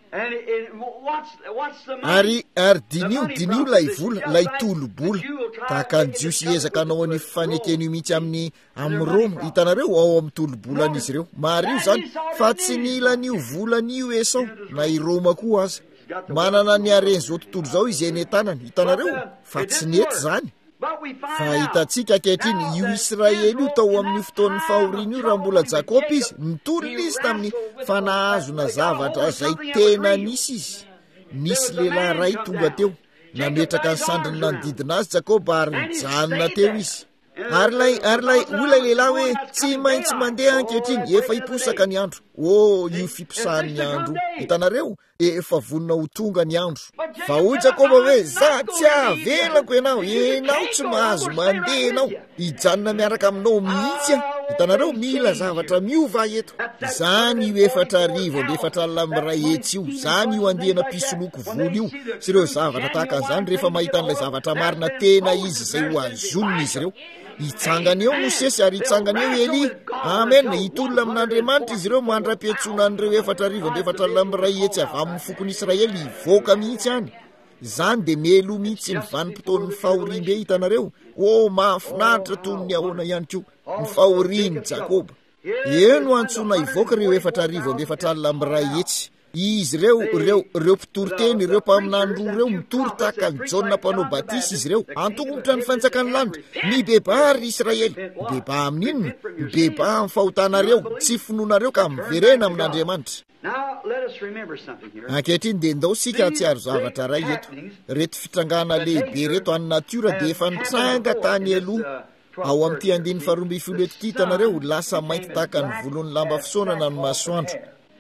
ary dinio lay vola lay tolobola tahaka ny jiosy ezaka anao any fanekeny mihitsy amin'ny Roma hitanareo ao amin'ny tolobolan'izy ireo Mario zany fa tsy nilan'io volan'io Esau na i Roma koa aza manana ny aren'izao tontolo zao izy eny an-tanany hitanareo fa tsy nety zany fa hitantsika ankehitriny io Israely io tao amin'ny fotoan'ny fahoriana io raha mbola Jakoba izy nitolona izy tamin'ny fanahazona zavatra zay tena nisy izy nisy lehilahy ray tonga teo nametraka ny sandriny nanodidina azy Jakoba ary nijanona teo izy ary lay olay lehilahy hoe tsy maintsy mandeha ankehitriny efa hiposaka ny andro. Io fiposahan'ny andro hitanareo efa vonona ho tonga ny andro. Fa o Jakoba hoe za tsy avelako enao tsy mahazo mandeha enao hijanona miaraka aminao mihitsy a. Hitanareo mila zavatra miova eto. Zany io 4:4 hetsy io, zany io andehana pisoloko volo io sy ireo zavatra tahaka an'izany rehefa mahita an'ilay zavatra marina tena izy izay ho azonina izy ireo. Hitsangana eo Mosesy ary hitsangana eo Eli. Amen. Hitolona amin'Andriamanitra izy ireo mandra-piantsoana an'ireo 4:4 hetsy avy amin'ny fokony Israely hivoaka mihitsy any. Zany de melo mihitsy ny vanim-potoan'ny fahorim-be. Hitanareo mahafinaritra toy ny ahoana ihany koa ny fahorian'i Jakoba. Eo no antsoina hivoaka ireo 4:4 hetsy. Izy reo mpitoroteny, ireo mpaminandro reo mitory tahaka ny Jaona mpanao batisy izy reo antongotra ny fanjakany lanitra. Mibebary Israely, mibeba amin'inona? Mibeba amin'ny fahotanareo, tsy finoanareo ka miverena amin'Andriamanitra. Ankehitriny dia ndao sika atsiaro zavatra ray eto. Reto fitrangana lehibe reto any natiora dia efa nitranga tany aloha. Ao amin'ity 2:12 eto hitanareo lasa mainty tahaka ny volon'ny lamba fisaonana ny masoandro.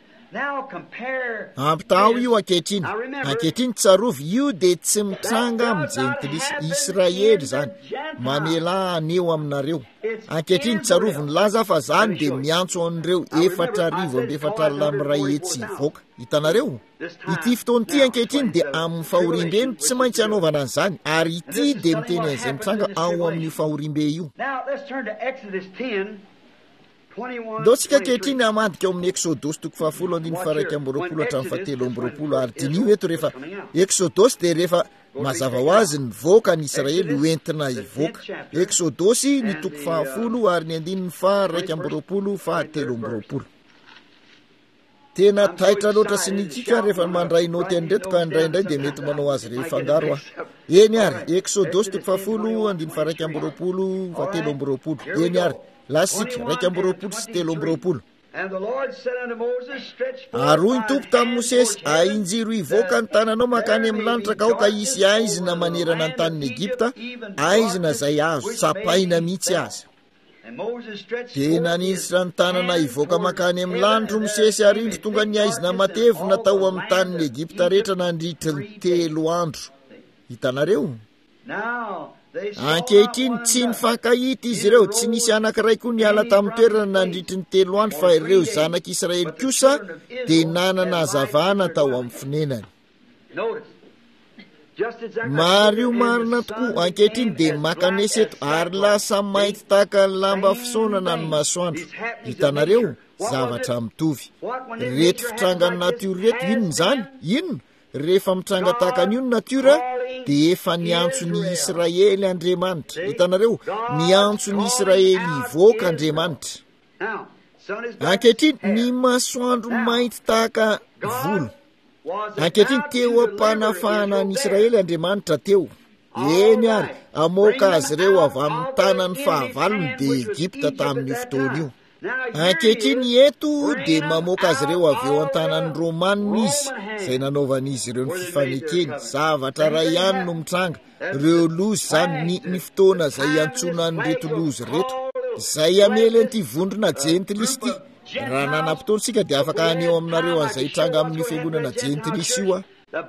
Ampitao io ankehitriny tsarovy io dia tsy mitranga amin'ny jentilisy Israely zany mamela aneo aminareo. Ankehitriny tsarovy ny laza fa zany dia miantso an'ireo 4:4 hetsy hivoaka. Hitanareo ity fotoan'ity ankehitriny dia amin'ny fahorim-be no tsy maintsy hanaovana an'izany, ary ity dia miteny an'izay mitranga ao amin'io fahorim-be io. Ndao sika ankehitriny hamadika ao amin'ny Exodosy 10:1-20 ary dinio eto rehefa Exodosy dia rehefa mazava ho azy ny voaka ny Israely hoentina hivoaka. Exodosy ny 10 ary ny 2:1-20. Tena taitra loatra sy nikika rehefa mandray noty an'ireto ka indraindray dia mety manao azy rehefa fangaro eny ary Exodosy 10:1-20 eny ary lasika 2:3 Ary hoy ny Tompo tamin'i Mosesy, ainjiro hivoaka ny tananao makany amin'ny lanitra ka aoka hisy aizina manerana ny tanin'ny Egipta, aizina izay azo tsapaina mihitsy azy. Dia nanisitra ny tanana hivoaka makany amin'ny lanitra Mosesy ary indro tonga ny aizina matevina tao amin'ny tanin'ny Egipta rehetra nandritry ny 3 andro. Hitanareo? Ankehitriny tsy nifankahita izy ireo, tsy nisy anankiray koa niala tamin'ny toerana nandritry ny 3 andro, fa ireo zanak'Israely kosa dia nanana hazavana tao amin'ny finenany. Mario marina tokoa ankehitriny dia makanesy eto ary lasa mainty tahaka ny lamba fisaonana ny masoandro. Hitanareo zavatra mitovy. Reto fitrangany natiora reto, inona zany? Inona? Rehefa mitranga tahaka an'io ny natiora dia efa niantso ny Israely Andriamanitra. Hitanareo, niantso ny Israely hivoaka Andriamanitra. Ankehitriny ny masoandro mainty tahaka volo. Ankehitriny teo ampanafahana ny Israely Andriamanitra teo. Eny ary amoaka azy ireo avy amin'ny tanan'ny fahavalony dia Egipta tamin'io fotoana io. Ankehitriny eto dia mamoaka azy ireo avy eo an-tanan'ny Romanina izy, izay nanaovan'izy ireo ny fifanekeny. Zavatra ray ihany no mitranga. Ireo lozy zany ny fotoana izay antsoina an'ireto lozy reto, izay amely an'ity vondrona jentilisy ity. Raha nanam-potoantsika dia afaka aneo aminareo an'izay tranga amin'ny fiangonana jentilisy io.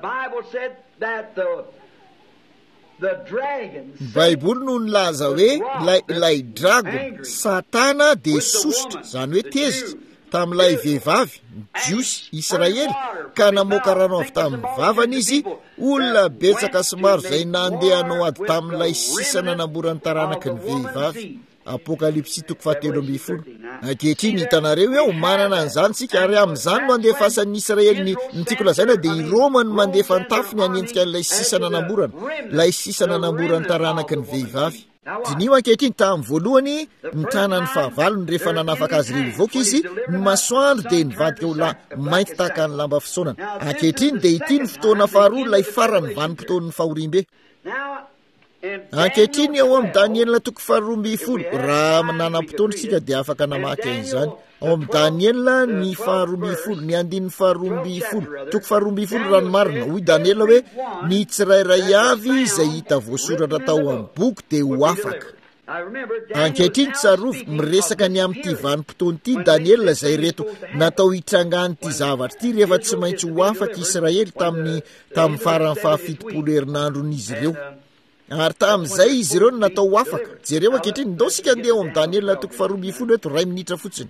Baiboly no nilaza hoe lay dragon, Satana dia sositra, izany hoe tezitra tamin'ilay vehivavy jiosy Israely ka namoaka rano avy tamin'ny vavany izy. Olona betsaka sy maro izay nandeha hanao ady tamin'ilay sisana namborany taranaky ny vehivavy. Apokalipsy 7:12. Ankehitriny hitanareo eo manana an'izany sika, ary amin'izany no andefasan'ny Israely ny tiako lazaina dia i Roma no mandefa ny tafiny hanenjika n'ilay sisana namborana, ilay sisana namborany taranaky ny vehivavy. Dinio ankehitriny tamin'ny voalohany ny tanan'ny fahavalony rehefa nanafaka azy ireo hivoaka izy, ny masoandro dia nivadika ho mainty tahaka ny lamba fisaonana. Ankehitriny dia ity ny fotoana faharoa, ilay farany vanim-potoan'ny fahorim-be. Ankehitriny ao amin'ny Daniel 2:12, raha nanam-potoana isika dia afaka namaky an'izany. Ao amin'ny Daniel ny 2:12, ny 2:12, 2:12 rano marina. Hoy Daniel hoe ny tsirairay avy izay hita voasoratra tao amin'ny boky dia ho afaka. ankehitriny tsarovy miresaka ny amin'ity vanim-potoana ity Daniel izay reto natao hitrangany ity zavatra ity rehefa tsy maintsy ho afaka Israely tamin'ny farany fahafitopolo herinandron'izy ireo. Ary tamin'izay izy ireo no natao ho afaka. Jereo ankehitriny ndao sika andeha ao amin'ny Daniel 12 eto 2 minitra fotsiny.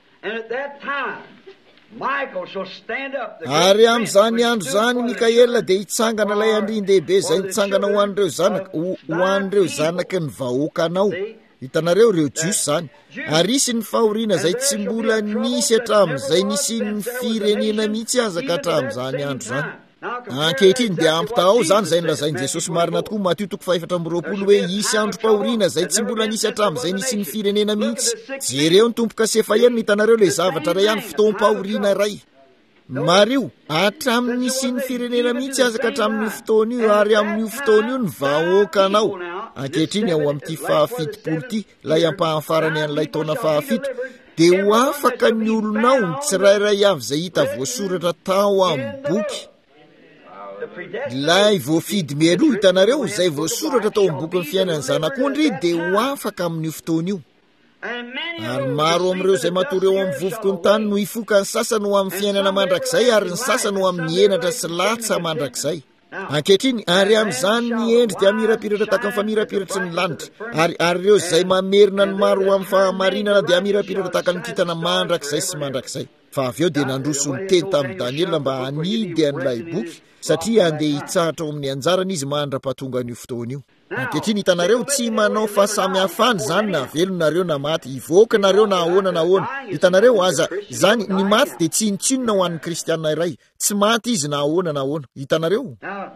Ary amin'izany andro zany Mikaela dia hitsangana ilay andrin-dehibe izay nitsangana ho an'ireo zanaky ny vahoakanao. Hitanareo reo jiosy zany. Ary isy ny fahoriana izay tsy mbola nisy hatramin'izay nisy ny firenena mihitsy azaka hatramin'izany andro zany. Ankehitriny dia ampitao zany izay nilazain'i Jesosy marina tokoa Mateo 4:20 hoe isy androm-pahoriana izay tsy mbola nisy hatramin'izay nisy ny firenena mihitsy. Jereo ny tompoka sefaenina hitanareo ilay zavatra iray ihany fotoam-pahoriana iray. Mario hatramin'ny nisy ny firenena mihitsy azaka hatramin'io fotoana io ary amin'io fotoana io ny vahoakanao. Ankehitriny ao amin'ity fahafitopolo ity ilay ampahafarany an'ilay taona fahafito dia ho afaka ny olonao ny tsirairay avy izay hita voasoratra tao amin'ny boky. Ilay voafidy mialoha hitanareo izay voasoratra tao amin'ny boky ny fiainan'ny zanak'ondry dia ho afaka amin'io fotoana io. Ary maro amin'ireo izay matory eo amin'ny vovoka ny tany no hifoka ny sasany ho amin'ny fiainana mandrakizay ary ny sasany ho amin'ny henatra sy latsa mandrakizay. Ankehitriny ary amin'izany ny endry dia mirapiratra tahaka ny famirapiratry ny lanitra ary ireo izay mamerina ny maro ho amin'ny fahamarinana dia mirapiratra tahaka ny kintana mandrakizay sy mandrakizay. Fa avy eo dia nandroso ny teny tamin'ny Daniel mba hanidy an'ilay boky satria andeha hitsahatra ao amin'ny anjarany izy mandra-pahatonga an'io fotoana io. Ankehitriny hitanareo tsy manao fahasamihafany zany na velonareo na maty, hivoaka nareo na ahoana na ahoana. Hitanareo aza zany ny maty dia tsy intsonona ho an'ny kristianina iray, tsy maty izy na ahoana na ahoana. Hitanareo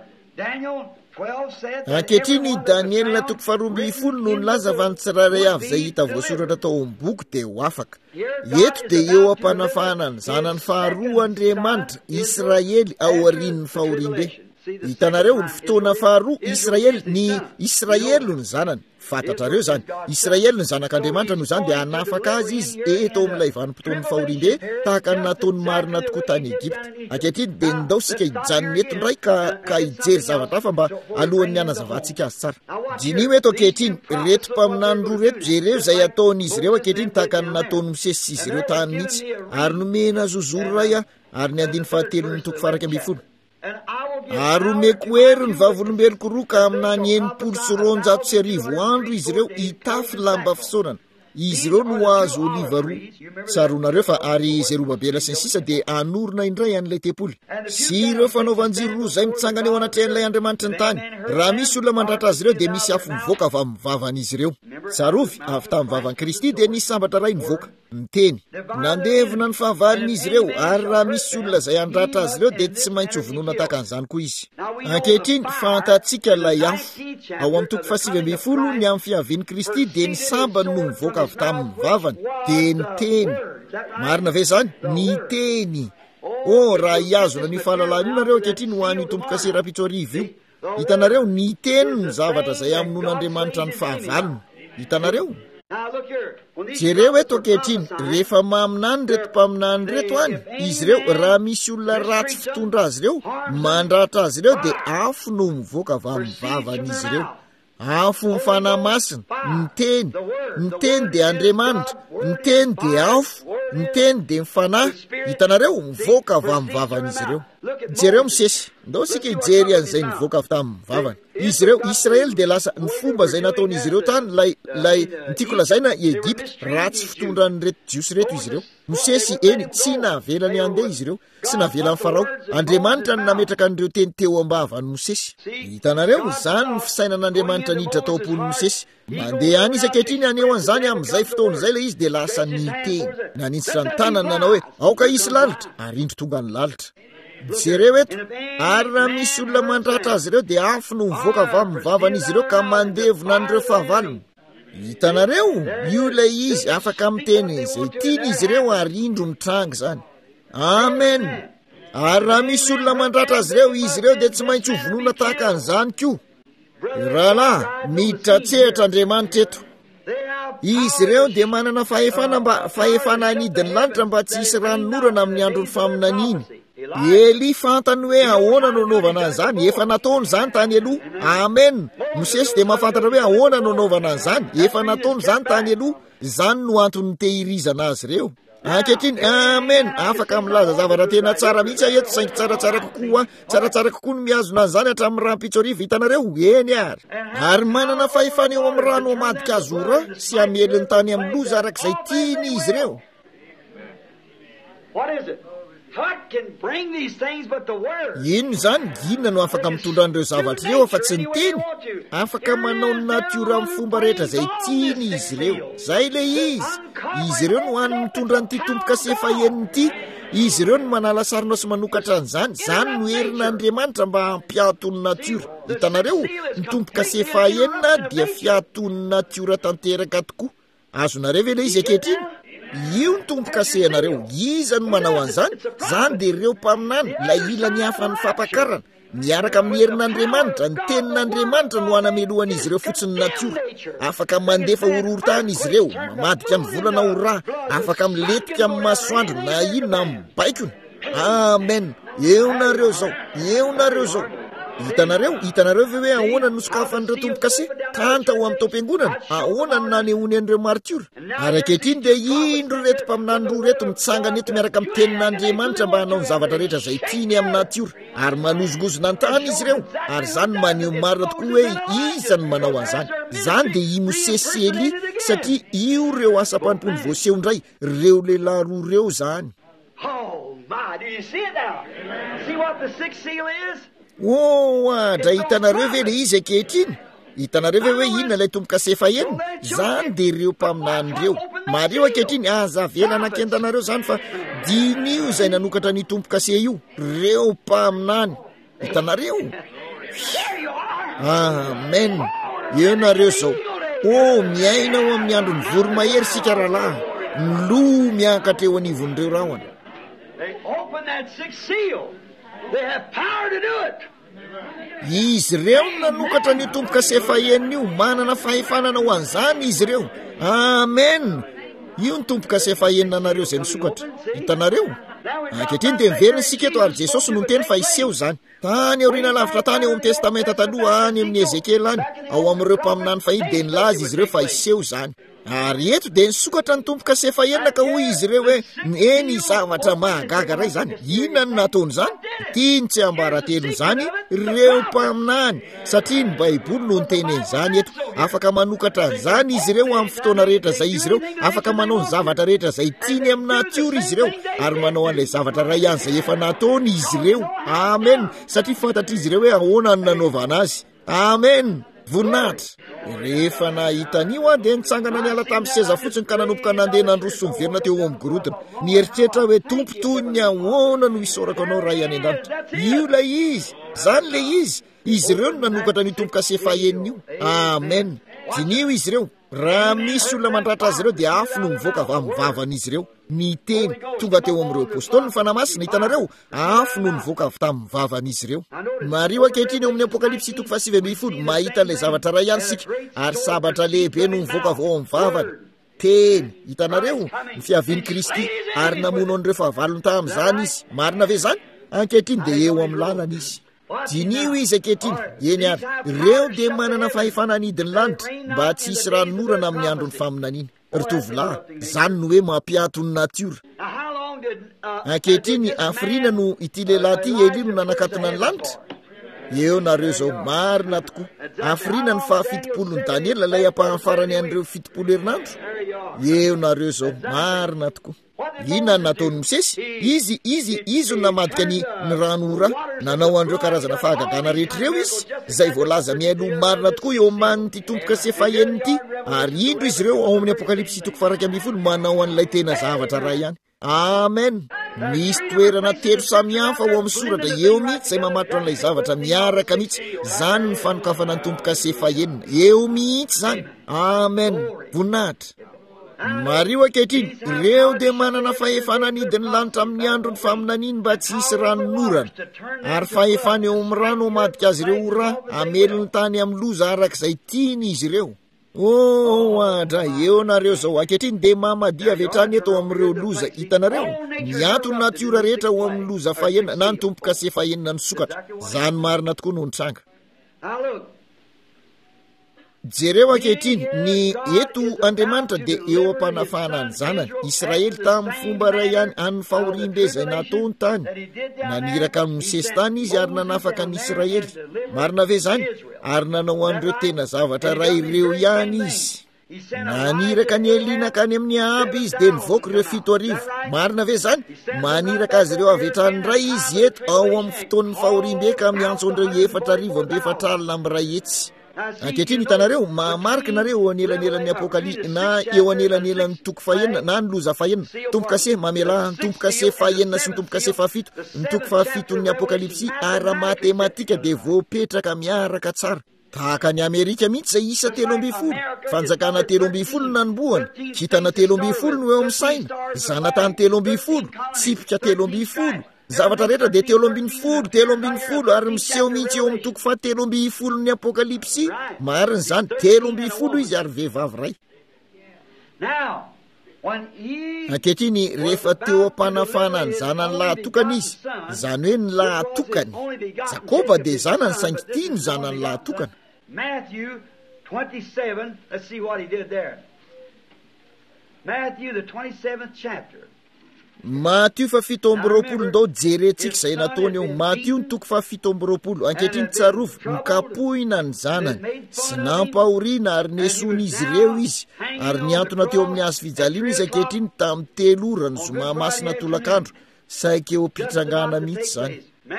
ankehitriny Daniel 12 no nilaza fa ny tsirairay avy izay hita voasoratra tao amin'ny boky dia ho afaka. Eto dia eo ampanafahana ny zanany faharoa Andriamanitra Israely ao aorian'ny fahoriam-be. Hitanareo ny fotoana faharoa Israely, ny Israely ny zanany. Fantatrareo zany Israely ny zanak'Andriamanitra no zany dia hanafaka azy izy eto amin'ilay vanim-potoan'ny fahoriam-be tahaka ny nataony marina tokoa tany Egypta. Ankehitriny dia ndao sika hijanona eto indray ka hijery zavatra hafa mba alohan'ny hanazavantsika azy tsara. Dinio eto ankehitriny reto mpaminany roa reto jereo izay ataon'izy ireo ankehitriny tahaka ny nataony Mosesy sy izy ireo tany mihitsy ary nomena zozoro iray ary ny 120 ary omeko hery ny vavolombeloko roa ka amina ny 990 andro izy ireo hitafy lamba fisaonana. Izy ireo no azo oliva roa. Tsaronareo fa ary Zerubabela sy ny sisa dia anorina indray an'ilay tempoly. Sy ireo fanaovanjiro roa izay mitsangana eo anatrehan'ilay Andriamanitra ny tany. Raha misy olona mandratra azy ireo dia misy afo mivoaka avy amin'ny vavan'izy ireo. Tsarovy avy tamin'ny vavan'i Kristy dia nisy sambatra iray nivoaka. Miteny nandevina ny fahavalon'izy ireo ary raha misy olona izay andratra azy ireo dia tsy maintsy hovonoana tahaka an'izany koa izy. Ankehitriny fantatsika ilay afo ao amin'ny 7:20 ny amin'ny fiavian'i Kristy dia ny sambany no mivoaka avy tamin'ny vavany dia ny teny. Marina ve zany? Ny teny. Raha hiazona ny fahalalana io nareo ankehitriny ho an'io tompoka serapitsoarivo io. Hitanareo ny teny ny zavatra izay amonoan'Andriamanitra ny fahavalony. Hitanareo jereo eto ankehitriny rehefa maminany reto mpaminany reto any izy ireo raha misy olona ratsy fitondra azy ireo mandratra azy ireo dia afo no mivoaka avy amin'ny vavan'izy ireo. Afo ny fanahy masina, ny teny dia Andriamanitra, ny teny dia afo, ny teny dia ny fanahy. Hitanareo mivoaka avy amin'ny vavan'izy ireo. Jereo Mosesy ndao sika hijery an'izay nivoaka avy tamin'ny vavany. Izy ireo Israely dia lasa ny fomba izay nataon'izy ireo tany lay nitiako lazaina Egypta ratsy fitondran'ireto jiosy reto izy ireo. Mosesy eny tsy navelany andeha izy ireo, tsy navelany Farao. Andriamanitra no nametraka an'ireo teny teo ambavan'i Mosesy. Hitanareo zany ny fisainan'Andriamanitra niditra tao amponin'i Mosesy. Mandeha any izy ankehitriny aneo an'izany amin'izay fotoana izay ilay izy dia lasa ny teny. Nanintsitra ny tanany nanao hoe aoka isy lalitra ary indro tonga ny lalitra. Jereo eto ary raha misy olona mandratra azy ireo dia afo no mivoaka avy amin'ny vavan'izy ireo ka mandevona an'ireo fahavalony. Hitanareo io ilay izy afaka miteny izay tiany izy ireo ary indro mitranga zany. Amen. Ary raha misy olona mandratra azy ireo izy ireo dia tsy maintsy hovonoana tahaka an'izany koa. Rahalahy miditra tsehatra Andriamanitra eto. Izy ireo dia manana fahefana hanidiny lanitra mba tsy hisy ranon'orana amin'ny andron'ny faminaniany. Eli fantany hoe ahoana no anaovana an'izany, efa nataony zany tany aloha. Amen. Mosesy dia mahafantatra hoe ahoana no anaovana an'izany, efa nataony zany tany aloha. Zany no antony tehirizana azy ireo. Ankehitriny, amen, afaka milaza zavatra tena tsara mihitsy eto, saingy tsaratsara kokoa no miazona an'izany hatramin'ny rahampitsoarivo. Hitanareo eny ary manana fahefana eo amin'ny rano amadika azora sy ameliny tany amin'ny loza arak'izay tiany izy ireo. Ino zany? Ginona no afaka mitondra an'ireo zavatra ireo afa tsy ny teny? Afaka manao ny natiora amin'ny fomba rehetra zay tiany izy ireo. Zay le izy ireo no hany mitondra n'ity tomboka sefaheniny ity. Izy ireo no manala sarina sy manokatra an'izany. Zany no herin'Andriamanitra mba hampiatony natiora. Hitanareo, ny tomboka sefahenina dia fiatony natiora tanteraka tokoa. Azonareo ve le izy ankehitriny? Io ny tomboka sehanareo. Iza no manao an'izany? Zany dia ireo mpaminany, la ilany hafa ny fampakarana. Miaraka amin'ny herin'Andriamanitra, ny tenin'Andriamanitra no hanamelohan'izy ireo fotsiny natiora. Afaka mandefa horohorotany izy ireo, mamadika amin'ny volana ho rà, afaka miletika amin'ny masoandro na ino na amin'ny baikony. Amen. Eonareo zao. Hitanareo ve hoe ahoana no sokafan'ireo tomboka se? Tany tao amin'ny taom-piangonana, ahoana no nanehoany an'ireo martiora? Ary ankehitriny dia indro reto mpaminany roa reto mitsangana eto miaraka amin'ny tenin'Andriamanitra mba hanao ny zavatra rehetra izay tiany amin'ny natiora, ary manozongozona ny tany izy ireo. Ary zany maneho marina tokoa hoe iza no manao an'izany. Zany dia i Mosesy Eli, satria io reo asam-panimpony voaseho indray, reo lehilahy roa reo zany. Dra hitanareo ve le izy ankehitriny? Hitanareo ve hoe inona ilay tomboka sefahenina? Zany dia ireo mpaminany ireo. Mareo ankehitriny, azavela anankentanareo zany fa dinio izay nanokatra ny tomboka se io, reo mpaminany. Hitanareo? Amen. Eonareo zao. Miaina ao amin'ny andro ny voromahery sika rahalahy, ny lo miakatra eo anivon'ireo rahona. Izy ireo nanokatra ny tomboka sefahenina io, manana fahefanana ho an'izany izy ireo. Amen. Io ny tomboka sefahenina anareo izay nisokatra. Hitanareo? Ankehitriny dia miverina isika eto, ary Jesosy no miteny fa iseho zany. Tany aoriana lavitra tany eo amin'ny testamenta taloha, any amin'ny Ezekely any, ao amin'ireo mpaminany fahiny dia nilaza izy ireo fa iseho zany. Ary eto dia nisokatra ny tomboka sefahenina ka hoy izy ireo hoe eny zavatra mahagaga ray zany. Inona no nataony zany? Tiany tsy ambaratelo zany ireo mpaminany, satria ny Baiboly no niteny zany eto. Afaka manokatra an'izany izy ireo amin'ny fotoana rehetra zay izy ireo, afaka manao ny zavatra rehetra zay tiany amin'ny natiora izy ireo, ary manao an'ilay zavatra ray ihany zay efa nataony izy ireo. Amen. Satria fantatra izy ireo hoe ahoana no nanaovana azy. Amen. Voninahitra. Rehefa nahitan'io dia nitsangana niala tamin'ny seza fotsiny ka nanomboka nandeha nandroso miverina teo amin'ny gorodona. Nieritreritra hoe tompo toy ny ahoana no isorako anao raha any an-danitra. Io la izy, zany le izy ireo no nanokatra ny tomboka sefahenina io. Amen. Dinio izy ireo. Raha misy olona mandratra azy ireo dia afo no mivoaka avy amin'ny vavan'izy ireo. Miteny tonga teo amin'ireo apôstôly ny fanamasina. Hitanareo, afo no nivoaka avy tamin'ny vavan'izy ireo. Mario ankehitriny eo amin'ny Apokalipsy 7:20 mahita ilay zavatra ray ihany sika, ary sabatra lehibe no mivoaka avy ao amin'ny vavany. Teny, hitanareo, ny fiavian'i Kristy ary namono an'ireo fahavalony tamin'izany izy. Marina ve zany? Ankehitriny dia eo amin'ny lalana izy. Dinio izy ankehitriny, eny ary ireo dia manana fahefana nidiny lanitra mba tsy hisy ranonorana amin'ny andro ny faminaniana. Tovolahy, zany no hoe mampiato ny natiora. Ankehitriny Afrina no ity lehilahy ity Eli no nanakatona ny lanitra. Eo nareo zao, marina tokoa. Afrina ny fahafitopolon'ny Daniela ilay ampahafarany an'ireo 70 herinandro. Eo nareo zao, marina tokoa. Inona nataony Mosesy? Izy no namadika ny rano ora, nanao an'ireo karazana fahagagana rehetrareo izy, izay voalaza mialoha marina tokoa eo amin'ny ity tomboka sefahenina ity. Ary indro izy ireo ao amin'ny Apokalipsy 7:20 manao an'ilay tena zavatra ray ihany. Amen. Misy toerana 3 samihafa ao amin'ny soratra eo mihitsy izay mamatotra an'ilay zavatra miaraka mihitsy. Zany ny fanokafana ny tomboka sefahenina. Eo mihitsy zany. Amen. Voninahitra. Mario ankehitriny, ireo dia manana fahefana nidiny lanitra amin'ny andro ny faminaniana mba tsy hisy ranonorana, ary fahefana eo amin'ny rano amadika azy ireo ora, amelony tany amin'ny loza arak'izay tiany izy ireo. ohatra eo nareo zao ankehitriny de mamadi avy hatrany eto amin'ireo loza hitanareo miantony natiora rehetra ho amin'ny loza fahenina na ny tompoka se fahenina ny sokatra zany marina tokoa noho ny tranga jereo ankehitriny ny eto Andriamanitra de eo am-panafahana ny zanany Israely tamin'ny fomba ray ihany an'ny fahoriam-be izay nataony tany naniraka amin'ny Mosesy tany izy ary nanafaka ny Israely marina ve zany ary nanao an'ireo tena zavatra ray ireo ihany izy naniraka ny Elina kany amin'ny Ahaby izy de nivoaka ireo 7,000 marina ve zany maniraka azy ireo avy hatrany ray izy eto ao amin'ny fotoan'ny fahoriam-be ka miantso an'ireo 4,400 amin'ny ray hetsy ankehitriny hitanareo mamarika nareo eo anelanelan'ny apokalipsy na eo anelanelan'ny toko fahenina na ny loza fahenina tompoka se mamela ny tompoka se fahenina sy ny tompoka se fafito ny toko fafiton'ny apokalipsy ara matematika de voapetraka miaraka tsara tahaka ny Amerika mihitsy zay isa 12 fanjakana 12 nanombohana kitana 12 no eo amin'ny saina zanatany 12 tsipika 12 zavatra rehetra de 13 ary miseho mihitsy eo amin'ny toko fa 13 ny apokalipsy mariny zany 13 izy ary vehivavy ray ankehitriny rehefa teo am-panafahana ny zanany lahatokany izy zany hoe ny lahatokany Jakoba de zanany sangitiny zanany lahatokana Matthew 27, let's see what he did there. Matthew the 27th chapter. Matthieu 7:20 ndao jerentsika izay nataony eo Matthieu ny toko 7:20 ankehitriny tsarovy nikapohina ny zanany sy nampahoriana ary nesony izy ireo izy ary niantona teo amin'ny hazo fijaliana izy ankehitriny tamin'ny 3 ora ny zoma masina tolakandro saika eo am-pitrangana mihitsy zany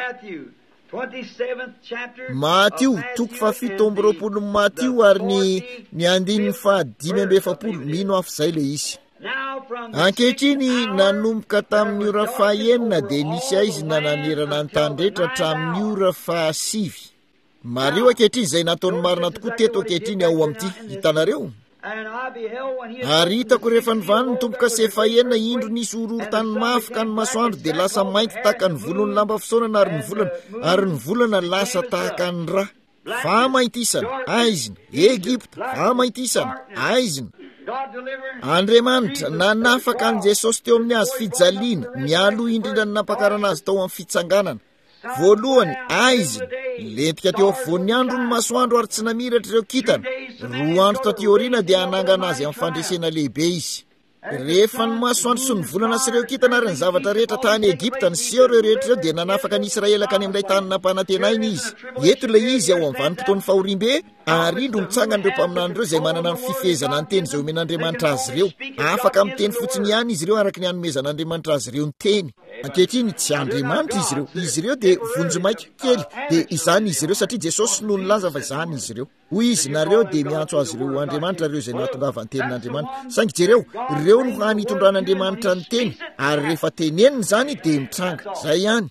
Matthieu toko 7:20 Matthieu ary ny andininy 5:70 mino afizay le izy ankehitriny nanomboka tamin'ny ora fahenina de nisy aizy nananirana ny tany rehetra hatramin'ny ora 7 mario ankehitriny izay nataony marina tokoa teto ankehitriny ao amin'ity hitanareo ary hitako rehefa nivany ny tompoka se fahenina indro nisy ororo-tany mafy ka ny masoandro de lasa mainty tahaka ny volon'ny lamba fisaonana ary ny volana lasa tahaka ny ra famaintisana aizina Egipta famaintisana aizina Andriamanitra nanafaka an Jesosy teo amin'ny hazo fijaliana mialoha indrindra ny nampakarana azy tao amin'ny fitsanganana voalohany aizina lentika teo afovoan'ny andro ny masoandro ary tsy namiratra ireo kitana 2 andro taty aoriana dia anangana azy amin'ny fandresena lehibe izy rehefa ny masoandro sy ny volana sy ireo kitana ary ny zavatra rehetra tany Egipta ny seho ireo rehetra ireo dia nanafaka ny Israela ka any amin'ilay tany nampanantenainy izy eto ilay izy ao amin'ny vanim-potoan'ny fahoriam-be ary indro mitsangana ireo mpaminan'ireo izay manana ny fifezana ny teny izay omen'Andriamanitra azy ireo afaka amin'ny teny fotsiny ihany izy ireo araka ny hanomezan'Andriamanitra azy ireo ny teny ankehitriny tsy Andriamanitra izy ireo de vonjomaika kely de izany izy ireo satria Jesosy no nilaza fa izany izy ireo hoy izy nareo de miantso azy ireo Andriamanitra ireo izay nahatongava ny tenin'Andriamanitra saingy jereo ireo no hany hitondran'Andriamanitra ny teny ary rehefa teneniny zany de mitranga zay ihany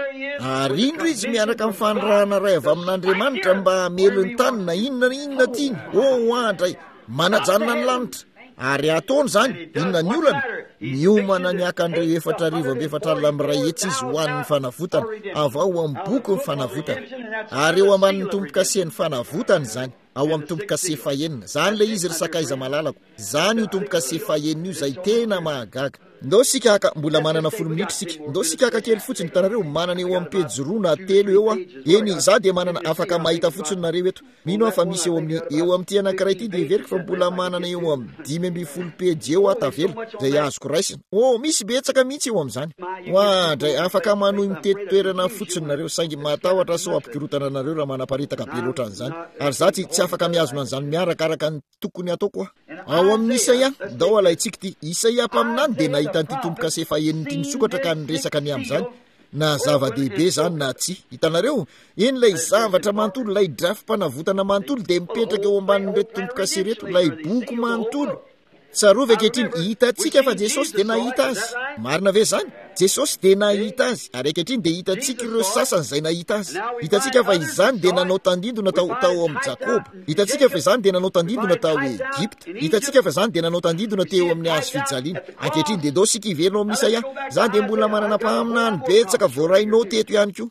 ary indro izy miaraka amin'ny fanirahana ray avy amin'Andriamanitra mba hamelo ny tany na inona tiany andray manajanona ny lanitra ary ataony zany inona ny olana miomana ny akan'ireo 4,400 amiray etsy izy ho an'ny fanavotana avao amin'ny boky ny fanavotana ary eo ambanin'ny tompo-kasehany fanavotana zany ao amin'ny tompo-kase fahenina zany le izy ry sakaiza malalako zany io tompo-kase fahenina io zay tena mahagaga ndao sika haka mbola manana 10 minitra sika ndao sika haka kely fotsiny tanareo manana eo amin'ny pejy 2 na 3 eo eny za de manana afaka mahita fotsiny nareo eto mino fa misy eo amin'ty anankiray ty de veriko fa mbola manana eo amin'ny 12 pejy eo atavela zay azoko raisina misy betsaka mihitsy eo amin'izany dray afaka manohy mitety toerana fotsiny nareo saingy matahotra sao ampikirotana nareo raha manaparitaka be loatra an'izany ary za tsy afaka miazona an'izany miarakaraka ny tokony ataoko ao amin'ny Isaia ndao alaitsika ty Isaia mpaminany de nahita an'ity tompo-kase faheniny ty nisokatra ka niresaka ny amin'izany na zava-dehibe zany na tsy hitanareo eny lay zavatra manontolo lay drafim-panavotana manontolo de mipetraka eo ambanin'reto tompo-kase reto lay boky manontolo tsarovy ankehitriny hitantsika fa Jesosy de nahita azy marina ve zany Jesosy de nahita azy ary ankehitriny de hitantsika ireo sasany zay nahita azy. Hitantsika fa izany de nanao tandindona tao amin'ny Jakoba. Hitantsika fa izany de nanao tandindona tao Egypte. Hitantsika fa izany de nanao tandindona teo amin'ny hazo fijaliana. Ankehitriny de ndao sika iverina amin'ny Isaia. Zany de mbola manana pahaminany betsaka voarainao teto ihany koa.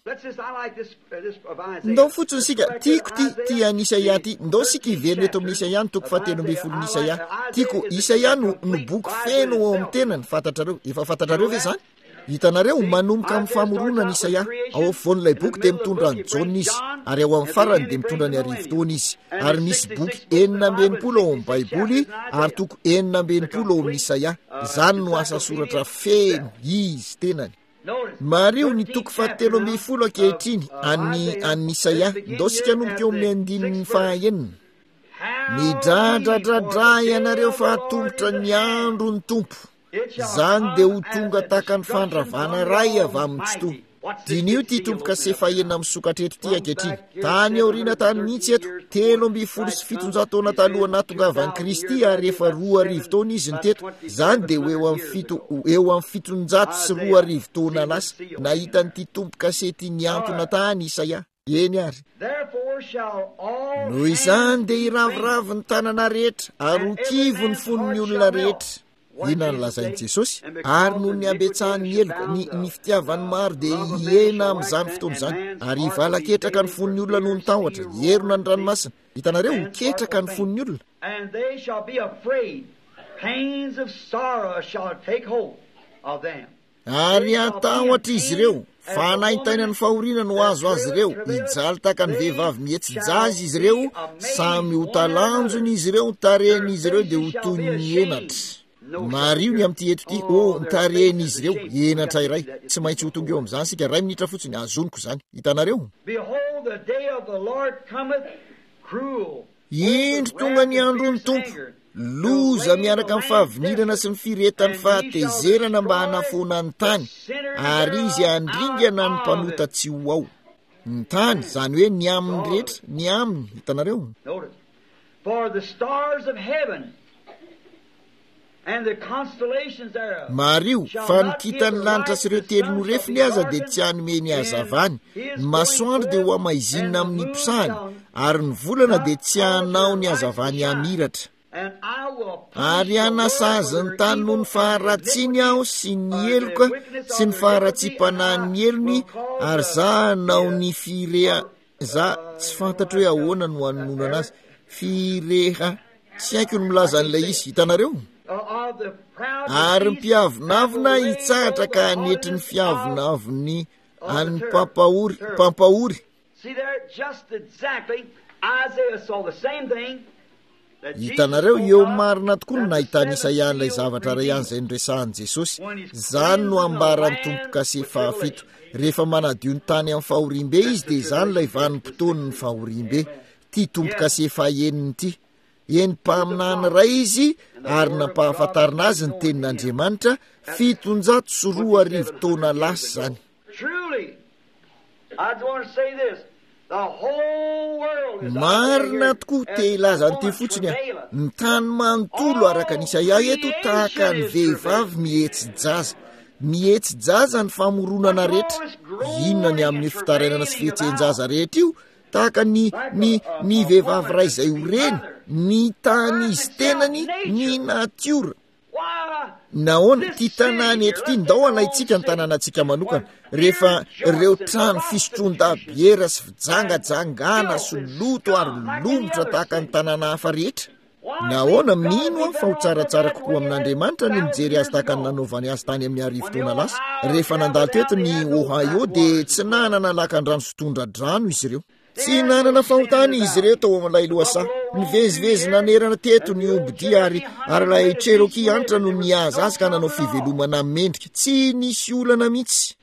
Ndao fotsiny sika tiako ty any Isaia ty. Ndao sika iverina eto amin'ny Isaia toko 7:10 Isaia. Tiako Isaia no boky feno ao amin'ny tenany. Fantatrareo, efa fantatrareo ve zany? Hitanareo manomboka amin'ny famorona ny Isaia. Ao afovoan'ilay boky de mitondra ny jaune izy, ary ao amin'ny farany de mitondra ny arivo taona izy. Ary misy boky 990 ao amin'ny Baiboly ary toko 990 ao amin'ny Isaia. Zany no asa soratra feno izy tenany. Mario ny toko 7:10 ankehitriny any Isaia. Ndao sika nomboka eo amin'ny 9:9. Midradradradra ianareo fa tongotra ny andro ny tompo. Zany de ho tonga taka ny fandravana ray avy amin'ny tsoto. Dinio ty tomboka sefaenina misokatra eto ty ankehitriny. Tany aoriana tany mihitsy eto 3,700 taona taloha nahatongavan'i Kristy ary efa 2,000 taona izy ny teto. Zany de eo amin'ny 702 taona lasa nahita nyty tomboka sety niantona tany Isaia. Eny ary. Noho izany de iravoravo ny tanana rehetra ary ho kivo ny fon'ny olona rehetra. Ina ny lazain'i Jesosy ary noho ny ambetsahany eloka ny fitiavany maro de hiena amin'izany fotoana zany ary hivalaketraka ny fon'ny olona noho ny tahotra herona ny ranomasina. Hitanareo miketraka ny fon'ny olona. And they shall be afraid. Pains of sorrow shall take hold of them. Ary atahotra izy ireo, fanaintaina ny fahoriana no azo azy ireo, hijaly taka ny vehivavy mihetsi-jazy izy ireo, samy ho talanjony izy ireo, tareny izy ireo de ho toy ny enatra. Mario ny amty eto ty, tareny izy ireo, enatra iray. Tsy maintsy ho tonga eo amin'izany sika 2 minitra fotsiny azoniko zany. Hitanareo? Behold, the day of the Lord cometh cruel. Indro tonga ny andron'ny tompo. Loza miaraka amin'ny fahavinirana sy ny firetan'ny fahatezerana mba hanafona ny tany, ary izy andringana ny mpanota tsy ho ao. Ny tany, zany hoe ny aminy rehetra, ny aminy. Hitanareo? Notice, for the stars of heaven and the constellations thereof. Mario, fa nikitany lanitra sy ireo telo refiny aza de tsy hanome ny hazavany. Ny masoandro de ho amaizinina amin'ny mpisahany, ary ny volana de tsy hanao ny hazavany amiratra. Ary anasazy ny tany noho ny faharatsiny aho sy ny eloka sy ny faharatsipanahy elony, ary za hanao ny fireha. Za tsy fantatro hoe ahoana no hanonona azy. Fireha, tsy haiko ny milaza an'ilay izy. Hitanareo? Ary ny mpiavinavina hitsahatra ka hanetry ny fiavinaviny any pampahory. See there, just exactly, Isaiah saw the same thing. Hitanareo eo marina tokoa no nahitany Isaia an'ilay zavatra ray ihany zay niresahany Jesosy. Zany no ambarany tomboka se 7. Rehefa manadio ny tany amin'ny fahorimbe izy de zany ilay vanim-potoany ny fahorimbe. Ty tomboka se 9 ty. Eny-paminany ray izy ary nampahafantarina azy ny tenin'Andriamanitra 702 taona lasa zany. Truly, I want to say this. Marina tokoa te ilazany ty fotsiny ny tany manontolo araka ny Isaia eto tahaka ny vehivavy mihetsy-jaza ny famoronana rehetra. Inona ny amin'ny fitarainana sy fihetsen-jaza rehetra io? Tahaka ny vehivavy ray izay ho reny, ny tany izy tenany, ny natiora. Nahoana ty tanàna eto ty ndao alaitsika ny tanànantsika manokana, rehefa ireo trano fisotron-dabiera sy fijangajangana sy loto ary lomotra tahaka ny tanàna hafa rehetra. Nahoana mino fa ho tsaratsara kokoa amin'Andriamanitra no mijery azy tahaka ny nanaovany azy tany amin'ny 10 taona lasa. Rehefa nandalo teto ny Ohio de tsy nanana lakan-drano sotondra-drano izy ireo. Tsy nanana fahotany izy ireo tao amin'ilay loasa. Nivezivezy nanerana teto ny obidi ary lay Cherokee antra no niazy azy ka nanao fivelomana mendrika. Tsy nisy olana mihitsy.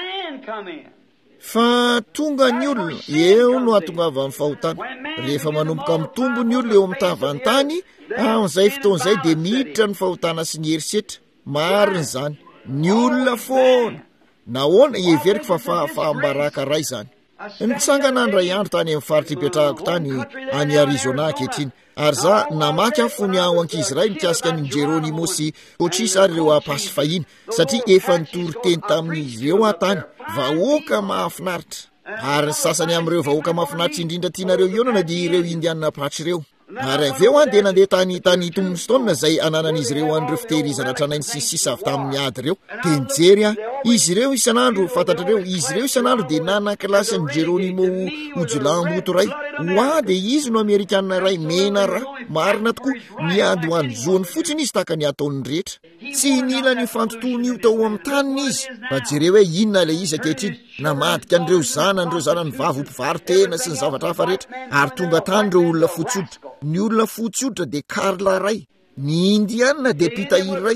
Fa tonga ny olona, eo no ahatongavan'ny fahotana. Rehefa manomboka mitombo ny olona eo amin'ny tavantany, amin'izay fotoan'izay de miditra ny fahotana sy ny herisetra. Marina zany. Ny olona foana. Nahoana everiko fa fahambaraka ray zany. nitsangana andray andro tany amin'ny faritra ipetrahako tany any Arizona ankehitriny ary za namaky afony ao ankiziray mikasika ny Jeronimo sy Kôtrisa ary ireo apasy fahiny satria efa nitory teny tamin'izy ireo atany vahoaka mahafinaritra ary ny sasany amin'ireo vahoaka mahafinaritra indrindra tianareo ionana dia ireo indianina pratry ireo ary aveo dia nandeha tany Tombstone izay ananan'izy ireo an'ireo fitehirizana tranainy sy sisa avy tamin'ny ady ireo dia nijery izy ireo isan'andro fantatrareo izy ireo isan'andro dia nanan-kilasy ny Jeronimo Ojolamboto ray dia izy no Amerikanina ray mena ra marina tokoa miady ho any zoany fotsiny izy tahaka ny ataony rehetra tsy nila ny fantotoany io tao amin'ny taniny izy fa jereo hoe inona ilay izy ankehitriny namadika an'ireo zanany vavy tena sy ny zavatra hafa rehetra ary tonga tany ireo olona fotsoditra ny olona fotsoditra dia Karla ray ny indianina dia Pitahiry ray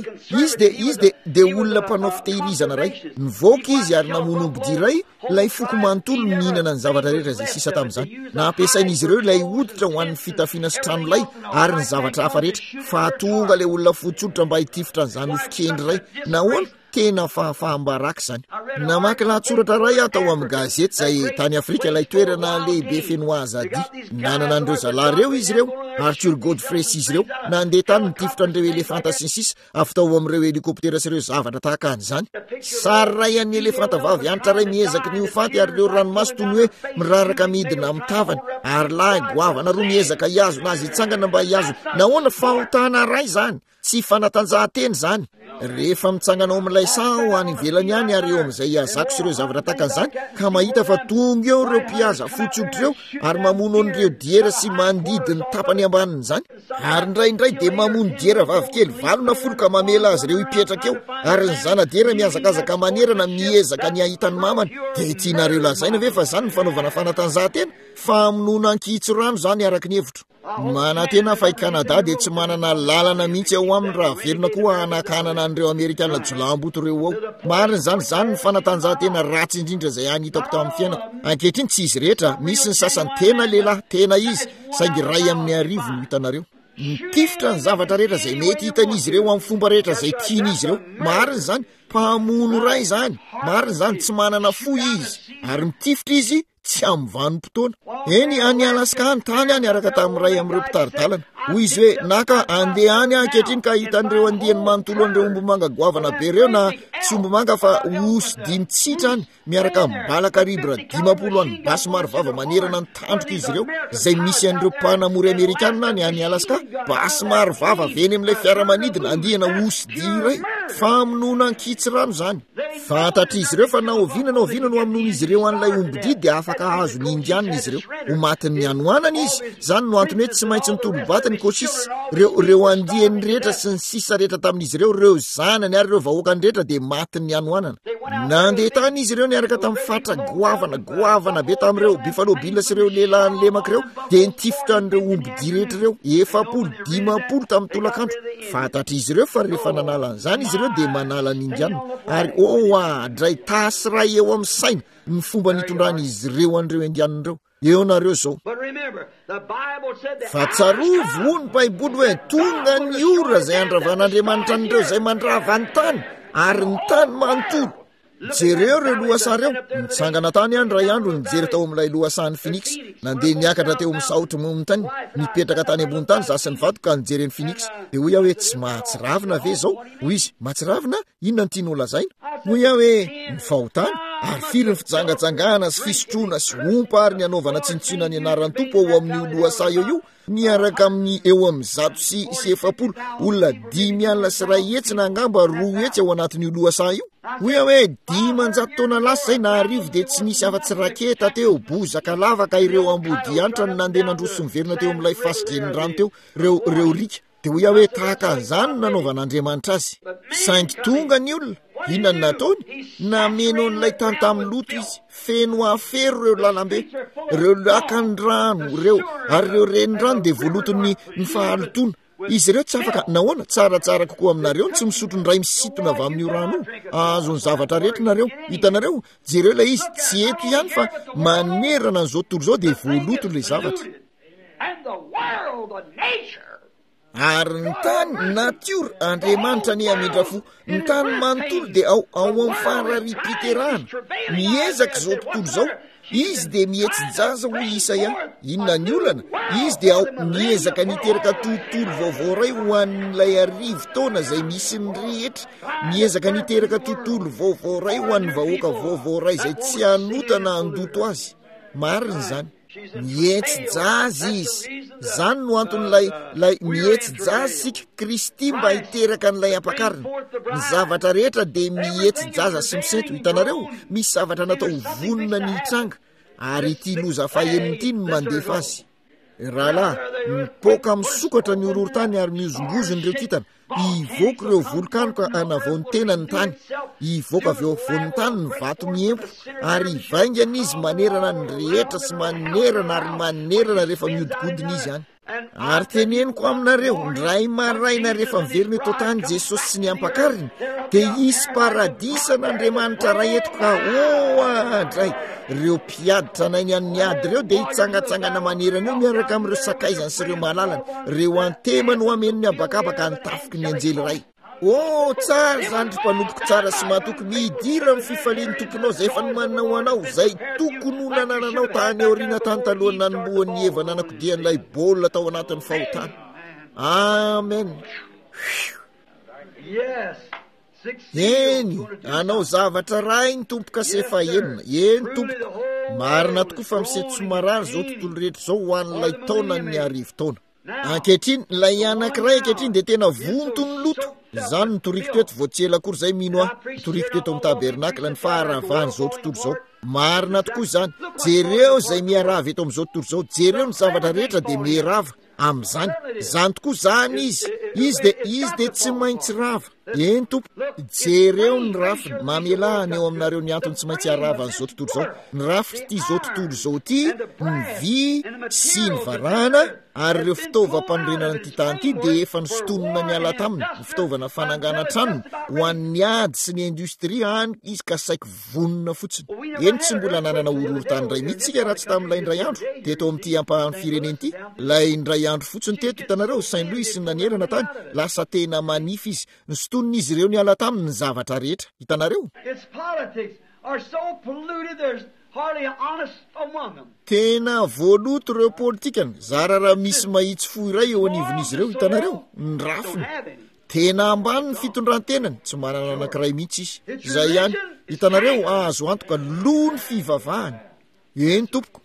izy dia olona mpanao fitehirizana ray nivoaka izy ary namonombodia ray ilay foko manontolo mihinana ny zavatra rehetra izay sisa tamin'izany nampiasain'izy ireo ilay hoditra ho an'ny fitafiana sy tranolay ary ny zavatra hafa rehetra fa tonga ilay olona fotsoditra mba hitifitra n'izany ofokendry ray nahoana tena fahambaraka izany namaky lahatsoratra ray atao amin'ny gazety izay tany Afrika ilay toerana lehibe feno azadi nanana an'ireo zalareo izy ireo Arthur Godfrey sy izy ireo nandeha tany nitifitra an'ireo elefanta sy ny sisa avy tao amin'ireo helikoptera sy ireo zavatra tahaka an'izany sary ray an'ny elefanta vavy antitra ray miezaka ny ofaty ary ireo ranomaso toy ny hoe miraraka midina amin'ny tavany ary lahy goavana roa miezaka hiazo nazy hitsangana mba hiazo nahoana fahotana ray izany tsy fanatanjahanteny izany rehefa mitsangana ao amin'ilay sao any ivelany any ary eo amin'izay hiazako sy ireo zavatra tahaka an'izany ka mahita fa tonga eo ireo mpihaza fotsoditra eo ary mamono an'ireo diera sy mandidy ny tapany ambaniny izany ary indraindray dia mamono diera vavikely 20 ka mamela azy ireo hipetraka eo ary ny zanadiera miazakazaka manerana miezaka ny ahitany mamany dia tianareo lazaina ve fa izany ny fanaovana fanatanjahantena famonoana ankitso rano izany araka ny hevitro manatena fa i Kanada dia tsy manana lalana mihitsy ao aminy raha velona koa anakanana an'ireo Amerikanina Jolamboto ireo ao marina zany ny fanatanjahantena ratsy indrindra izay anitako tamin'ny fiainako ankehitriny tsy izy rehetra misy ny sasany tena lehilahy tena izy saingy ray amin'ny arivo no hitanareo mitifitra ny zavatra rehetra izay mety hitan'izy ireo amin'ny fomba rehetra izay tian'izy ireo marina zany mpamono ray zany marina zany tsy manana fo izy ary mitifitra izy tsy amin'ny vanim-potoana eny any Alaska any tany any araka tamin'ny ray amin'ireo mpitaridalana hoy izy hoe naka andeha any ankehitriny ka hitan'ireo andiany manontolo an'ireo ombomanga goavana be ireo na tsy ombomanga fa osy 5 tsitra any miaraka mibalaka ribra 50 any basy maro vava manerana ny tandroka izy ireo izay misy an'ireo mpanamory Amerikanina any any Alaska basy maro vava veny amin'ilay fiaramanidina andihana osy 10 ray famonoana ankitsy rano izany fantatra izy ireo fa naoviana no hamonoana izy ireo an'ilay ombidia dia afaka azo ny indianina izy ireo ho matin'ny anoanana izy izany no antony hoe tsy maintsy nitolobatany Kôtrisa reo andiany rehetra sy ny sisa rehetra tamin'izy ireo zanany ary ireo vahoakany rehetra dia matin'ny anoanana nandeha tany izy ireo niaraka tamin'ny fatra goavana be tamin'ireo Buffalo Bill sy ireo lehilahy lemaka ireo dia nitifitra an'ireo ombidia rehetra ireo 750 tamin'ny tolakandro fantatra izy ireo fa rehefa nanala an'izany izy ireo dia manala ny indianina ary adray tasy ray eo amin'ny saina ny fomba nitondran'izy ireo an'ireo indianina ireo eo nareo zao fa tsarovo ny baiboly hoe tonga ny ora izay andravan'Andriamanitra an'ireo izay mandrava ny tany ary ny tany manontolo jereo ireo lohasan reo nitsangana tany any ray andro nijery tao amin'ilay lohasan'ny Phoenix nandeha niakatra teo amin'ny saotry momontany nipetraka tany ambony tany zasy ny vato ka nijereny Phoenix dia hoy hoe tsy mahatsiravina ve zao hoy izy mahatsiravina inona ny tiany olazaina hoy hoe ny fahotany ary firy ny fijangajangana sy fisotroana sy ompa ary ny anaovana tsintsina ny anaran'ny tompo ao amin'ny lohasa io niaraka amin'ny eo amin'ny 100 sy 70 olona 5 alina sy 1 hetsy na angamba 2 hetsy ao anatin'io lohasa io hoy hoe 500 taona lasa zay na arivo dia tsy nisy afa-tsy raketa teo bozaka lavaka ireo ambody anitra no nandeha nandroso miverina teo amin'ilay fasidren'ny rano teo reo rika dia hoy hoe tahaka an'izany nanaovan'Andriamanitra azy saingy tonga ny olona inona nataony nameno an'ilay tany tamin'ny Loto izy feno afero ireo lalambe ireo lakan-drano ary ireo renirano dia voalotony ny fahalotona izy ireo tsy afaka nahoana tsaratsara kokoa aminareo tsy misotro ny ray misitona avy amin'io rano azo ny zavatra rehetra nareo hitanareo jereo ilay izy tsy eto ihany fa manerana n'izao tontolo izao dia voaloto ilay zavatra ary ny tany natiora Andriamanitra ny amindrafo ny tany manontolo dia ao amin'ny fararipiterahana miezaka izao tontolo izao izy de mihetsy-jaza ho Isaia. Inona ny olana? Izy de miezaka niteraka tontolo vaovao ray ho an'ilay arivo taona zay misy ny rehetra, miezaka niteraka tontolo vaovao ray ho an'ny vahoaka vaovao ray zay tsy hanotana andoto azy. Marina zany, mihetsy-jaza izy. Zany no anton'lay mihetsy-jaza sika Kristy mba hiteraka n'ilay ampakarina. Ny zavatra rehetra de mihetsy-jaza sy misento. Hitanareo, misy zavatra natao vonona ny tranga, ary ity loza faheniny ity no mandefa azy. Rahalahy, mipoka misokatra ny horohorontany ary miozongozony ireo kintana. Ivoaka ireo volokanoka anavao ny tena ny tany. Ivoaka avy eo afovoan'ny tany ny vato miempo, ary ivaingana izy manerana ny rehetra sy manerana ary manerana rehefa miodikodina izy any. Ary teneniko aminareo, ndray maraina rehefa miverina eto tany Jesosy sy ny ampakariny, dia hisy paradisa n'Andriamanitra ray eto ka andray. Ireo mpiaditra nainy amin'ny ady ireo dia hitsangatsangana manerana eo miaraka amin'ireo sakaizany sy ireo malalana. Ireo antema no ameny ny abakabaka ny tafiky ny anjely ray. Tsara zany ry mpanompoka tsara sy mahatoky, midira amin'ny fifalian'ny tomponao zay efa nomanina ho anao, zay tokony ho nanananao tany aoriana tany talohany nanomboan'ny Eva nanakodian'ilay baolina tao anatin'ny fahotana. Amen. Eny, anao zavatra ray ny tompoka sy efa enina. Eny tompoko, marina tokoa fa misetso marary zao tontolo rehetra zao ho an'ilay taona ny arivo taona. Ankehitriny, ilay anankiray ankehitriny dia tena vonto ny loto. Zany nitoriko teto vao tsy ela akory zay mino aho. Nitoriko teto amin'ny tabernakla ny faharavahany zao tontolo zao. Marina tokoa zany. Jereo zay miarava eto amin'izao tontolo zao. Jereo ny zavatra rehetra dia miarava amin'izany. Zany tokoa zany izy. Izy de tsy maintsy rava. Eny tompo, jereo ny rafiny. Mamelahany eo aminareo ny antony tsy maintsy arava an'izao tontolo zao. Ny rafitra ty zao tontolo zao ty, ny vy sy ny varahana, ary ireo fitaovam-panorenana ty tany ty dia efa nisontonina miala taminy. Ny fitaovana fanangana tranony ho an'ny ady sy ny industria any izy ka saika vonona fotsiny. Eny tsy mbola nanana horohorontany ray mihitsika raha tsy tamin'ilay indray andro teto amin'ity ampahany fireneny ity. Lay indray andro fotsiny teto hitanareo Saint Louis sy ny nanerana tany, lasa tena manify izy. Nisontonin'izy ireo ny ala taminy ny zavatra rehetra. Hitanareo? Tena voaloto ireo politikany. Zara raha misy mahitsy fo iray eo anivon'izy ireo. Hitanareo? Ny rafiny. Tena ambany ny fitondrantenany. Tsy manana anankiray mihitsy izy. Zay ihany. Hitanareo, azo antoka loha ny fivavahany. Eny tompoko.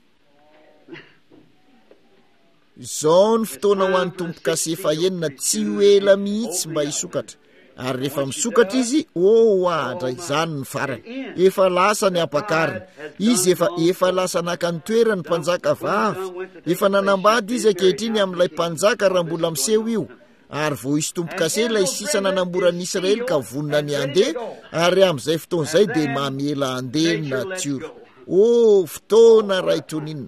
Zao ny fotoana ho an'ny tompoka sy efa enina tsy ho ela mihitsy mba hisokatra. Ary rehefa misokatra izy, adray, zany ny farany. Efa lasa ny ampakariny. Izy efa lasa naka ny toerany mpanjaka vavy. Efa nanambady izy ankehitriny amin'ilay mpanjaka raha mbola miseho io. Ary vao hisy tompoka se ilay sisa nanamboran'ny Israely ka vonona ny andeha, ary amin'izay fotoana izay dia mamela andeha ny natiora. Fotoana raitroninina.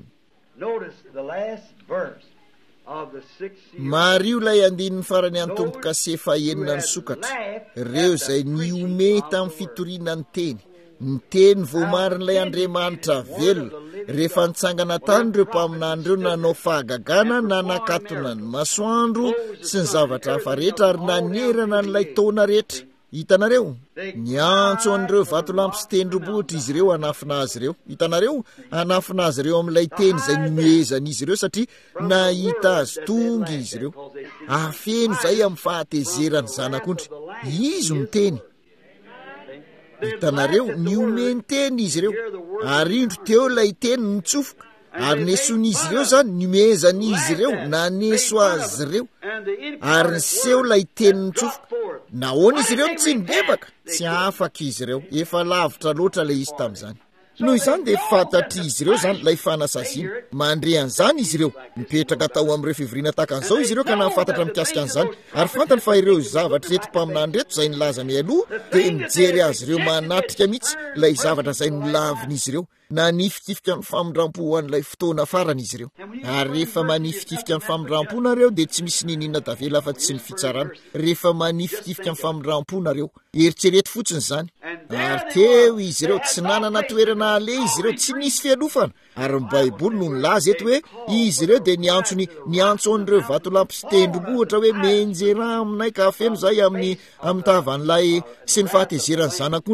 Mario lay andinin'ny farany any tompoka sy efa enina ny sokatra. Ireo zay niome tamin'ny fitoriana ny teny. Ny teny voamarin'ilay Andriamanitra velona. Rehefa nitsangana tany ireo mpaminan'ireo nanao fahagagana, nanakatona ny masoandro sy ny zavatra hafa rehetra ary nanerana n'ilay taona rehetra. Hitanareo? Niantso an'ireo vatolampy sy tendrombohitra izy ireo anafina azy ireo. Hitanareo? Anafina azy ireo amin'ilay teny izay nomezan'izy ireo satria nahita azy tonga izy ireo. Afeno izay amin'ny fahatezerany zanak'ondry. Izy no teny. Hitanareo? Niomeny teny izy ireo. Ary indro teo ilay teny nitsofoka. Ary neson'izy ireo zany nomezan'izy ireo naneso azy ireo. Ary niseho ilay teny nitsofoka. Nahoana izy ireo tsy nibebaka? Tsy afaka izy ireo. Efa lavitra loatra ilay izy tamin'izany. Noho izany dia fantatry izy ireo zany ilay fanasaziana. Mandre an'izany izy ireo. Mipetraka tao amin'ireo fivoriana tahaka an'izao izy ireo ka nahafantatra mikasika an'izany. Ary fantany fa ireo zavatra reto mpaminany reto izay nilaza mialoha dia mijery azy ireo manatrika mihitsy ilay zavatra izay nilavin'izy ireo. Nanifitifika ny famindrampo an'ilay fotoana farany izy ireo. Ary rehefa manifitifika ny famindrampo nareo dia tsy misy ninina davela fa tsy ny fitsarana. Rehefa manifitifika ny famindrampo nareo, eritrereto fotsiny izany. Ary teo izy ireo tsy nanana toerana ale izy ireo tsy nisy fialofana. Ary ny Baiboly no nilaza eto hoe izy ireo dia niantso an'ireo vatolampy sy tendrombohitra hoe menjera aminay ka feno zay amin'ny tavan'ilay sy ny fahatezerany zanak'ondry.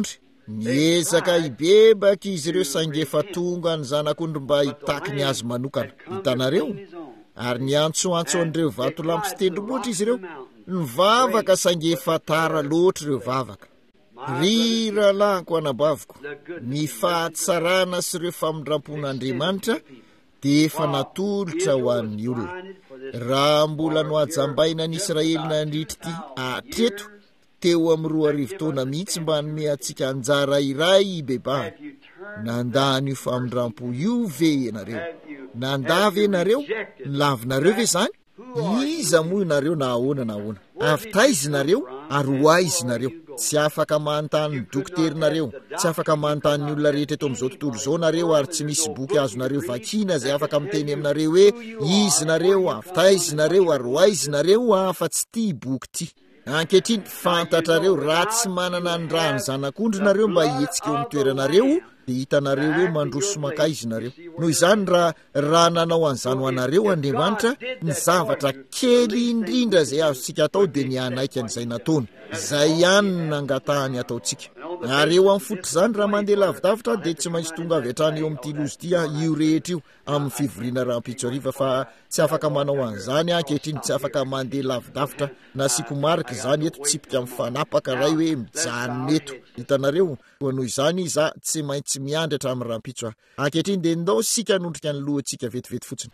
niezaka ibebaka izy ireo saingy efa tonga ny zanak'ondry mba hitaky ny azy manokana. Hitanareo, ary niantsoantso an'ireo vato lampy sy tendrombohitra izy ireo, nivavaka saingy efa tara loatra ireo vavaka. Ry rahalahiko anabaviko, ny fahatsarana sy ireo famindrampon'Andriamanitra dia efa natolotra ho an'ny olona. Raha mbola noajambaina ny Israely nandritra hatreto teo amin'ny 2000 taona mihitsy mba hanome antsika anjara iray ibebahana. Nandany io famindrampo io ve ianareo? Nanda ve ianareo? Nilavinareo ve zany? Iza moa ianareo na ahoana na ahoana? Avitaizy ianareo ary hoaizy ianareo. Tsy afaka manontany ny dokoterinareo, tsy afaka manontany ny olona rehetra eto amin'izao tontolo izao nareo, ary tsy misy boky azonareo vakina izay afaka miteny aminareo hoe izy nareo, avitaizy nareo ary hoaizy nareo, afa-tsy tia boky ty. Ankehitriny fantatrareo raha tsy manana ny raha ny zanak'ondry nareo mba hihetsika eo amin'ny toeranareo, dia hitanareo hoe mandroso makaizy nareo. Noho izany raha nanao an'izany ho anareo Andriamanitra, ny zavatra kely indrindra izay azontsika atao dia ny anaiky an'izay nataony. Izay ihany nangatahany ataontsika. Ary eo amin'ny fototry izany raha mandeha lavidavitra dia tsy maintsy tonga avy hatrany eo amin'ity lozy ity io rehetra io amin'ny fivoriana rahampitsoariva, fa tsy afaka manao an'izany ankehitriny, tsy afaka mandeha lavidavitra nasiako marika izany eto tsipika amin'ny fanapaka ray hoe mijanona eto. Hitanareo, noho izany za tsy maintsy miandry hatramin'ny rahampitso ankehitriny dia ndao sika hanondrika ny lohantsika vetivety fotsiny.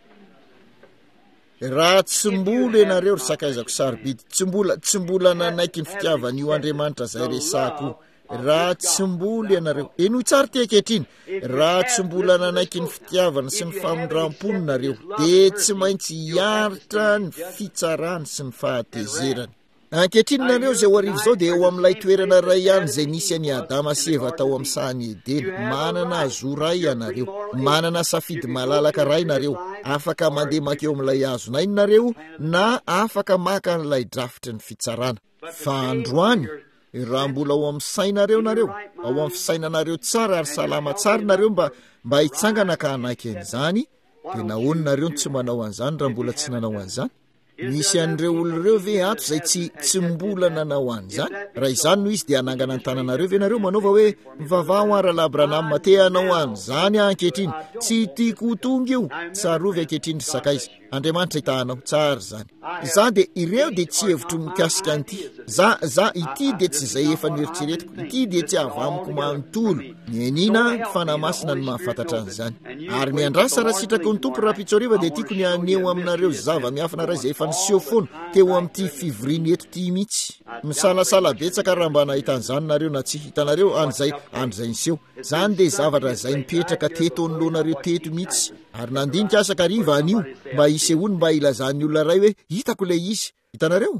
Raha tsy mbola ianareo ry sakaizako sarobidy, tsy mbola nanaiky ny fitiavany io Andriamanitra izay resako. Raha tsy mbola ianareo, eno tsara ty ankehitriny, raha tsy mbola nanaiky ny fitiavana sy ny famindram-pony nareo, dia tsy maintsy hiaritra ny fitsarany sy ny fahatezerany. Ankehitriny nareo izay ho arivo izao dia eo amin'ilay toerana ray ihany izay nisy an'i Adama sy Eva tao amin'ny sahany Edena. Manana hazo ray ianareo, manana safidy malalaka ray nareo, afaka mandeha maka eo amin'ilay hazonainy nareo na afaka maka n'ilay drafitry ny fitsarana. Fa androany, raha mbola ao amin'ny sainareo nareo, ao amin'ny fisainanareo tsara ary salama tsara nareo mba hitsangana ka hanaiky an'izany, dia nahoana nareo tsy manao an'izany raha mbola tsy nanao an'izany? Misy an'ireo olona ireo ve ato izay tsy mbola nanao an'izany? Raha izany no izy dia hanangana ny tananareo ve nareo manaova hoe mivavaha ho Rahalahy Branham te hanao an'izany ankehitriny? Tsy tiako ho tonga io, tsarovy ankehitriny ry sakaizy. Andriamanitra hitahanao tsara izany. Za dia ireo dia tsy hevitro mikasika an'ity. Za ity dia tsy izay efa nieritreretiko, ity dia tsy avy amiko manontolo. Ny anina fanahy masina ny mahafantatra an'izany. Ary miandrasa raha sitrako ny tompo rahampitsoariva dia tiako ny aneo aminareo zava-miafina raha izay efa niseho foana teo amin'ity fivoriana eto ity mihitsy. Misalasala betsaka raha mba nahita an'izany nareo na tsy hitanareo andrizay niseho. Zany dia zavatra izay nipetraka teto anoloanareo teto mihitsy. Ary nandinika asaka hariva anio mba hisehoany mba ilazan'ny olona ray hoe hitako ilay izy. Hitanareo?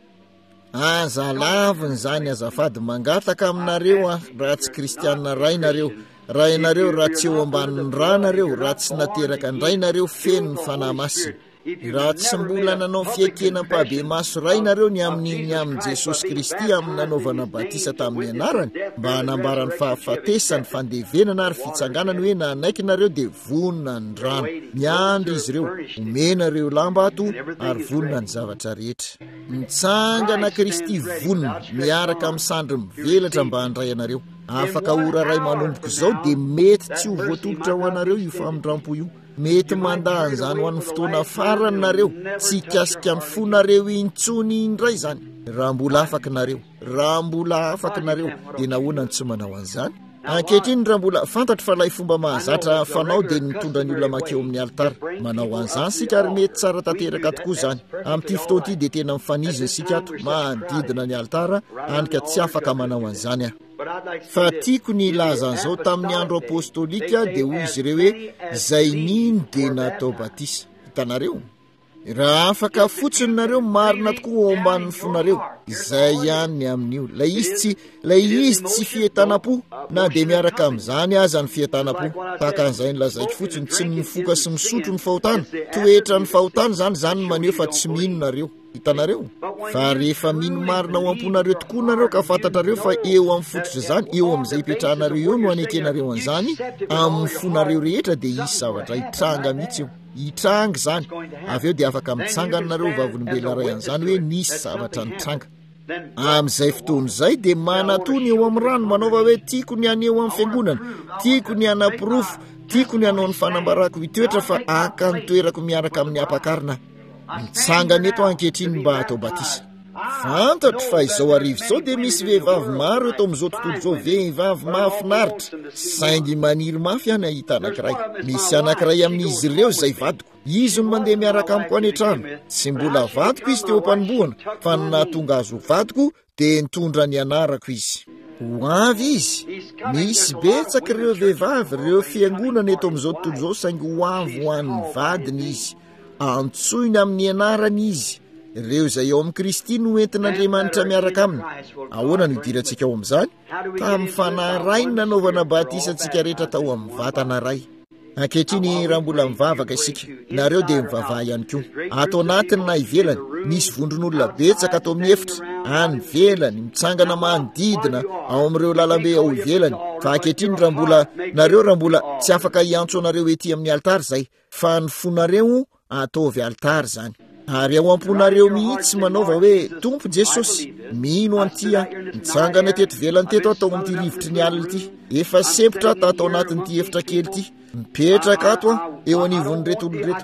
Aza laviny izany azafady mangataka aminareo raha tsy kristianina ray nareo. Raha ianareo raha tsy eo ambanin'ny raha nareo, raha tsy nateraka ndray nareo feno ny fanahy masina. Raha tsy mbola nanao fiekena-pahabe maso ray nareo ny amin'ny Jesosy Kristy amin'ny nanaovana batisa tamin'ny anarany, mba hanambarany fahafatesany fandevenana ary fitsanganany hoe nanaiky nareo dia vonona ny rano. Miandry izy ireo, omenareo lamba ato ary vonona ny zavatra rehetra. Mitsangana Kristy vonona miaraka amin'ny sandry mivelatra mba handray anareo. Afaka ora ray manomboko izao dia mety tsy ho voatolotra ho anareo io famindrampo io. Mety mandahan izany ho an'ny fotoana farany nareo, tsy kasika amin'ny fonareo intsony indray izany. Raha mbola afaka nareo, dia nahoana ny tsy manao an'izany? Ankehitriny raha mbola fantatro fa ilay fomba mahazatra fanao dia nitondra ny olona makeo amin'ny alitara. Manao an'izany sika ary mety tsara tanteraka tokoa izany. Amin'ity fotoana ity dia tena mifanizina sika ato manodidina ny alitara, anika tsy afaka manao an'izany aho. Fa tiako ny ilaza an'izao tamin'ny andro apostolika dia hoy izy ireo hoe izay nino dia natao batisa. Hitanareo? Raha afaka fotsiny nareo marina tokoa ao ambanin'ny fonareo, izay ihany ny amin'io. Lay izy tsy fihetanam-po, na dia miaraka amin'izany aza ny fihetanam-po. Tahaka an'izay nilazaiko fotsiny, tsy mifoka sy misotro ny fahotana. Toetra ny fahotana zany maneho fa tsy mino nareo. Hitanareo? Fa rehefa mino marina ao am-ponareo tokoa nareo ka fantatrareo fa eo amin'ny fototra izany, eo amin'izay hipetrahanareo eo no hanekenareo an'izany, amin'ny fonareo rehetra dia hisy zavatra hitranga mihitsy eo. Hitranga izany. Avy eo dia afaka mitsangana nareo vavolombelona ray an'izany hoe nisy zavatra nitranga. amin'izay fotoana izay dia manatony eo amin'ny rano manaova hoe tiako ny aneho amin'ny fiangonana, tiako ny anampirofo, tiako ny anao ny fanambarako hitoetra fa aka nitoerako miaraka amin'ny ampakarina mitsangana eto ankehitriny mba atao batisa. Fantatro fa izao arivo izao dia misy vehivavy maro eto amin'izao tontolo izao, vehivavy mahafinaritra saingy maniry mafy any ahita anankiray. Misy anankiray amin'izy ireo izay vadiko, izy no mandeha miaraka amiko any an-trano. Tsy mbola vadiko izy teo am-panombohana, fa nahatonga azy ho vadiko dia nitondra ny anarako izy. Ho avy izy, misy betsaka ireo vehivavy, ireo fiangonana eto amin'izao tontolo izao saingy ho avy ho an'ny vadiny izy, antsoiny amin'ny anarany izy. Ireo izay ao amin'ny Kristy no entin'Andriamanitra miaraka aminy. Ahoana no idirantsika ao amin'izany? Tamin'ny fanahy ray no nanaovana batisa antsika rehetra tao amin'ny vatana ray. Ankehitriny raha mbola mivavaka isika, nareo dia mivavaha ihany koa. Ato anatiny na ivelany, misy vondron'olona betsaka atao amin'ny efitra, any ivelany, mitsangana manodidina ao amin'ireo lalambe ao ivelany. Fa ankehitriny nareo raha mbola tsy afaka hiantso anareo ety amin'ny altara izay, fa ny fonareo ataovy altara izany. Ary ao amponareo mihitsy manaova hoe Tompo Jesosy, mino antia, mitsangana teto velany teto atao amin'ity rivotry ny alina ity. Efa sempotra tatao anatin'ity efitra kely ity. Mipetraka ato eo anivon'ny reto oloreto.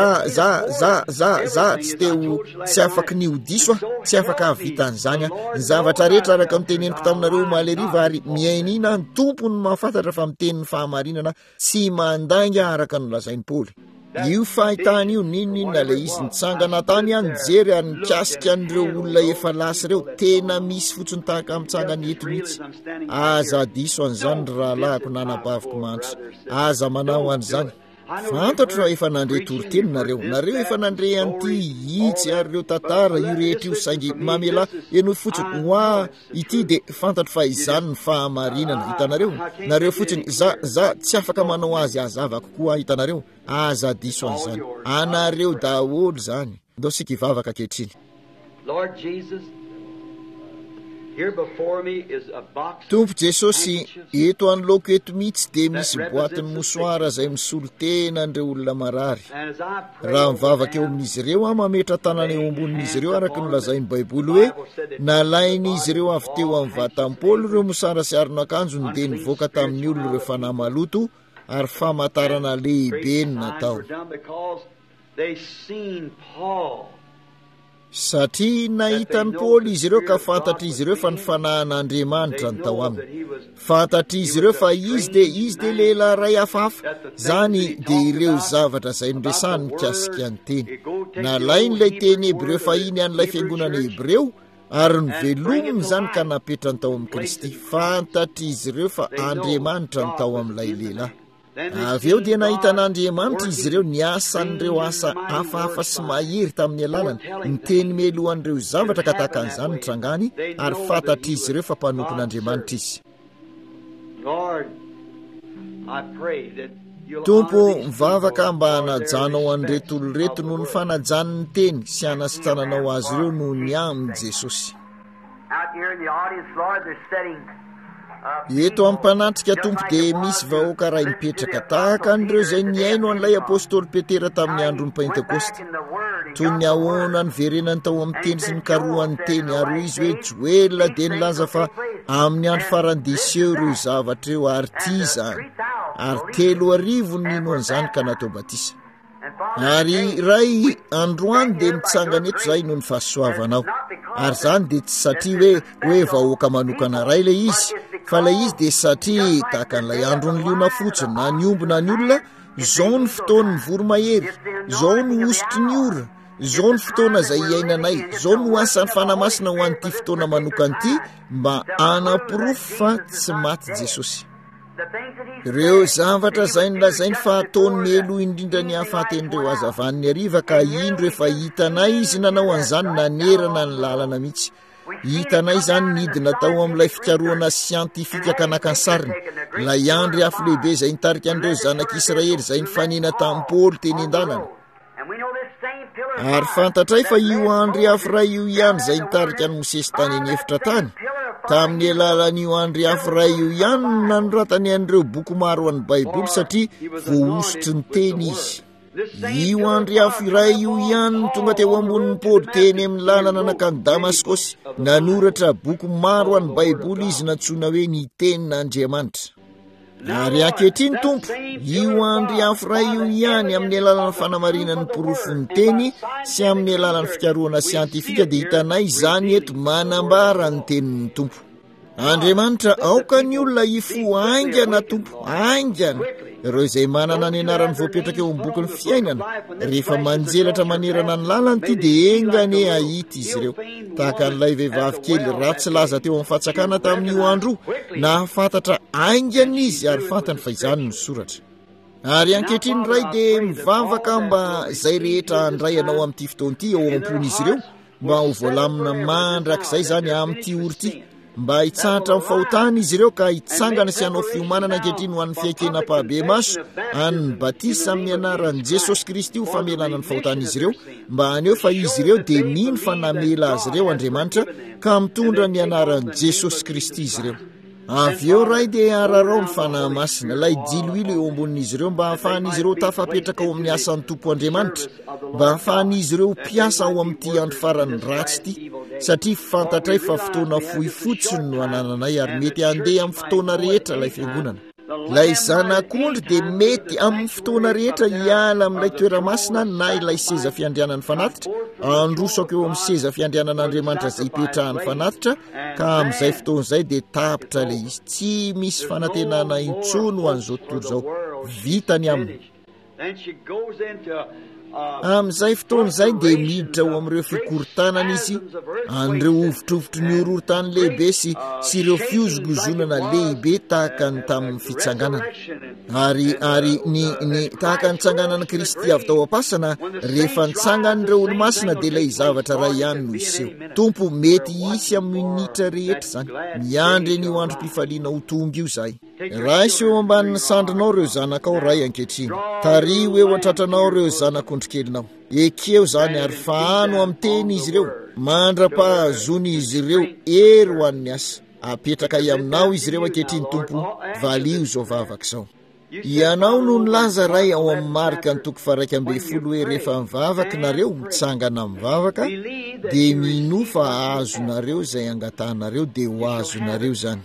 Za tsy afaka ny odiso tsy afaka avitan'izany ny zavatra rehetra araka miteneniko taminareo maleriva, ary miainina ny Tompo ny mahafantatra fa mitenin'ny fahamarinana tsy mandanga araka ny lazainy Paoly. Io fahitany io ninona ilay izy nitsangana tany any jery ary nikasika an'ireo olona efa lasy ireo, tena misy fotsiny tahaka mitsangana eto mihitsy. Aza diso an'izany raha lahako nanabaviko mantra, aza manao an'izany. Fantatro fa efa nandre toriteny nareo efa nandre an'ity hitsy ary ireo tantara io rehetra io saingy mamela eno fotsiny hoa ity dia fantatro fa izany ny fahamarinana. Hitanareo fotsiny za tsy afaka manao azy azavako koa. Hitanareo aza diso an'izany, anareo daholo zany. Ndao sika ivavaka ankehitriny. Tompo Jesosy, eto anoloko eto mihitsy dia misy boatin'ny mosoara izay misolo tena an'ireo olona marary. Raha mivavaka eo amin'izy ireo mametra tanana eo ambonin'izy ireo araka ny lazain'ny Baiboly hoe nalain'izy ireo avy teo amin'ny vatan'i Paoly ireo mosara sy aron'akanjo ny dia nivoaka tamin'ny olona ireo fanahy maloto ary famantarana lehibe ny natao. Satria nahitan'ny Paoly izy ireo ka fantatry izy ireo fa ny fanahin'Andriamanitra ny tao aminy. Fantatry izy ireo fa izy dia lehilahy ray hafahafa, zany dia ireo zavatra izay niresahany mikasika ny teny. Nalain'ilay teny Hebreo fahiny an'ilay fiangonana Hebreo ary novelominy izany ka napetrany tao amin'ny Kristy. Fantatry izy ireo fa Andriamanitra ny tao amin'ilay lehilahy. Avy eo dia nahitan'Andriamanitra izy ireo niasan'ireo asa hafahafa sy mahery tamin'ny alalany, niteny melohan'ireo zavatra ka tahaka an'izany nitrangany, ary fantatry izy ireo fa mpanompon'Andriamanitra izy. Tompo, mivavaka mba hanajanao an'ireto oloreto noho ny fanajan'ny teny sy hanasitrananao azy ireo noho ny aminy Jesosy. Eto amin'ny mpanatrika Tompo dia misy vahoaka ray mipetraka tahaka an'ireo izay niaino an'ilay apôstôly Petera tamin'ny andron'ny Pentekosta. Toy ny ahoana ny verenany tao amin'ny teny sy ny karohan'ny teny, ary izy hoe Joela dia nilaza fa amin'ny andro farandeseo ireo zavatra eo ary tia izany, ary 3,000 nino an'izany ka natao batisa. Ary ray androany dia mitsangana eto izay noho ny fahasoavanao, ary izany dia tsy satria hoe vahoaka manokana ray ilay izy, fa ilay izy dia satria tahaka n'ilay androny liona fotsiny na niombona ny olona, izao ny fotoana ny voromahery, izao ny osotry ny ora, izao ny fotoana izay iainanay, izao no asan'ny fanamasina ho an'ity fotoana manokana ity mba anapirofo fa tsy maty Jesosy. Ireo zavatra izay nilazainy fa ataony melo indrindra ny hahafaten'ireo hazavan'ny hariva ka indro efa hitanay izy nanao an'izany nanerana ny lalana mihitsy. Hitanay izany nidina tao amin'ilay fikarohana siantifika kanaka ny sariny, ilay andro afo lehibe izay nitarika an'ireo zanak'Israely izay nifanena tamin'ny Paoly teny an-dalana. Ary fantatray fa io andro afo ray io ihany izay nitarika ny Mosesy tany eny efitra tany. Tamin'ny alalan'io andro afo ray io ihany nanoratany an'ireo boky maro an'ny Baiboly satria voahosotry ny teny izy. io andry afo iray io ihany no tonga teo ambonin'ny pôly teny amin'ny lalana anakany damaskosy nanoratra boky maro any baiboly izy natsoina hoe ny tenin'Andriamanitra. Ary ankehitriny tompo, io andry afo iray io ihany amin'ny alalan'ny fanamarinan'ny porofony teny sy amin'ny alalan'ny fikarohana siantifika dia hitanay izany eto manambara ny tenin'ny tompo. Andriamanitra aoka ny olona ifo aingana tompo, aingana ireo izay manana ny anarany voapetraka eo amin'ny bokin'ny fiainana, rehefa manjelatra manerana ny lalany ity dia engane ahita izy ireo. Tahaka n'ilay vehivavy kely ratsy laza teo amin'ny fatsakana tamin'io andro na fantatra aingana izy ary fantany fa izany no soratra. Ary ankehitriny ray dia mivavaka mba izay rehetra andray anao amin'ity fotoan'ity eo am-pon'izy ireo mba ho voalamina mandrakizay izany amin'ity oro ity, mba hitsahatra amin'ny fahotana izy ireo ka hitsangana sy hanao fiomanana ankehitriny ho an'ny fiaikenampahabe maso an'ny batisa amin'ny anaran'i Jesosy Kristy ho famelana ny fahotan'izy ireo, mba haneo fa izy ireo dia mino fa namela azy ireo Andriamanitra ka mitondra ny anaran'i Jesosy Kristy izy ireo. Avy eo ray dia ararao ny fanahy masina ilay diloilo eo ambonin'izy ireo mba hahafahan'izy ireo tafapetraka ao amin'ny asan'ny Tompo Andriamanitra, mba hahafahan'izy ireo mpiasa ao amin'ity andro farany ratsy ity, satria fantatray fa fotoana fohy fotsiny no anananay ary mety handeha amin'ny fotoana rehetra ilay fiangonana. Ilay zanak'ondry dia mety amin'ny fotoana rehetra hiala amin'ilay toeramasina na ilay seza fiandrianany fanatitra, androsako eo amin'ny seza fiandrianan'Andriamanitra izay hipetrahany fanatitra, ka amin'izay fotoan'izay dia tapitra ilay izy, tsy misy fanantenana intsony ho an'izao tontolo izao, vitany aminy. Amin'izay fotoan'izay dia miditra ho amin'ireo fikorontanana izy, an'ireo ovitrovitry ny horohorontany lehibe sy ireo fiozogozonana lehibe tahaka ny tamin'ny fitsanganana. Ary ny tahaka ny tsanganana Kristy avy tao am-pasana, rehefa nitsangan'ireo olo-masina dia ilay zavatra ray ihany no iseho. Tompo, mety hisy amin'ny minitra rehetra izany, miandry an'io androm-pifaliana ho tonga io izahay. Raisy eo ambanin'ny sandrinao ireo zanakao ray ankehitriny, tario eo antratranao ireo zanak'ondry kelinao, ekeo izany ary fahano amin'ny teny izy ireo, mandra-pahazony izy ireo ery ho an'ny asa. Apetraka iaminao izy ireo ankehitriny Tompo, valio izao vavaka izao. Ianao no nilaza ray ao amin'ny marika ny 1:10 hoe rehefa mivavaka nareo mitsangana mivavaka dia minofa ahazonareo izay angatanareo dia ho ahazonareo izany.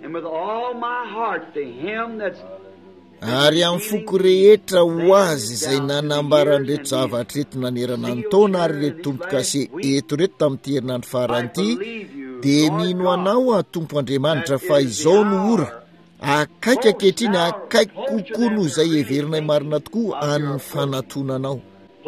Ary amin'ny foko rehetra ho azy izay nanambaran'ireto zavatra reto nanerana ny taona ary reto tompo-kase eto reto tamin'ity herinandro faran'ity, dia mino anao a Tompo Andriamanitra fa izao no ora, akaiky ankehitriny, akaiky kokoa noho izay heverinay marina tokoa an'ny fanatonanao.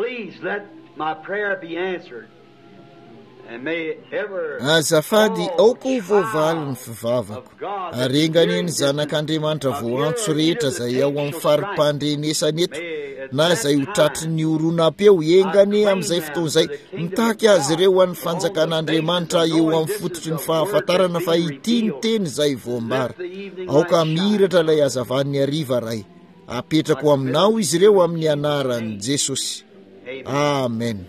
Azafady aoka ho voavaly ny fivavako, arengany ny zanak'Andriamanitra voantso rehetra izay ao amin'ny farim-pandrenesany eto, na izay ho tratry ny oronam-peo engany amin'izay fotoan'izay, mitaky azy ireo ho an'ny fanjakan'Andriamanitra eo amin'ny fototry ny fahafantarana fa ity ny teny izay voambara. Aoka miratra ilay hazavan'ny hariva ray, apetrako aminao izy ireo amin'ny anaran'i Jesosy. Amen.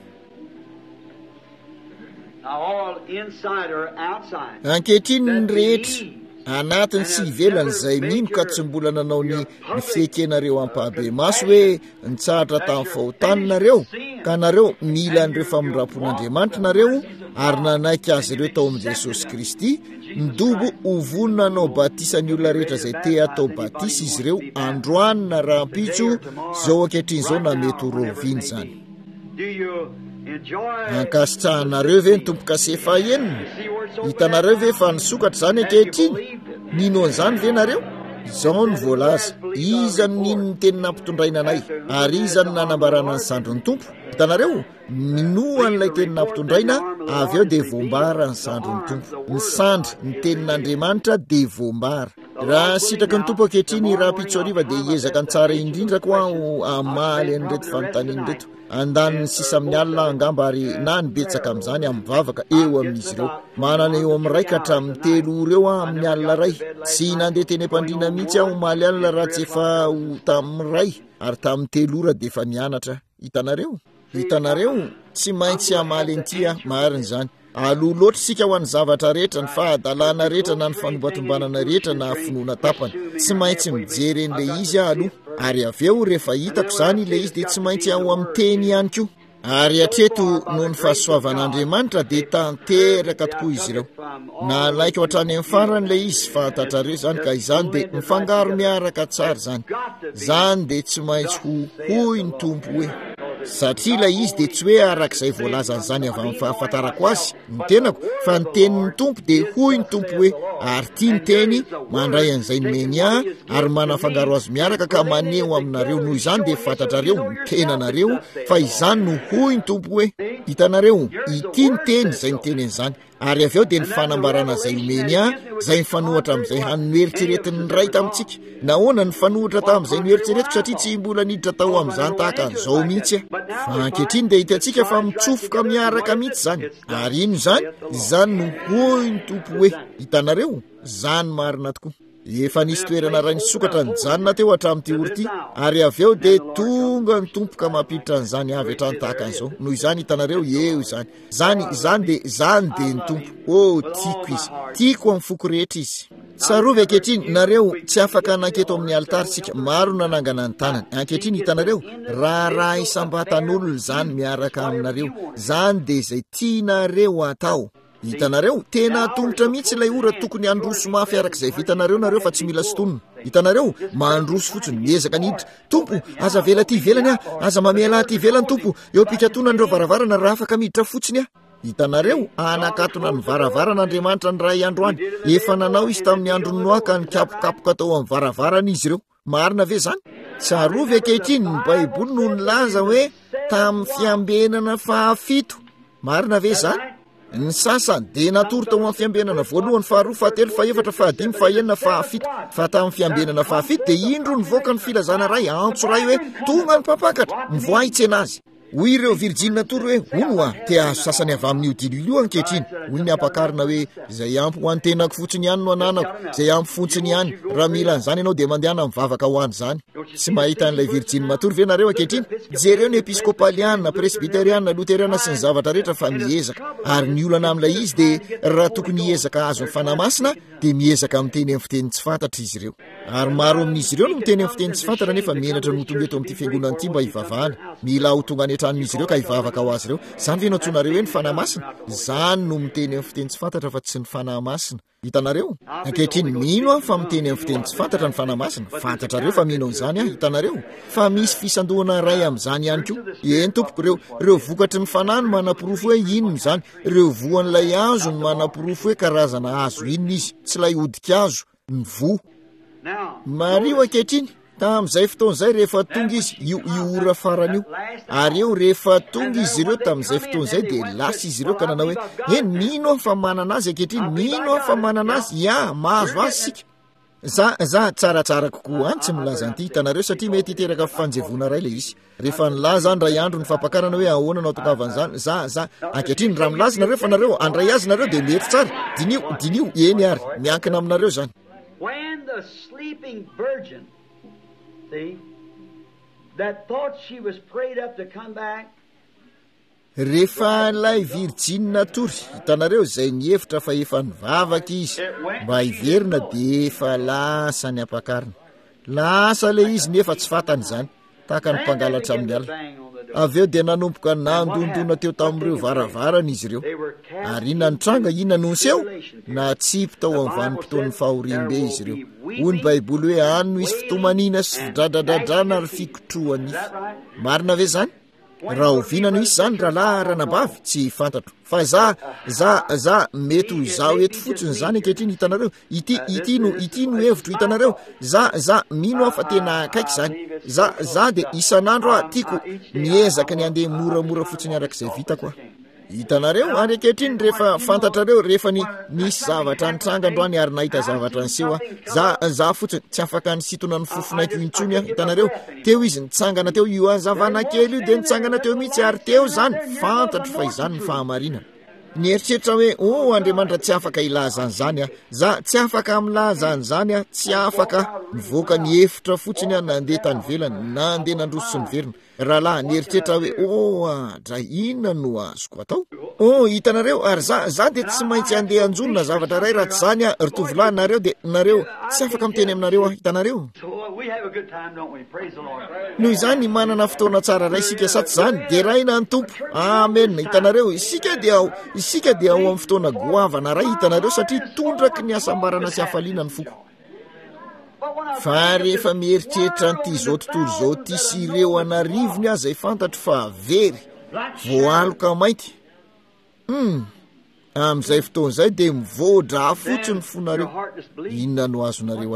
Ankehitriny ny rehetra anatiny sy ivelany izay mino ka tsy mbola nanao ny fiekenareo ampahabe maso hoe nitsahatra tamin'ny fahotaninareo, ka nareo mila an'ireo famindrapon'Andriamanitra nareo ary nanaiky azy ireo tao amin'i Jesosy Kristy, midobo ho vonona hanao batisany olona rehetra izay te atao batisa izy ireo androany na rahampitso izao ankehitriny izao na mety ho roviany izany. Ankasitrahanareo ve ny tompo-kase fahaenina? Hitanareo ve fa nisokatra izany ankehitriny? Nino an'izany ve nareo? Izao ny voalaza, iza ny nino ny teny nampitondraina anay, ary iza ny nanambarana ny sandron'ny Tompo? Hitanareo, minoa n'ilay teny nampitondraina, avy eo dia voambara ny sandron'ny Tompo. Ny sandry, ny tenin'Andriamanitra dia voambara. Raha sitraky ny Tompo ankehitriny raha pitsoariva dia hiezaka ny tsara indrindra koa ho amaly an'ireto fanontaniana reto. Andaniny sisa amin'ny alina angamba ary na nibetsaka amin'izany amin'ny vavaka eo amin'izy ireo. Manana eo amin'ny ray ka hatramin'ny 3 ora eo amin'ny alina ray. Tsy nandeha teny am-pandriana mihitsy aho maly alina raha tsy efa tamin'ny ray, ary tamin'ny 3 ora dia efa nianatra. Hitanareo, tsy maintsy amaly an'ity marina izany. Aloha loatra sika ho an'ny zavatra rehetra, ny fahadalana rehetra na ny fanombatombanana rehetra na finoana tapany. Tsy maintsy mijery an'ilay izy aloha, ary avy eo rehefa hitako zany ilay izy dia tsy maintsy ao amin'ny teny ihany koa. Ary hatreto noho ny fahasoavan'Andriamanitra dia tanteraka tokoa izy ireo. Nalaiko hatrany amin'ny farany ilay izy fantatrareo zany ka izany dia mifangaro miaraka tsara zany. Zany dia tsy maintsy hoy ny Tompo hoe, satria ilay izy dia tsy hoe arak'izay voalazany zany avy amin'ny fahafantarako azy ny tenako, fa ny tenin'ny Tompo dia hoy ny Tompo hoe, ary tia ny teny mandray an'izay nomeny ahy ary manafangaro azy miaraka ka maneho aminareo. Noho izany dia fantatrareo ny tenanareo fa izany no hoy ny Tompo hoe, hitanareo ity ny teny izay niteny an'izany. Ary avy eo dia ny fanambarana izay nomeny ahy izay mifanohatra amin'izay hanoeritseretiny ray tamintsika. Nahoana ny fanohatra tamin'izay noeritseretiko satria tsy mbola niditra tao amin'izany tahaka an'izao mihitsy aho. Fa ankehitriny dia hitantsika fa mitsofoka miaraka mihitsy zany. Ary ino zany? Izany no hoy ny Tompo hoe, hitanareo zany marina tokoa. Efa nisy toerana ray nisokatra ny janona teo hatramin'ity oro ity, ary avy eo dia tonga ny Tompo ka mampiditra an'izany avy hatrany tahaka an'izao. Noho izany hitanareo eo izany. Zany dia ny Tompo. Tiako izy. Tiako amin'ny foko rehetra izy. Tsarovy ankehitriny nareo tsy afaka nanketo amin'ny altarisika, maro nanangana ny tanany. Ankehitriny hitanareo raha isambatan'olona zany miaraka aminareo. Zany dia izay tianareo atao. Hitanareo tena tongotra mihitsy ilay ora tokony androso mafy arak'izay vitanareo nareo fa tsy mila sotonina. Hitanareo mandroso fotsiny miezaka niditra. Tompo, aza vela ty velany aza mamela ty velany Tompo, eo pikatonan ireo varavarana raha afaka miditra fotsiny Hitanareo anakatona ny varavaran'Andriamanitra ny ray andro any. Efa nanao izy tamin'ny andro noaka ny kapokapoka tao amin'ny varavarana izy ireo. Marina ve zany? Tsarovy ankehitriny ny Baiboly no nilaza hoe tamin'ny fiambenana fahafito. Marina ve zany? Ny sasany dia natory tao amin'ny fiambenana voalohany, faharoa, fahatelo, fahaefatra, fahadimy, fahaenina, fahafito. Fa tamin'ny fiambenana fahafito dia indro nivoaka ny filazana ray, antso ray hoe tonga ny mpampakatra, mivoahitsena azy. Hoy ireo virjina tory hoe hono te azo sasany avy amin'io dililo ankehitriny. Hoy ny ampakarina hoe izay ampy ho any tenako fotsiny ihany no ananako, izay ampy fotsiny ihany. Raha mila an'izany ianao dia mandehana mivavaka ho any zany. Tsy mahita an'ilay virjina matory ve nareo ankehitriny? Jereo ny episkopaliana, presbiteriana, luteriana sy ny zavatra rehetra fa miezaka. Ary ny olana amin'ilay izy dia raha tokony hiezaka azo ny fanamasina dia miezaka miteny amin'ny fiteny tsy fantatra izy ireo. Ary maro amin'izy ireo no miteny amin'ny fiteny tsy fantatra nefa menatra no tonga eto amin'ity fiangonana ity mba hivavahana. Mila ho tonga any an-tranon'izy ireo ka hivavaka ho azy ireo. Zany ve no antsonareo hoe ny fanamasina? Zany no miteny amin'ny fiteny tsy fantatra fa tsy ny fanamasina. Hitanareo? Ankehitriny mino fa miteny amin'ny fiteny tsy fantatra ny fanamasina. Fantatrareo fa mino an'izany hitanareo. Fa misy fisandohana ray amin'izany ihany koa. Eny tompoko reo vokatry ny fanahy no manapirofo hoe inona izany. Reo voan'ilay hazo no manapirofo hoe karazana hazo inona izy, tsy ilay hodikazo, ny vo. Mario ankehitriny tamin'izay fotoan'izay rehefa tonga izy io ora farany io. Ary eo rehefa tonga izy ireo tamin'izay fotoan'izay dia lasa izy ireo ka nanao hoe mino fa manana azy ankehitriny, mino fa manana azy, mahazo azy sika. Za tsaratsara kokoa any tsy milaza an'ity hitanareo satria mety hiteraka fanjevona ray ilay izy. Rehefa nilaza andray andro ny fampakarana hoe ahoana no tongavan'izany. Za ankehitriny raha milaza nareo fa nareo andray azy nareo dia mety tsara. Dinio eny ary miankina aminareo zany. When the sleeping virgin, see, that thought she was prayed up to come back. Rehefa ilay virjina tory hitanareo izay nihevitra fa efa nivavaka izy mba hiverina dia efa lasa ny ampakarina. Lasa ilay izy nefa tsy fantany izany, tahaka ny mpangalatra amin'ny alina. Avy eo dia nanomboka nandondona teo tamin'ireo varavarana izy ireo. Ary inona nitranga, inona nonseho? Natsipy tao amin'ny vanim-potoan'ny fahorim-be izy ireo. Hoy ny Baiboly hoe any no isy fitomanina sy fidradradradrana ary fikotroan'ify. Marina ve zany? Raha oviana no isy zany rahalahy ranabavy tsy fantatro. Fa za mety ho zaho eto fotsiny zany ankehitriny hitanareo. Ity no hevitro hitanareo. Za mino fa tena akaiky zany. Za dia isan'andro tiako miezaka ny andeha moramora fotsiny arak'izay vitako. Hitanareo any ankehitriny rehefa fantatrareo rehefa nisy zavatra nitranga androany ary nahita zavatra niseho za fotsiny tsy afaka nisitona ny fofonaiko intsony hitanareo. Teo izy nitsangana teo io azavana kely io dia nitsangana teo mihitsy ary teo zany fantatro fa izany ny fahamarinana. Nieritreritra hoe Andriamanitra tsy afaka ilaza an'izany za tsy afaka milaza an'izany tsy afaka mivoaka ny hevitra fotsiny nandeha tany velany nandeha nandroso sy niverina. Rahalahy nieritreritra hoe dra inona no azoko atao? hitanareo ary za de tsy maintsy andeha anjonona zavatra ray raha tsy zany a ritovolahy nareo de nareo tsy afaka miteny aminareo a hitanareo noho izany manana fotoana tsara ray isika sa tsy zany de raina ny tompo amen hitanareo isika dia ao amin'ny fotoana goavana ray hitanareo satria tondraky ny asambarana sy hafaliana ny foko fa rehefa mieritreritra n'ity zao tontolo zao ty sy ireo anarivony aza ifantatro fa very voaloka mainty amin'izay fotoana izay de mivoadra fotsiny fonareo inona no azonareo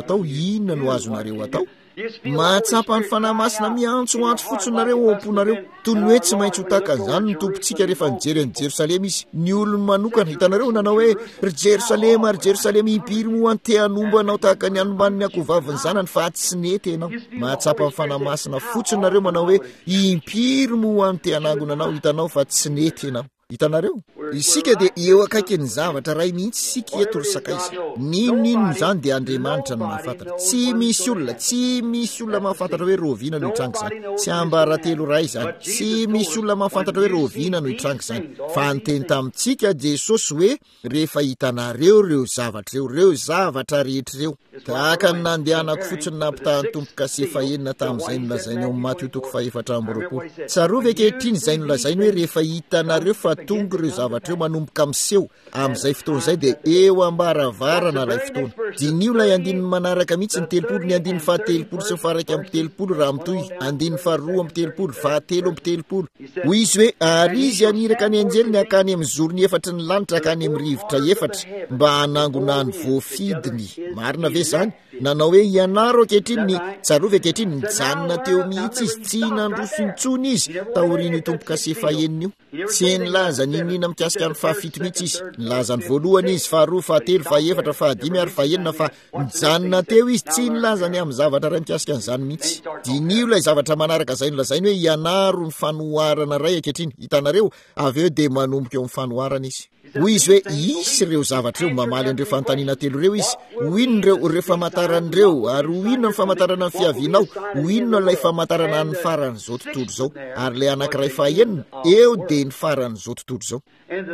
atao mahatsapa ny fanahy masina miantsoantso fotsiny nareo amponareo toy ny hoe tsy maintsy ho takan'izany ny tompontsika rehefa nijery any Jerosalema izy ny olony manokana hitanareo nanao hoe ry Jerosalema impiry mo anteanombo anao tahaka ny anombany akovaviny zanany fa tsy nety ianao mahatsapa ny fanahy masina fotsiny nareo manao hoe impiry mo anteanangona anao hitanao fa tsy nety ianao hitanareo isika de eo akaiky ny zavatra ray mihitsy sika eto ry sakaiza ninonino zany de Andriamanitra no mahafantatra tsy misy olona mahafantatra hoe rovina no hitrangy zany tsy ambaratelo ray zany tsy misy olona mahafantatra hoe rovina no hitrangy zany fa nyteny tamintsika Jesosy hoe rehefa hitanareo reo zavatra rehetrareo tahaka ny nandehanako fotsiny nampitahany tompoka se fahenina tamin'izay nolazainy ao Matteo 4:20 tsarovy ankehitriny izay nolazainy hoe rehefa hitanareo fa tonga ireo zavatreo manomboka miseho amin'izay fotoana izay de eo ambaravarana lay fotoana dinio lay andininy manaraka mihitsy ny 30 ny andininy 70 sy mifaraka amin'ny 30 raha mitoy andininy 2 amin'ny 30 7 amin'ny 30 hoy izy hoe ary izy aniraka ny anjeliny akany amin'ny zorony efatra ny lanitra akany amin'ny rivotra efatra mba hanangona ny voafidiny marina ve zany nanao hoe ianaro ankehitriny ny tsarovy ankehitriny nijanona teo mihitsy izy tsy nandroso intsony izy taorian'io tompoka se fahenina io tsy nilaza ninina mikasika ny fahafito mihitsy izy nilaza ny voalohany izy 2 3 4 5 ary 9 fa nijanona teo izy tsy nilaza ny amin'ny zavatra ray mikasika an'izany mihitsy dinio ilay zavatra manaraka zay nolazainy hoe ianaro ny fanoharana ray ankehitriny hitanareo avy eo de manomboka eo amin'ny fanoharana izy hoy izy hoe isy ireo zavatra reo mamaly an'ireo fanontaniana telo reo izy ho inonireo ireo famantaran'ireo ary ho inona ny famantarana ny fiavianao ho inona ilay famantarana ny faran'izao tontolo zao ary ilay anankiray fahaenina eo de ny faran'izao tontolo zao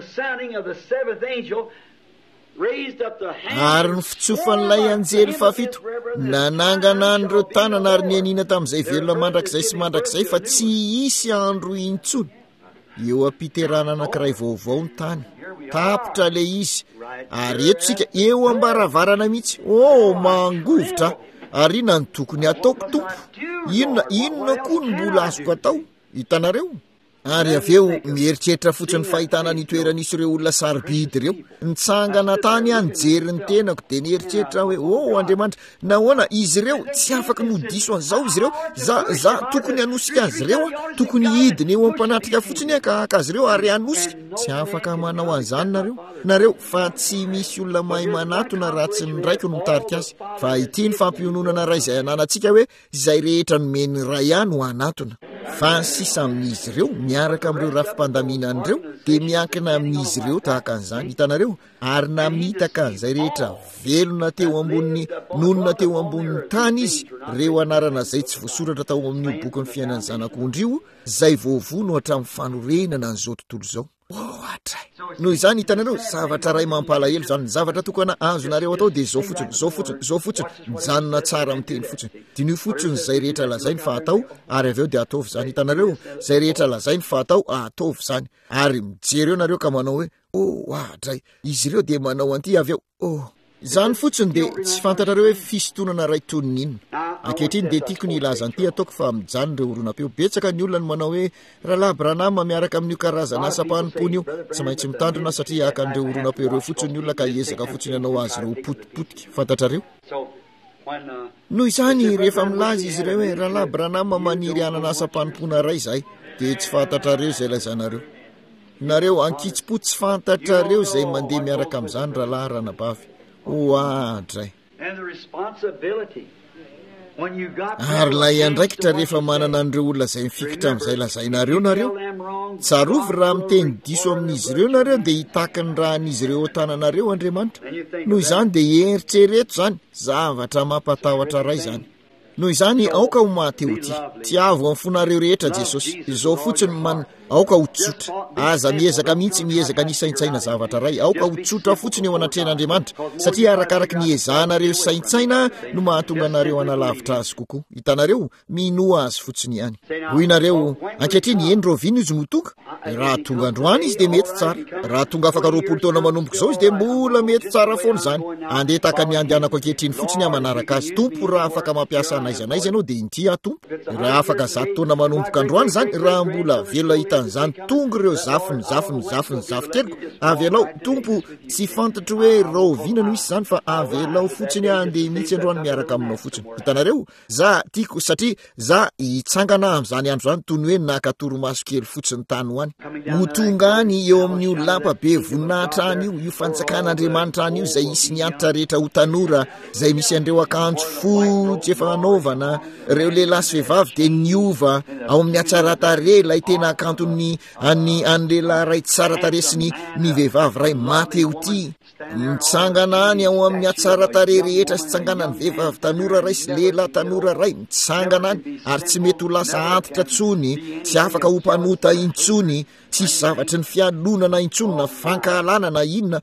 ary ny fitsofan'ilay anjely fafito nanangana an'ireo tanana ary ny anina tamin'izay velona mandrakizay sy mandrakizay fa tsy isy andro intsony eo ampiterana anankiray vaovao ny tany tapitra le izy ary etotsika eo ambaravarana mihitsy mangovotra ary inona ny tokony ataoko tompo inona koa ny mbola azoko atao hitanareo ary avy eo mieritreritra fotsiny fahitana ny toeranisy ireo olona sarobidy ireo nitsangana tany anyjery ny tenako de nieritreritra hoe Andriamanitra nahoana izy ireo tsy afaka nodiso an'izao izy ireo za tokony hanosika azy ireo tokony hidiny eo ampanatrika fotsiny akahaka azy ireo ary hanosika tsy afaka manao an'izany nareo fa tsy misy olona mahay manatona raha tsy ny raiko no mitarika azy fa ity ny fampiononana ray izay ananantsika hoe izay rehetra nomeny ray ihany ho anatona fa sisa amin'izy ireo miaraka amin'ireo rafim-pandaminan'ireo de miankina amin'izy ireo tahaka an'izany hitanareo ary namitaka an'izay rehetra velona teo amboniny nonona teo ambonin'ny tany izy reo anarana zay tsy voasoratra tao amin'io boky ny fiainan'ny zanak'ondry io zay voavono hatramin'ny fanorenana an'izao tontolo zao atray noho izany hitanareo zavatra ray mampalahelo zany zavatra tokana azonareo atao de zao fotsiny mijanona tsara miteny fotsiny dinio fotsiny zay rehetra lazainy fa atao ary avy eo de ataovy zany hitanareo zay rehetra lazainy fa atao ataovy zany ary mijereo nareo ka manao hoe atray izy ireo de manao anty avy eo zany fotsiny de tsy fantatrareo hoe fisontonana ray tonin'inona ankehitriny de tiako ny ilaza anty ataoko fa mijany reo oronapeo betsaka ny olona ny manao hoe rahalahy Branham miaraka amin'io karazana asa-panimpony io tsy maintsy mitandrina satria akan'ireo oronapeo ireo fotsiny olona ka hiezaka fotsiny anao azy ireo potipotika fantatrareo noho izany rehefa milaza izy ireo hoe rahalahy Branham maniry anana asa-panimpona ray zay de tsy fantatrareo zay lazanareo nareo ankitsipo tsy fantatrareo zay mandeha miaraka amin'izany rahalahy ranabavy adray ary lay andraikitra rehefa manana an'ireo olona zay mifikitra amin'izay lazainareo nareo tsarovy raha miteny diso amin'izy ireo nareo de hitaka ny raha an'izy ireo tananareo Andriamanitra noho izany de eritrereto zany zavatra mampatahotra ray zany noho izany aoka ho mahateo tiavo amin'ny fonareo rehetra Jesosy izao fotsiny aoka ho tsotra aza miezaka mihitsy miezaka ny saintsaina zavatra ray aoka ho tsotra fotsiny eo anatrehan'andriamanitra satria arakaraky ny ezahnareo saintsaina no mahatonga anareo analavitra azy kokoa hitanareo minoa azy fotsiny ihany hoy nareo ankehitriny eny rovino izy no tonga raha tonga androany izy de mety tsara raha tonga afaka 20 taona manomboka izao izy de mbola mety tsara foana zany andeha taka ny andehanako ankehitriny fotsiny amanaraka azy tompo raha afaka mampiasa anaiza anaiza ianao de inty tompo raha afaka 100 taona manomboka androany zany raha mbola velo hitan'izany tonga ireo zafiny teliko avy alao tompo tsy fantatry hoe rovina no isy zany fa avy alao fotsiny andeha mihitsy androany miaraka aminao fotsiny hitanareo za tiako satria za hitsangana amin'izany andro zany toy ny hoe nakatoromaso kely fotsiny tany hoany ho tonga any eo amin'io lampa be voninahitra any io fanjakan'andriamanitra any io zay isy ny antitra rehetra ho tanora zay misy andreo akanjo fotsy efa anaovana reo lehilahy sy vehivavy de niova ao amin'ny atsaratare lay tena akantony an'lehilahy ray tsara tare sy ny vehivavy ray mateo ty mitsangana any ao amin'ny atsaratare rehetra sy tsangana ny vehivavy tanora ray sy lehilahy tanora ray mitsangana any ary tsy mety ho lasa antitra tsony tsy afaka ho mpanota intsony tsisy zavatry ny fialonana intsony na fankahalana na inona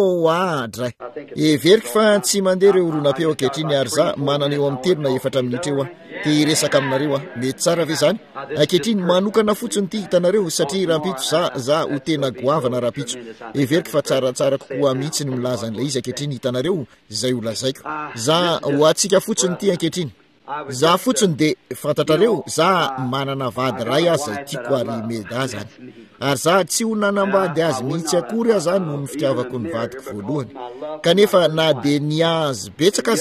adray everiko fa tsy mandeha reo olonapeo ankehitriny ary za manana eo amin'ny 3 na 4 minitra eo te hiresaka aminareo mety tsara ve zany ankehitriny manokana fotsiny ty hitanareo satria rahampitso za ho tena goavana rahampitso everiko fa tsaratsara kokoa mihitsy ny milaza an'ilay izy ankehitriny hitanareo zay ho lazaiko za ho atsika fotsiny ty ankehitriny za fotsiny de fantatrareo za manana vady ray azy zay tiako ary meda zany ary za tsy ho nanambady azy mihitsy akory aho zany no ny fitiavako ny vadiko voalohany kanefa na de niazy betsaka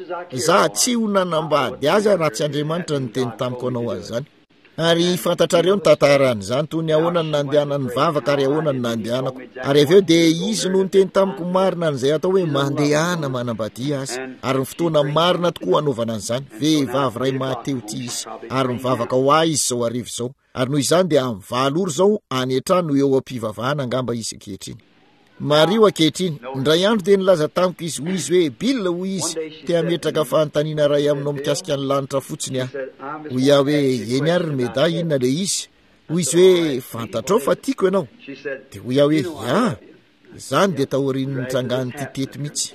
za tsy ho nanambady azy raha tsy Andriamanitra ny teny tamiko anao azy zany ary fantatrareo ny tantarany zany toy ny ahoana ny nandehana ny vavaka ary ahoana ny nandehanako ary aveo de izy no ny teny tamiko marina n'izay atao hoe mandehana manambadia azy ary ny fotoana marina tokoa anaovana an'izany vehivavy ray mateo ty izy ary mivavaka ho ahy izy zao arivo zao ary noho izany de amin'ny 7 ora zao any an-trano eo am-pivavahana angamba izy ankehitriny mario ankehitriny ndray andro de nilaza tamiko izy hoy izy hoe billa hoy izy te hametraka fanontaniana ray aminao mikasika ny lanitra fotsiny hoy aho hoe eny ary meda inona le izy hoy izy hoe fantatrao fa tiako ianao de hoy aho hoe zany de taoriny nitrangany ty teto mihitsy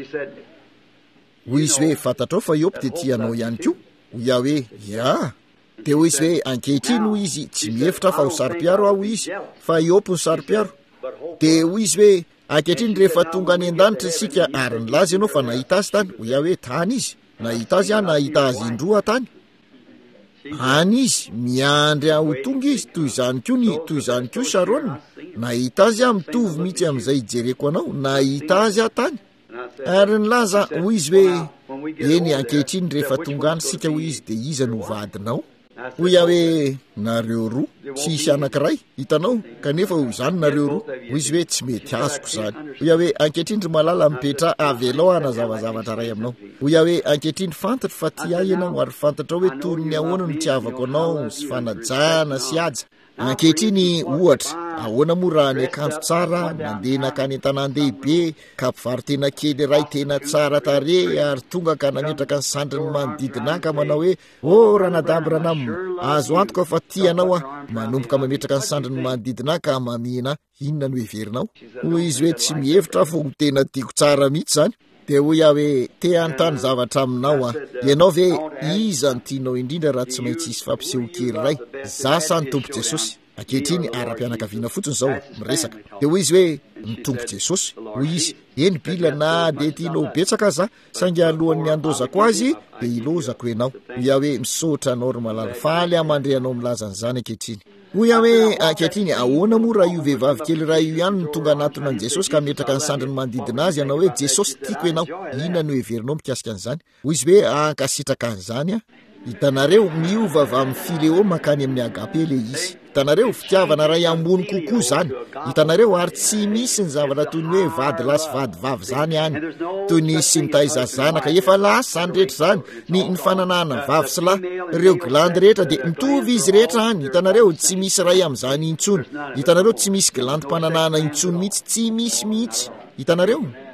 hoy izy hoe fantatrao fa iopy de tianao ihany ko hoy aho hoe de hoy izy hoe ankehitriny hoy izy tsy mihefitra fa ho sari-piaro aho hoy izy fa iopy ny sari-piaro de hoy izy hoe ankehitriny rehefa tonga any an-danitra isika ary nilaza ianao fa nahita azy tany hoy aho hoe tany izy nahita azy nahita azy indroa tany any izy miandry ho tonga izy toy izany ko Sharon nahita azy mitovy mihitsy amin'izay ijereko anao nahita azy tany ary nilaza hoy izy hoe eny ankehitriny rehefa tonga any sika hoy izy de iza no vadinao hoy aho hoe nareo roa tsy isy anankiray hitanao kanefa zany nareo roa hoy izy hoe tsy mety azoko zany hoy aho hoe ankehitriny malala mipetra avelao anazavazavatra ray aminao hoy aho hoe ankehitriny fantatro fa ty ahy ianao ary fantatra hoe toy ny ahoana no tiavako anao sy fanajana sy aja ankehitriny ohatra ahoana moa raha ny akanjo tsara nandeha nakany an-tanàn-dehibe ka mpivarytena kely ray tena tsara tare ary tonga ka nametraka ny sandriny manodidina ka manao hoe raha nadabirana azo antoka fa tianao manomboka mametraka ny sandriny manodidina ka mamina inona no heverinao hoy izy hoe tsy mihevitra fo tena tiako tsara mihitsy zany de hoy aho hoe te anontany zavatra aminao ianao ve iza ny tianao indrindra raha tsy maintsy isy fampiseho kely ray za sa ny tompo Jesosy ankehitriny ara-pianakaviana fotsiny zao miresaka de hoy izy hoe ny tompo Jesosy hoy izy eny bila na de tianao betsaka za saingy alohan'ny andozako azy de ilozako ianao hoy aho hoe misaotra anao ry malala faly amandre anao milaza an'izany ankehitriny hoy aho hoe ankehitriny ahoana moa raha io vehivavy kely raha io ihany no tonga anatona an' Jesosy ka metraka ny sandriny manodidina azy ianao hoe Jesosy tiako ianao inona no heverinao mikasika an'izany hoy izy hoe ankasitraka an'izany hitanareo miova avy amin'ny fileo makany amin'ny agape le izy hitanareo fitiavana ray ambony kokoa zany hitanareo ary tsy misy ny zavatra toy ny hoe vady lahy sy vady vavy zany any toy ny symitaiza zanaka efa lasa zany rehetra zany ny fananana vavy sy lahy reo glandy rehetra de mitovy izy rehetra any hitanareo tsy misy ray amin'izany intsony hitanareo tsy misy glandy mpananana intsony mihitsy tsy misy mihitsy hitanareo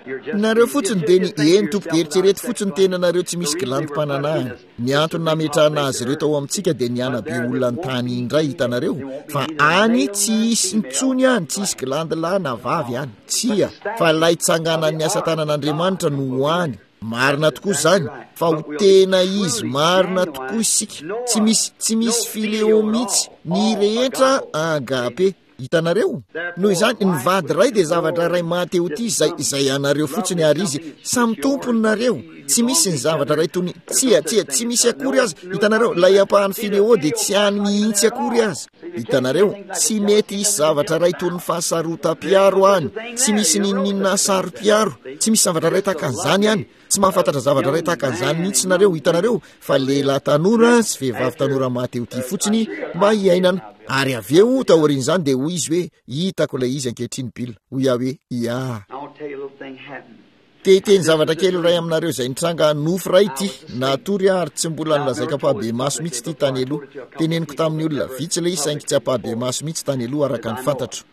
nareo fotsiny de ny eny tompo de eritserety fotsiny tena nareo tsy misy gilandim-pananahana ny antony nametrahana azy ireo tao amintsika de ny anabe olona ny tany indray hitanareo fa any tsy isy nitsony any tsy isy gilandilahy na vavy any tsia fa lay tsanganan'ny asa tanan'Andriamanitra no any marina tokoa zany fa ho tena izy marina tokoa isika tsy misy fileo mihitsy ny rehetra agape hitanareo noho izany ny vady ray de zavatra ray mateo ty izay anareo fotsiny ary izy samy tompony nareo tsy misy ny zavatra ray tony tsia tsy misy akory azy hitanareo lay ampahany fileo de tsy any mihitsy akory azy hitanareo tsy mety isy zavatra ray tony fahasarotam-piaro any tsy misy ninina saro-piaro tsy misy zavatra ray takan'izany any tsy mahafantatra zavatra ray takan'izany mihitsy nareo hitanareo fa lehilahy tanora sy vehivavy tanora mateo ty fotsiny mba hiainana ary aveo taorian'izany de hoy izy hoe hitako ilay izy ankehitriny Bill hoy aho hoe ia teny zavatra kely ray aminareo izay nitranga nofo ray ity natory ary tsy mbola nilazaika pahabe maso mihitsy ty tany aloha teneniko tamin'ny olona vitsy le izy saingy tsy apahabe maso mihitsy tany aloha araka ny fantatro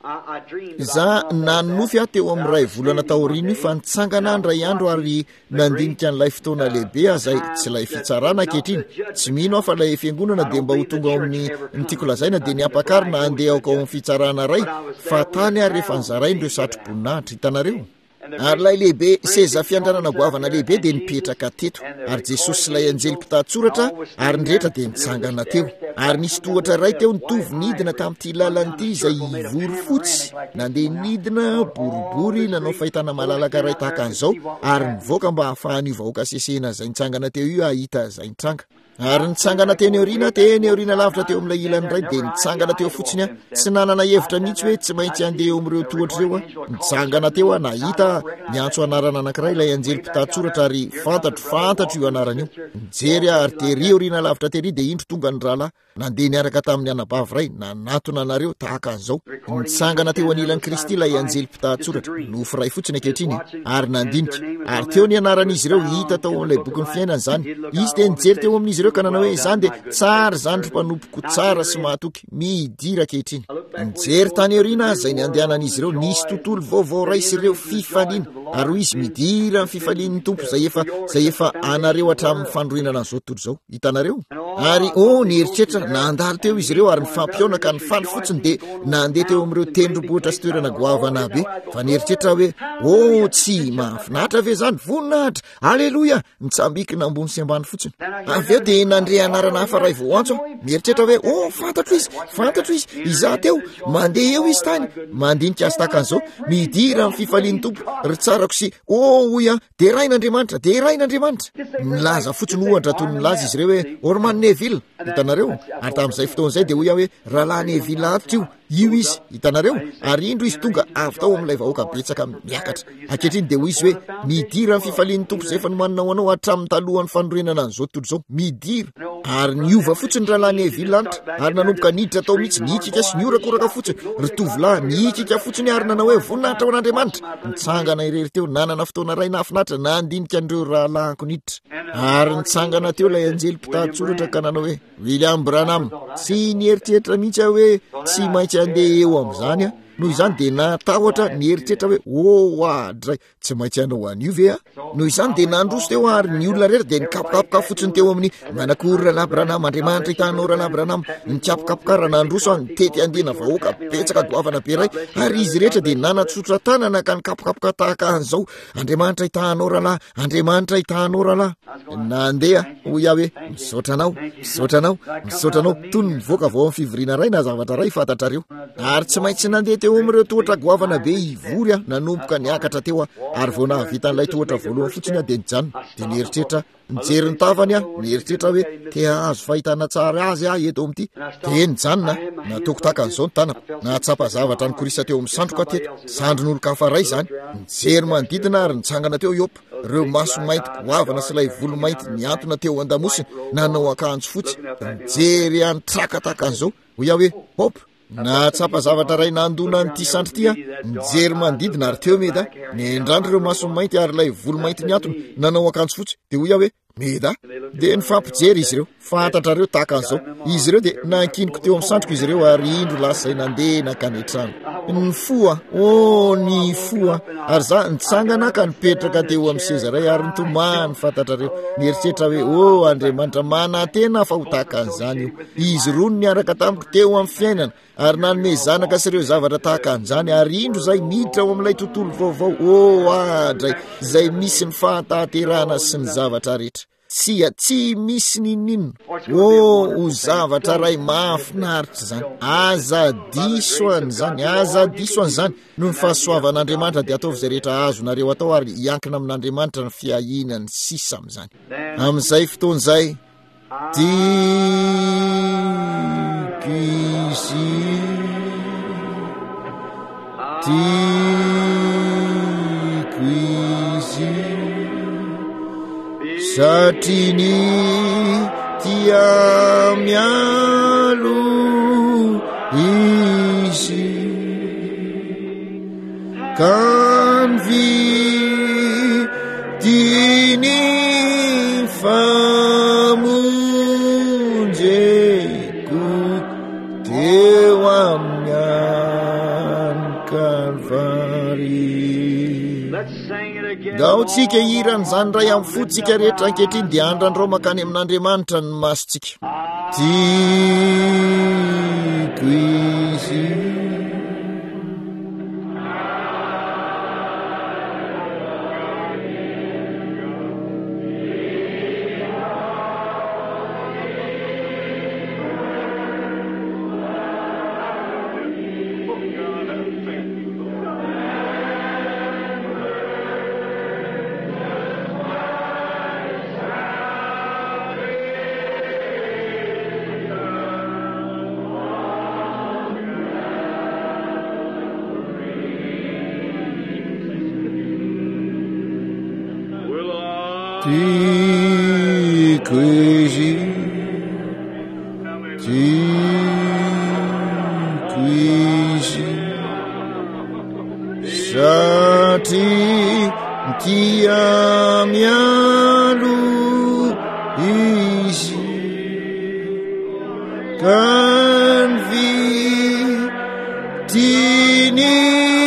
za nanofy aho teo amin'ny ray volana taoriny io fa nitsangana andray andro ary nandinika n'ilay fotoana lehibe azay tsy lay fitsarana ankehitriny tsy mino aho fa lay fiangonana de mba ho tonga ao amin'ny nitiako lazaina de ny ampakarina andeha aoko ao amin'ny fitsarana ray fa tany ary rehefa nizaraindreo satro-boninahitra hitanareo ary lay lehibe seza fiandranana goavana lehibe de nipetraka teto ary Jesosy sy lay anjely mpitantsoratra ary nyrehetra de nitsangana teo ary nisy tohatra ray teo nitovy nidina tamin'ity lalanyity izay vory fotsy nandeha nidina boribory nanao fahitana malalaka ray tahaka an'izao ary nivoaka mba hahafahany io vahoaka sesena zay nitsangana teo io ahita zay nitranga ary nitsangana teny oriana lavitra teo amin'ilay ilany ray de nitsangana teo fotsiny a tsy nanana hevitra mihitsy hoe tsy maintsy andeha eo amin'ireo tohatra reo a nitsangana teo a nahita niantso anarana anankiray ilay anjely mpitantsoratra ary fantatro io anarana io nijery ary tery oriana lavitra tery de indro tonga ny rahalahy nandeha niaraka tamin'ny anabavy ray nanatona anareo tahaka an'izao nitsangana teo anilan'i Kristy ilay anjely mpitantsoratra nofo ray fotsiny ankehitriny ary nandinika ary teo ny anaran'izy ireo hita tao amin'ilay bokyny fiainana zany izy de nijery teo amin'izy ireo ka nanao hoe izany de tsara zany ry mpanompoko tsara sy mahatoky midira ankehitriny nijery tany oriana zay ny andehanan'izy ireo nisy tontolo vaovao ray sy ireo fifaliana ary hoy izy midira ny fifalian'ny tompo zay efa anareo hatramin'ny fandroinana an'izao tontolo zao hitanareo ary nieritreritra nandalo teo izy ireo ary nifampiona ka nifaly fotsiny de nandeha teo amin'ireo tendrombohitra sy toerana goavana be fa nieritreritra hoe tsy mahafinaritra ve zany voninahitra aleloia nitsambikina ambony sy ambany fotsiny aveo de nandre anarana hafa ray vao antso mieritreritra hoe fantatro izy iza teo mandeha eo izy tany mandinika azy tahaka an'izao midira amin'ny fifalian'ny tompo ry tsarako sy oya de rain'Andriamanitra nilaza fotsiny ohatra toy ny milaza izy ireo hoe Orman Neville hitanareo ary tamin'izay fotoan'izay de hoy aho hoe rahalahy Neville ato io izy hitanareo ary indro izy tonga avy tao amin'ilay vahoaka betsaka miakatra ankehitriny de hoy izy hoe midira amin'ny fifalian'ny tompo zay efa nomanina ho anao hatramin'ny talohan'ny fandroenana an'izao tontolo zao midira ary niova fotsiny rahalahy Neville lanitra ary nanomboka niditra tao mihitsy nikika sy niorakoraka fotsiny ry tovolahy nikika fotsiny ary nanao hoe voninahitra ho an'Andriamanitra nitsangana irery teo nanana fotoana ray nahafinaritra nandinika an'ireo rahalahy ankoniditra ary nitsangana teo lay anjely mpitantsoratra ka nanao hoe William Branham sy nieritreritra mihitsy aho hoe tsy maintsy andeha eo amin'izany a noho izany de natahotra nieritreritra hoe adray tsy maintsy anao an'io ve a noho izany de nandroso teo ary ny olona rehetra de nikapokapoka fotsiny teo amin'ny manakory rahalahy Branham Andriamanitra hitanao rahalahy Branham nikapokapoka raha nandroso a nitety andena vahoaka betsaka goavana be ray ary izy rehetra de nanatsotra tanana ka nikapokapoka tahaka an'izao Andriamanitra hitanao rahalahy nandeha hoy aho hoe misaotranao toy ny mivoaka vao amin'ny fivoriana ray na zavatra ray fantatrareo ary tsy maintsy nandeha teo amin'ireo tohatra goavana be ivory a nanomboka niakatra teo a ary vao nahavita n'ilay tohatra voalohany fotsiny a de nijanona de nieritreritra nijery ny tavany a nieritreritra hoe te azo fahitana tsara azy a eto amin'ity de nijanona nataoko tahaka an'izao ny tanako nahatsapa zavatra ny korisa teo amin'ny sandroka teto sandron'olo-kafa ray zany nijery manodidina ary nitsangana teo Iopa ireo maso mainty goavana sy ilay volo mainty niantona teo an-damosiny nanao akanjo fotsy nijery anitraka tahaka an'izao hoy aho hoe hop nahatsapa zavatra ray nandona n'ity sandro ty a nijery manodidina ary teo meda niendrandro ireo maso mainty ary ilay volo mainty niantona nanao akanjo fotsy de hoy aho hoe meda de nifampijery izy ireo fantatrareo tahaka an'izao izy ireo de nankiniko teo amin'ny sandroko izy ireo ary indro lasa zay nandeha nakanetrano ny foa ny foa ary za nitsangana ka nipetraka teo amin'ny sezaray ary nitomany fantatrareo nieritreritra hoe Andriamanitra mana tena fa ho tahaka an'izany io izy roa ny niaraka tamiko teo amin'ny fiainana ary nanome zanaka sy ireo zavatra tahaka an'izany ary indro zay miditra ao amin'ilay tontolo vaovao adray zay misy ny fahataterana sy ny zavatra rehetra tsy misy ninino ho zavatra ray mahafinaritra zany azadiso an'izany no ny fahasoavan'Andriamanitra dia ataovy zay rehetra azonareo atao ary iankina amin'Andriamanitra ny fiahinany sisa amin'izany amin'izay fotoan'izay satrini tia mialo izy kan vidiny famonjeko teo amin'ny Kalvari. Daotsika irany zany ray amin'ny fotsika rehetra ankehitriny dia andrandreo makany amin'Andriamanitra ny masontsika tiako izy sati tia mialo izy kan vidiny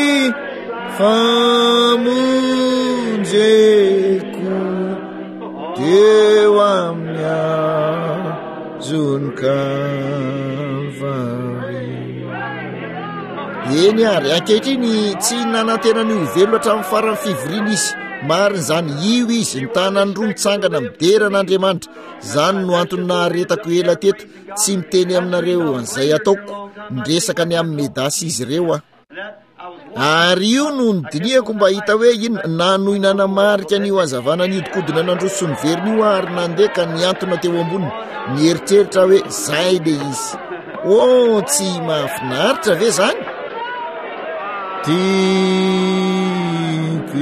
famonjeko teo amin'ny azony Kalvari. Eny ary ankehitriny tsy nanantenany ovelo hatramin'ny farany fivoriana izy mariny zany io izy ny tanany roa mitsangana mideran'Andriamanitra zany no antony naharetako ela teto tsy miteny aminareo an'izay ataoko ndresaka ny amin'ny medasy izy ireo ary io no nydiniako mba hita hoe ino nanohy nanamarika n'io azavana nidkodina nandroso ny veriny io ary nandeha ka niantona teo amboniny nieritreritra hoe zay le izy tsy mahafinaritra ve zany tiako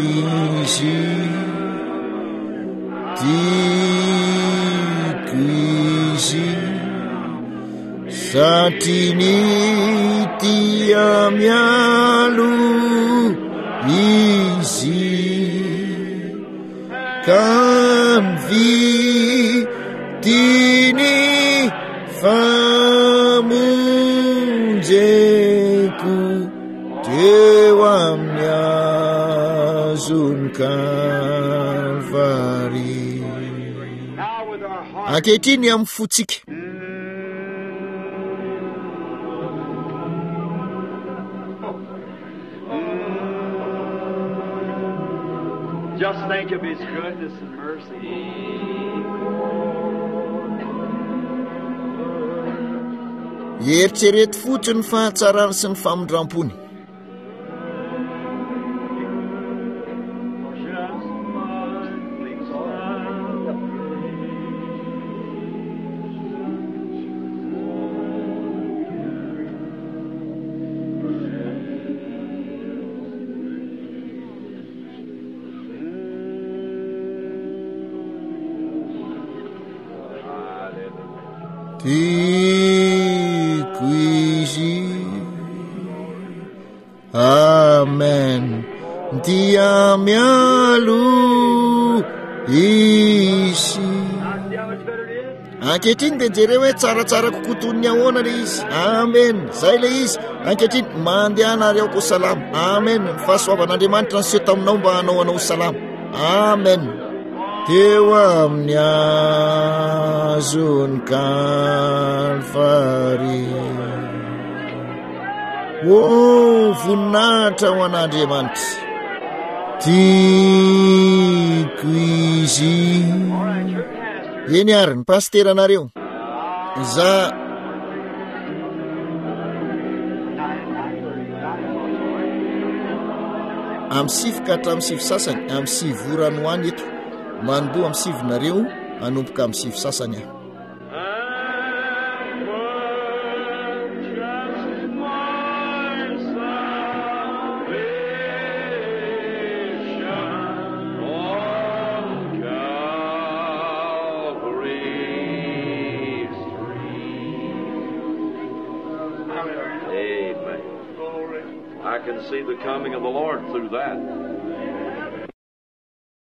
izy satrini tia mialo izy kan vidiny famonjeko teo amin'ny azony Kalvari. Ankehitriny amin'ny fotsika just think of His goodness and mercy. Eritrereto fotsiny fahatsarany sy ny famondrampony. Tiako izy, amen, dia mialo isy Now see how much better it is? ankehitriny dia jereo hoe tsaratsara kokoa toy ny ahoana le izy. Amen. Zay le izy. Ankehitriny mandehana ary aoko salama. Amen. Ny fahasoavan'Andriamanitra ny seho taminao mba hanao anao salama. Amen. Teo amin'ny azony Kalvary, voninahitra ho an'Andriamanitra, tiako izy. Eny ary ny pasteranareo za amin'ny sivy ka hatramin'ny sivy sasany amin'ny sivy vorany ho any eto manomboa amin'ny sivynareo hanomboka amin'ny sivy sasany aho. I can see the coming of the Lord through that.